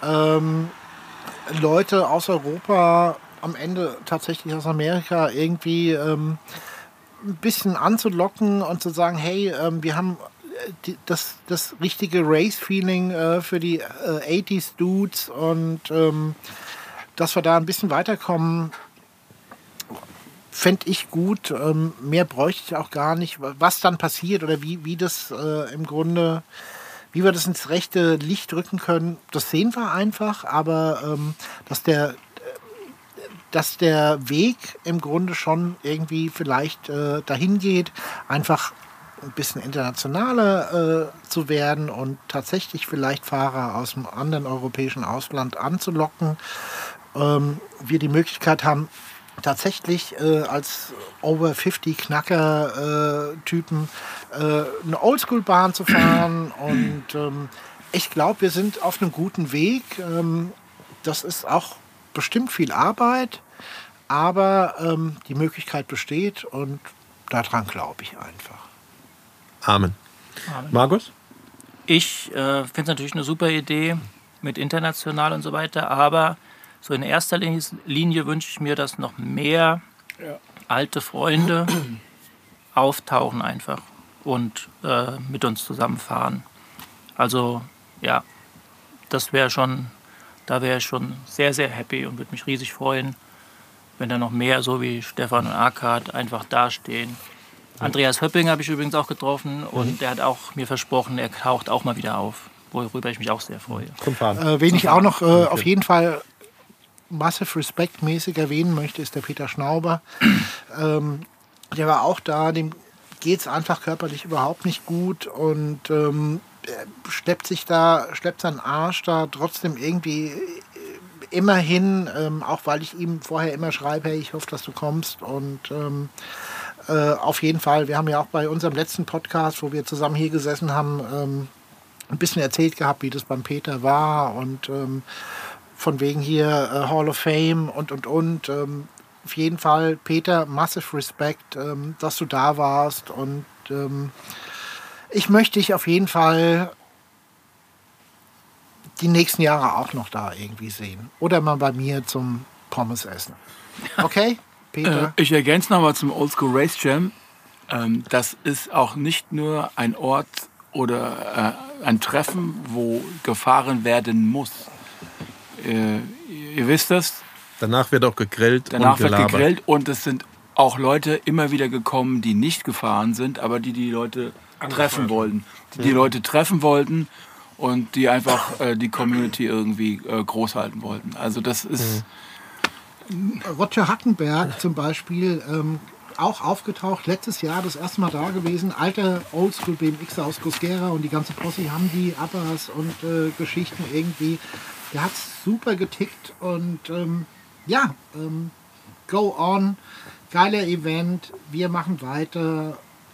Leute aus Europa, am Ende tatsächlich aus Amerika, irgendwie ein bisschen anzulocken und zu sagen, hey, wir haben das richtige Race-Feeling für die 80s-Dudes und dass wir da ein bisschen weiterkommen, fände ich gut. Mehr bräuchte ich auch gar nicht. Was dann passiert oder wie das im Grunde, wie wir das ins rechte Licht rücken können, das sehen wir einfach. Aber dass der Weg im Grunde schon irgendwie vielleicht dahin geht, einfach ein bisschen internationaler zu werden und tatsächlich vielleicht Fahrer aus einem anderen europäischen Ausland anzulocken. Wir die Möglichkeit haben, tatsächlich als Over-50-Knacker-Typen eine Oldschool-Bahn zu fahren. Und ich glaube, wir sind auf einem guten Weg. Das ist auch bestimmt viel Arbeit, aber die Möglichkeit besteht und daran glaube ich einfach.
Amen. Markus?
Ich finde es natürlich eine super Idee mit international und so weiter, aber so in erster Linie wünsche ich mir, dass noch mehr alte Freunde auftauchen einfach und mit uns zusammenfahren. Also ja, das wäre schon, da wäre ich schon sehr, sehr happy und würde mich riesig freuen, wenn da noch mehr, so wie Stefan und Arkad, einfach dastehen. Andreas Höpping habe ich übrigens auch getroffen und der hat auch mir versprochen, er taucht auch mal wieder auf, worüber ich mich auch sehr freue.
Zum Fahren.
Wen ich auch noch auf jeden Fall Massive Respect mäßig erwähnen möchte, ist der Peter Schnauber. Der war auch da, dem geht es einfach körperlich überhaupt nicht gut und schleppt seinen Arsch da trotzdem irgendwie immer hin, auch weil ich ihm vorher immer schreibe, hey, ich hoffe, dass du kommst und auf jeden Fall, wir haben ja auch bei unserem letzten Podcast, wo wir zusammen hier gesessen haben, ein bisschen erzählt gehabt, wie das beim Peter war und von wegen hier Hall of Fame und. auf jeden Fall, Peter, massive Respekt, dass du da warst. Und ich möchte dich auf jeden Fall die nächsten Jahre auch noch da irgendwie sehen. Oder mal bei mir zum Pommes essen. Okay, Peter?
Ich ergänze nochmal zum Oldschool Race Jam. Das ist auch nicht nur ein Ort oder ein Treffen, wo gefahren werden muss. Ihr wisst das.
Danach wird auch gegrillt
Danach
und
wird
gelabert.
gegrillt und es sind auch Leute immer wieder gekommen, die nicht gefahren sind, aber die Leute treffen wollten. Die Leute treffen wollten und die einfach die Community irgendwie groß halten wollten. Also das ist...
Roger Hackenberg zum Beispiel, auch aufgetaucht, letztes Jahr das erste Mal da gewesen, alter Oldschool BMXer aus Cosquera und die ganze Posse haben die Abas und Geschichten irgendwie. Der hat super getickt und go on, geiler Event, wir machen weiter.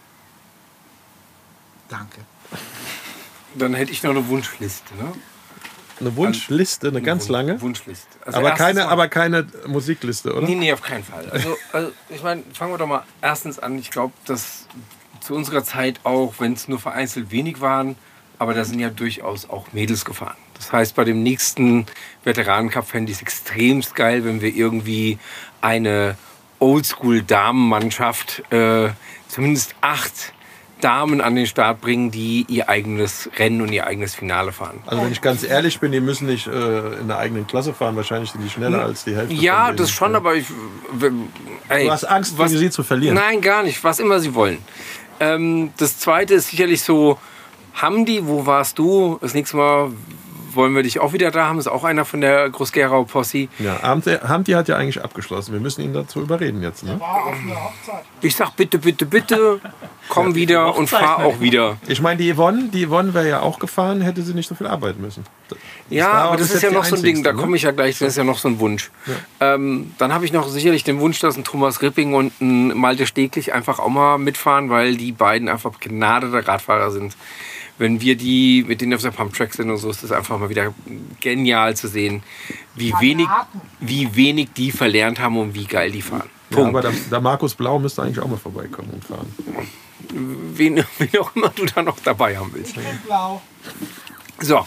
Danke.
Dann hätte ich noch eine Wunschliste. Ne?
Eine Wunschliste, eine ganz lange.
Wunschliste. Also
Aber
erstens
keine Musikliste, oder?
Nee, auf keinen Fall. Also ich meine, fangen wir doch mal erstens an. Ich glaube, dass zu unserer Zeit auch, wenn es nur vereinzelt wenig waren, aber da sind ja durchaus auch Mädels gefahren. Das heißt, bei dem nächsten Veteranen-Cup fände ich es extremst geil, wenn wir irgendwie eine Oldschool-Damenmannschaft, zumindest 8 Damen an den Start bringen, die ihr eigenes Rennen und ihr eigenes Finale fahren.
Also wenn ich ganz ehrlich bin, die müssen nicht in der eigenen Klasse fahren. Wahrscheinlich sind die schneller als die Hälfte.
Ja,
von denen.
das schon, aber ich... Ey,
Du hast Angst, gegen sie zu verlieren.
Nein, gar nicht. Was immer sie wollen. Das Zweite ist sicherlich so, Hamdi, wo warst du? Das nächste Mal wollen wir dich auch wieder da haben. Ist auch einer von der Groß-Gerau Posse.
Ja, Hamdi hat ja eigentlich abgeschlossen. Wir müssen ihn dazu überreden jetzt. Ne?
War auf einer Hochzeit.
Ich sag bitte, bitte, bitte, komm wieder und fahr auch wieder.
Ich meine, die Yvonne wäre ja auch gefahren, hätte sie nicht so viel arbeiten müssen.
Ja, aber das ist ja noch so ein Ding, da komme ich ja gleich, das ist ja noch so ein Wunsch.
Ja.
Dann habe ich noch sicherlich den Wunsch, dass ein Thomas Ripping und ein Malte Steglich einfach auch mal mitfahren, weil die beiden einfach begnadete Radfahrer sind. Wenn wir die mit denen auf der Pumptrack sind und so, ist das einfach mal wieder genial zu sehen, wie wenig die verlernt haben und wie geil die fahren.
Ja, aber der Markus Blau müsste eigentlich auch mal vorbeikommen und fahren.
Wen auch immer du da noch dabei haben willst.
Blau.
So,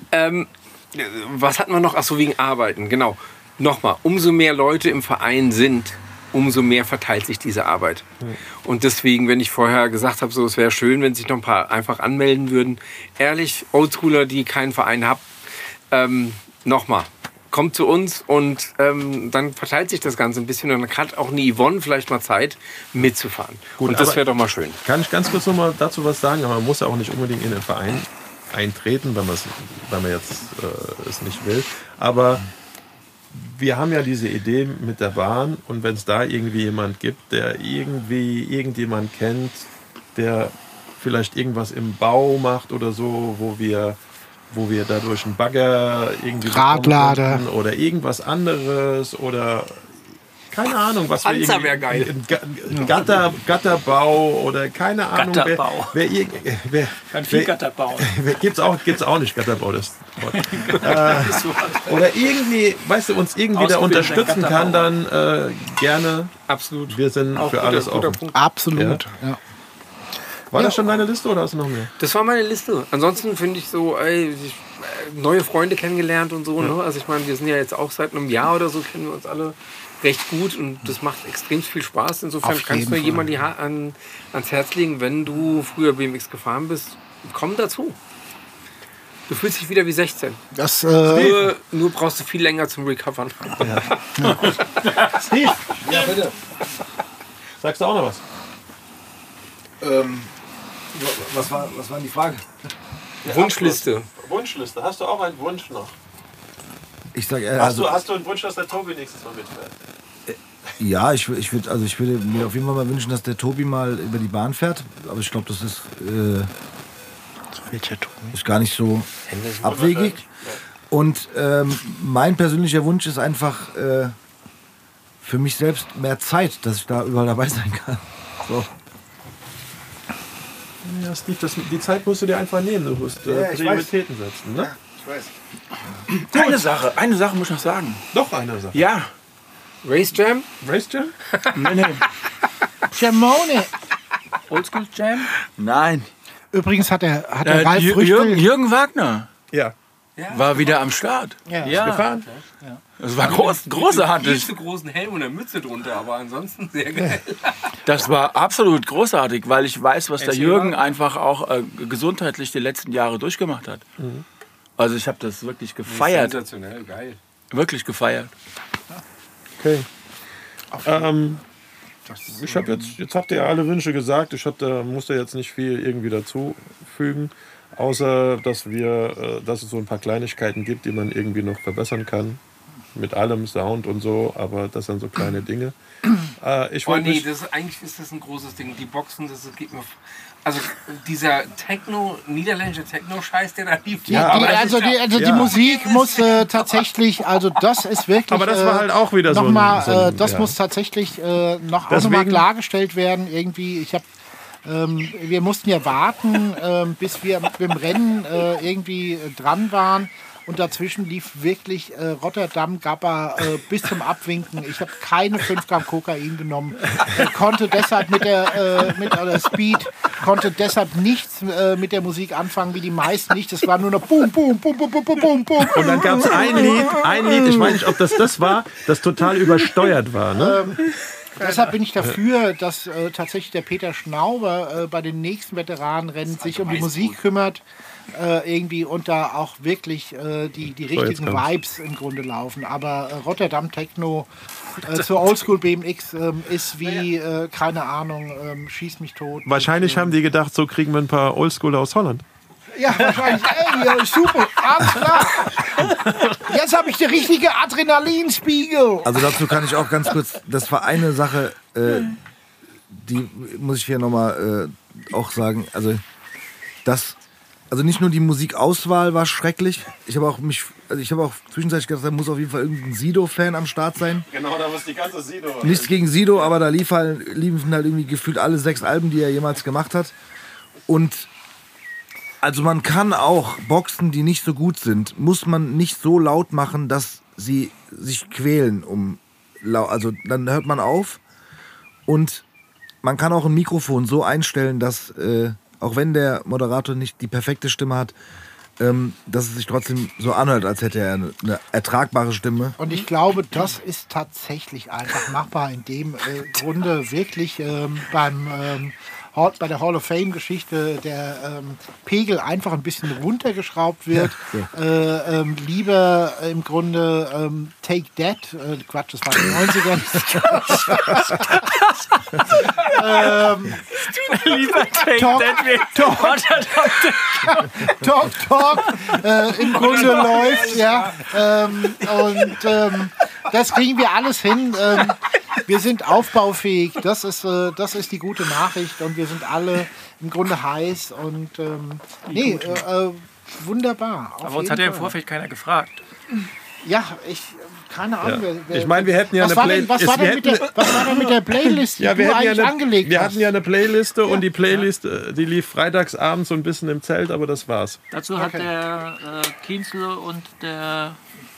was hatten wir noch? Achso, wegen Arbeiten, genau. Nochmal, umso mehr Leute im Verein sind, umso mehr verteilt sich diese Arbeit. Und deswegen, wenn ich vorher gesagt habe, so, es wäre schön, wenn sich noch ein paar einfach anmelden würden. Ehrlich, Oldschooler, die keinen Verein haben, nochmal, kommt zu uns und dann verteilt sich das Ganze ein bisschen und dann hat auch eine Yvonne vielleicht mal Zeit, mitzufahren.
Gut,
und das wäre doch mal schön.
Kann ich ganz kurz noch mal dazu was sagen? Aber man muss ja auch nicht unbedingt in den Verein eintreten, wenn man jetzt es nicht will. Aber wir haben ja diese Idee mit der Bahn und wenn es da irgendwie jemand gibt, der irgendjemand kennt, der vielleicht irgendwas im Bau macht oder so, wo wir dadurch einen Bagger irgendwie
Radlader
oder irgendwas anderes oder keine Ahnung, was
Panzer wäre geil.
Gatterbau oder keine Ahnung.
Gatterbau. Kann viel Gatter bauen.
Gibt's auch nicht Gatterbau, das Wort. Oder irgendwie, weißt du, uns irgendwie da unterstützen kann, dann gerne.
Absolut.
Wir sind
Auch
für alles offen.
Punkt.
Absolut. Ja.
War das schon deine Liste oder hast du noch mehr?
Das war meine Liste. Ansonsten finde ich so, neue Freunde kennengelernt und so. Ne? Also ich meine, wir sind ja jetzt auch seit einem Jahr oder so, kennen wir uns alle recht gut und das macht extrem viel Spaß. Insofern
Auf
kannst du
jeden
jemand ans Herz legen, wenn du früher BMX gefahren bist, komm dazu. Du fühlst dich wieder wie 16.
Das,
Nur brauchst du viel länger zum Recovern.
Steve,
Ja, bitte.
Sagst du auch noch was?
Was war denn die Frage?
Wunschliste.
Wunschliste. Hast du auch einen Wunsch noch?
Ich sag,
Hast du einen Wunsch, dass der Tobi nächstes Mal mitfährt?
ja, ich würde mir auf jeden Fall mal wünschen, dass der Tobi mal über die Bahn fährt. Aber ich glaube, das ist, ist gar nicht so abwegig. Und mein persönlicher Wunsch ist einfach für mich selbst mehr Zeit, dass ich da überall dabei sein kann. So.
Ja, Steve, die Zeit musst du dir einfach nehmen. Du musst
Ja, ich
Prioritäten setzen. Ne?
Ich weiß.
Eine Sache muss ich noch sagen.
Noch eine Sache.
Ja,
Race Jam?
Race Jam?
Nee.
Jamone.
Oldschool Jam?
Nein.
Übrigens hat der Ralf
Jürgen Wagner
Ja.
war wieder am Start.
Ja.
Gefahren?
Das war
Viel
großartig.
zu großen Helm und eine Mütze drunter, aber ansonsten sehr geil.
Das war absolut großartig, weil ich weiß, was der
Erzähl
Jürgen
mal.
einfach auch gesundheitlich die letzten Jahre durchgemacht hat. Also ich habe das wirklich gefeiert.
Sensationell, geil.
Wirklich gefeiert.
Okay. Ich habe jetzt habt ihr alle Wünsche gesagt. Musste jetzt nicht viel irgendwie dazufügen, außer dass es so ein paar Kleinigkeiten gibt, die man irgendwie noch verbessern kann. Mit allem Sound und so, aber das sind so kleine Dinge.
Eigentlich ist das ein großes Ding. Die Boxen, geht mir. Also dieser niederländische Techno-Scheiß, der da lief.
Die Musik muss tatsächlich, also das ist wirklich.
Aber das war halt auch wieder so
das muss tatsächlich noch mal klargestellt werden. Irgendwie, wir mussten ja warten, bis wir mit dem Rennen irgendwie dran waren. Und dazwischen lief wirklich Rotterdam Gabba bis zum Abwinken. Ich habe keine 5 Gramm Kokain genommen. Konnte deshalb mit der Speed, konnte deshalb nichts mit der Musik anfangen, wie die meisten nicht. Das war nur noch Boom, Boom, Boom, Boom, Boom, Boom, Boom, Boom.
Und dann gab es ein Lied, ich weiß nicht, ob das war, das total übersteuert war. Ne?
Deshalb bin ich dafür, dass tatsächlich der Peter Schnauber bei den nächsten Veteranenrennen sich um die Musik kümmert. Irgendwie und da auch wirklich die richtigen Vibes im Grunde laufen. Aber Rotterdam Techno zur Oldschool BMX ist wie, keine Ahnung, schieß mich tot.
Wahrscheinlich haben die gedacht, so kriegen wir ein paar Oldschooler aus Holland.
Ja, wahrscheinlich. Ey, super, alles klar. Jetzt habe ich den richtigen Adrenalinspiegel.
Also dazu kann ich auch ganz kurz, das war eine Sache, die muss ich hier nochmal auch sagen, also nicht nur die Musikauswahl war schrecklich, ich habe auch zwischenzeitlich gedacht, da muss auf jeden Fall irgendein Sido-Fan am Start sein.
Genau, da muss die ganze Sido.
Nichts gegen Sido, aber da liefen halt irgendwie gefühlt alle 6 Alben, die er jemals gemacht hat. Und also man kann auch Boxen, die nicht so gut sind, muss man nicht so laut machen, dass sie sich quälen. Also dann hört man auf und man kann auch ein Mikrofon so einstellen, dass auch wenn der Moderator nicht die perfekte Stimme hat, dass es sich trotzdem so anhört, als hätte er eine ertragbare Stimme.
Und ich glaube, das ist tatsächlich einfach machbar, in dem Grunde wirklich bei der Hall of Fame-Geschichte der Pegel einfach ein bisschen runtergeschraubt wird. Ja. Lieber im Grunde Take That, Quatsch, das war in den 90ern.
Lieber Take
That Talk im Grunde läuft, ja. Das kriegen wir alles hin. Wir sind aufbaufähig, das ist die gute Nachricht und wir sind alle im Grunde heiß und wunderbar.
Aber uns hat ja im Vorfeld keiner gefragt.
Ja, keine Ahnung.
Ja. Ich meine, wir hätten ja eine
Playlist. Was war denn mit der Playlist, die
ja,
du eigentlich angelegt hast?
Wir hatten ja eine Playliste und die Playlist, die lief freitags abends so ein bisschen im Zelt, aber das war's.
Dazu hat der Kienzle und der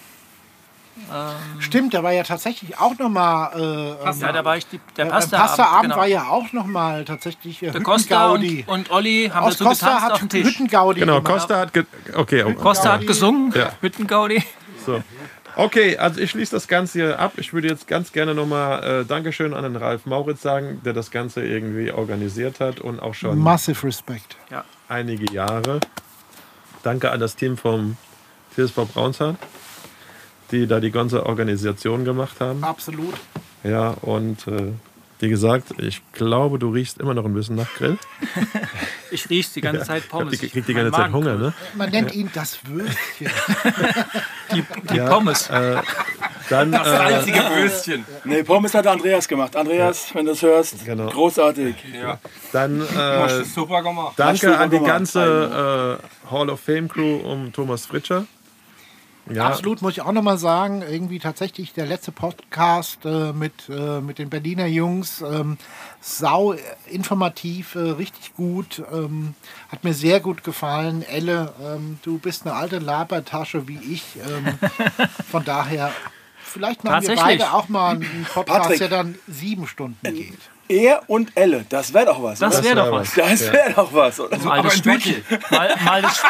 stimmt, da war ja tatsächlich auch nochmal
da war der
Pasta-Abend
genau.
war ja auch nochmal tatsächlich
der Costa und Olli haben dazu
Costa
getanzt
hat
auf dem Tisch.
Hüttengaudi
Genau,
gemacht.
Costa
hat gesungen,
ja.
Hüttengaudi.
So. Okay, also ich schließe das Ganze hier ab. Ich würde jetzt ganz gerne nochmal Dankeschön an den Ralf Mauritz sagen, der das Ganze irgendwie organisiert hat und auch schon
Massive Respect.
Ja, einige Jahre. Danke an das Team vom TSV Braunshardt, die da die ganze Organisation gemacht haben.
Absolut.
Ja, und wie gesagt, ich glaube, du riechst immer noch ein bisschen nach Grill.
Ich riech's die ganze Zeit Pommes.
Ich krieg die ganze Zeit Hunger, ne?
Man nennt ihn das Würstchen.
die Pommes.
Dann,
das einzige Würstchen.
Nee, Pommes hat Andreas gemacht. Andreas, wenn du das hörst,
genau.
Großartig.
Ja.
Dann
hast du super gemacht.
Danke an die ganze Hall of Fame Crew um Thomas Fritscher. Ja.
Absolut, muss ich auch nochmal sagen, irgendwie tatsächlich der letzte Podcast mit den Berliner Jungs, sau informativ, richtig gut, hat mir sehr gut gefallen. Elle, du bist eine alte Labertasche wie ich, von daher Vielleicht machen wir
Tatsächlich.
beide auch mal einen Podcast,
Patrick.
der dann 7 Stunden geht.
Er und Elle, das wäre doch was.
Das
oder?
wäre doch was.
Das wäre doch was. Oder?
Mal das Studio. Mal das,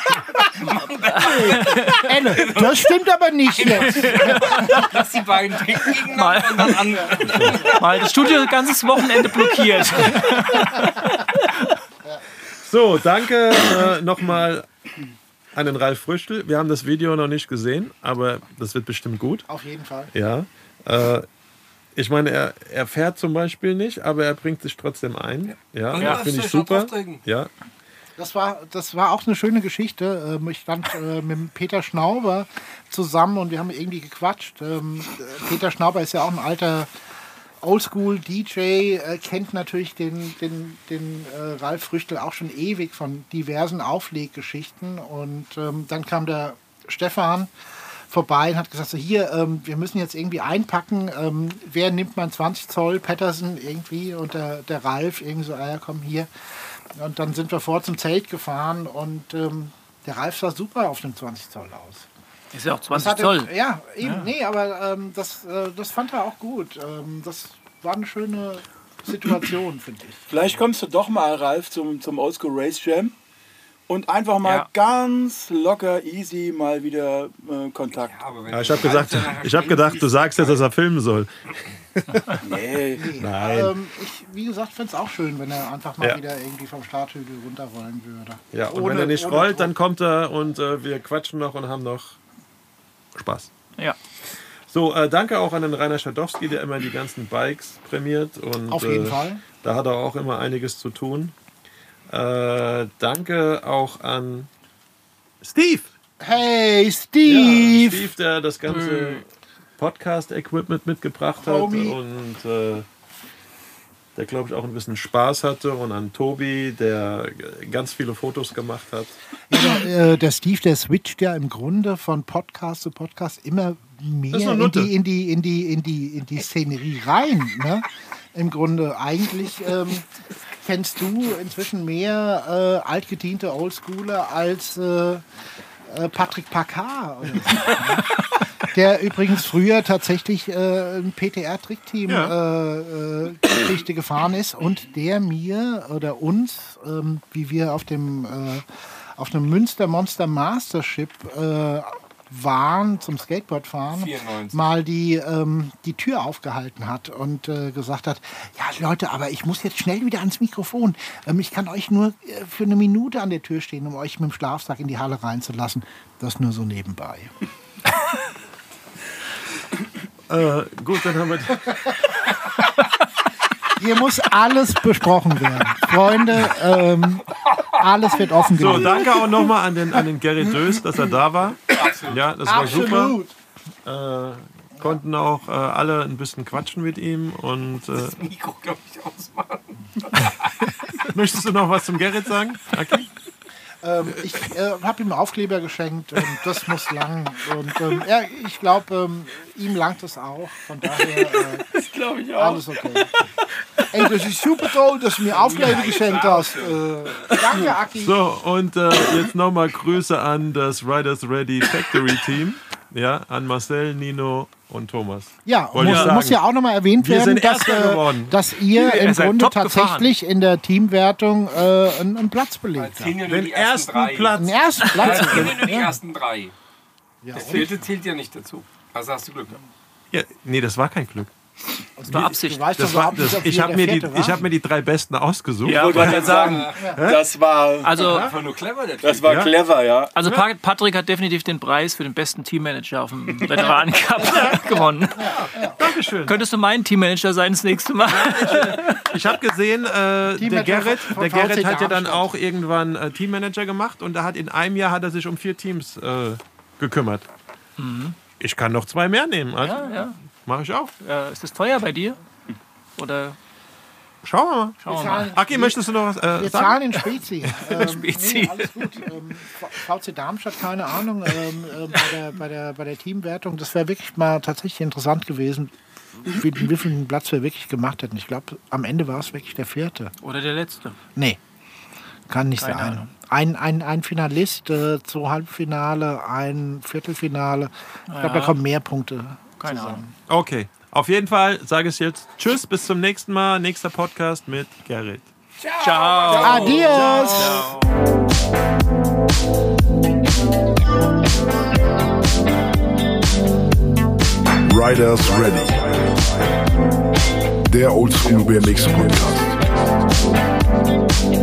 Das stimmt aber nicht jetzt.
Lass die beiden trinken
Mal.
und dann an.
mal das Studio ein ganzes Wochenende blockiert.
So, danke nochmal an den Ralf Früchtel. Wir haben das Video noch nicht gesehen, aber das wird bestimmt gut.
Auf jeden Fall.
Ja. Ich meine, er fährt zum Beispiel nicht, aber er bringt sich trotzdem ein. Ja,
Ja.
finde ich
Schon
super.
auftrinken.
Ja.
Das war auch eine schöne Geschichte. Ich stand mit dem Peter Schnauber zusammen und wir haben irgendwie gequatscht. Peter Schnauber ist ja auch ein alter Oldschool-DJ, kennt natürlich den Ralf Früchtel auch schon ewig von diversen Aufleggeschichten. Und dann kam der Stefan vorbei und hat gesagt, so hier, wir müssen jetzt irgendwie einpacken. Wer nimmt mein 20 Zoll Patterson irgendwie? Und der Ralf irgendwie so, ja komm hier. Und dann sind wir vor zum Zelt gefahren und der Ralf sah super auf dem 20 Zoll aus.
Ist ja auch
Das
20
hatte-
Zoll.
Ja, eben, nee, aber das fand er auch gut. Das war eine schöne Situation, finde ich.
Vielleicht kommst du doch mal, Ralf, zum Oldschool Race Jam und einfach mal
Ja.
ganz locker, easy mal wieder Kontakt.
Ja, ich habe gedacht, du sagst jetzt, dass er filmen soll.
Nee.
Nein.
Wie gesagt, finde es auch schön, wenn er einfach mal
Ja.
wieder irgendwie vom Starthügel runterrollen würde.
Ja, und
Ohne-
wenn er nicht
ohne
rollt,
Druck.
dann kommt er und wir quatschen noch und haben noch Spaß.
Ja.
So, danke auch an den Rainer Schadowski, der immer die ganzen Bikes prämiert. Und,
Auf jeden Fall.
Da hat er auch immer einiges zu tun. Danke auch an Steve.
Hey,
Ja,
Steve!
Steve, der das ganze Podcast-Equipment mitgebracht hat
Homie.
und der, glaube ich, auch ein bisschen Spaß hatte. Und an Tobi, der ganz viele Fotos gemacht hat.
Der Steve, der switcht ja im Grunde von Podcast zu Podcast immer mehr
Das ist eine
in
Nutte.
die Szenerie rein. Ne? Im Grunde eigentlich kennst du inzwischen mehr altgediente Oldschooler als Patrick Packard. Oder so, ne? Der übrigens früher tatsächlich ein PTR-Trickteam-Geschichte gefahren ist und der mir oder uns, wie wir auf dem Münster Monster Mastership waren zum Skateboardfahren,
94.
mal die Tür aufgehalten hat und gesagt hat, ja Leute, aber ich muss jetzt schnell wieder ans Mikrofon. Ich kann euch nur für eine Minute an der Tür stehen, um euch mit dem Schlafsack in die Halle reinzulassen. Das nur so nebenbei.
Gut, dann haben wir...
Hier muss alles besprochen werden. Freunde, alles wird
So,
offengelegt.
danke auch nochmal an den Gerrit Dös, dass er da war. Ja, das war super. Konnten auch alle ein bisschen quatschen mit ihm. Und
Mikro, glaube ich, ausmachen.
möchtest du noch was zum Gerrit sagen? Okay.
Ich habe ihm Aufkleber geschenkt und das muss lang. Und ich glaube, ihm langt es auch. Von daher
Das glaube ich auch.
alles okay. Ey, das ist super toll, dass du mir Aufkleber geschenkt hast. Danke, Aki.
So, und jetzt nochmal Grüße an das Riders Ready Factory Team. Ja, an Marcel, Nino und Thomas.
Ja,
Wollte ich
muss
sagen.
ja auch nochmal erwähnt
Wir
werden,
sind Erster geworden.
dass ihr im
seid
Grunde
top
tatsächlich in der Teamwertung einen Platz belegt habt.
Zählen ja nur
Den
die ersten
ersten
drei.
Platz.
Den ersten Platz.
Zählen ja nur die ersten drei. Das vierte zählt ja nicht dazu. Also hast du Glück gehabt.
Ja, nee, das war kein Glück.
Das war Absicht.
Du weißt
Das
doch
war,
überhaupt nicht,
das,
ob
ich
wir
habe
der
mir,
Vierte waren.
hab mir die 3 Besten ausgesucht.
Ja, wollte ich sagen.
Das war
Also,
Einfach nur clever, der Typ.
Das war
Ja.
clever, ja.
also Patrick hat definitiv den Preis für den besten Teammanager auf dem Veteranen-Cup gewonnen.
Dankeschön.
Könntest du mein Teammanager sein das nächste Mal?
Ich habe gesehen, der
Teammanager
Gerrit,
von
der Gerrit
VC
hat ja dann
Darmstadt.
auch irgendwann Teammanager gemacht und in einem Jahr hat er sich um 4 Teams gekümmert. Ich kann noch 2 mehr nehmen, also
Ja.
mache ich auch.
Ist das teuer bei dir? Oder
Schauen wir mal.
schauen wir mal.
Aki, möchtest du noch was
Wir
sagen?
zahlen in Spezi.
Spezi.
Nee, alles gut. VC Darmstadt, keine Ahnung, bei der Teamwertung. Das wäre wirklich mal tatsächlich interessant gewesen, wie viel Platz wir wirklich gemacht hätten. Ich glaube, am Ende war es wirklich der 4.
Oder der letzte.
Nee, kann nicht
Keine
sein.
Ahnung.
Ein Finalist, 2 Halbfinale, ein Viertelfinale. Ich glaube, da kommen mehr Punkte
Keine Ahnung.
Okay, auf jeden Fall sage ich jetzt Tschüss, bis zum nächsten Mal. Nächster Podcast mit Gerrit.
Ciao.
Adios.
Ciao.
Riders Ready. Der Oldschool BMX Podcast.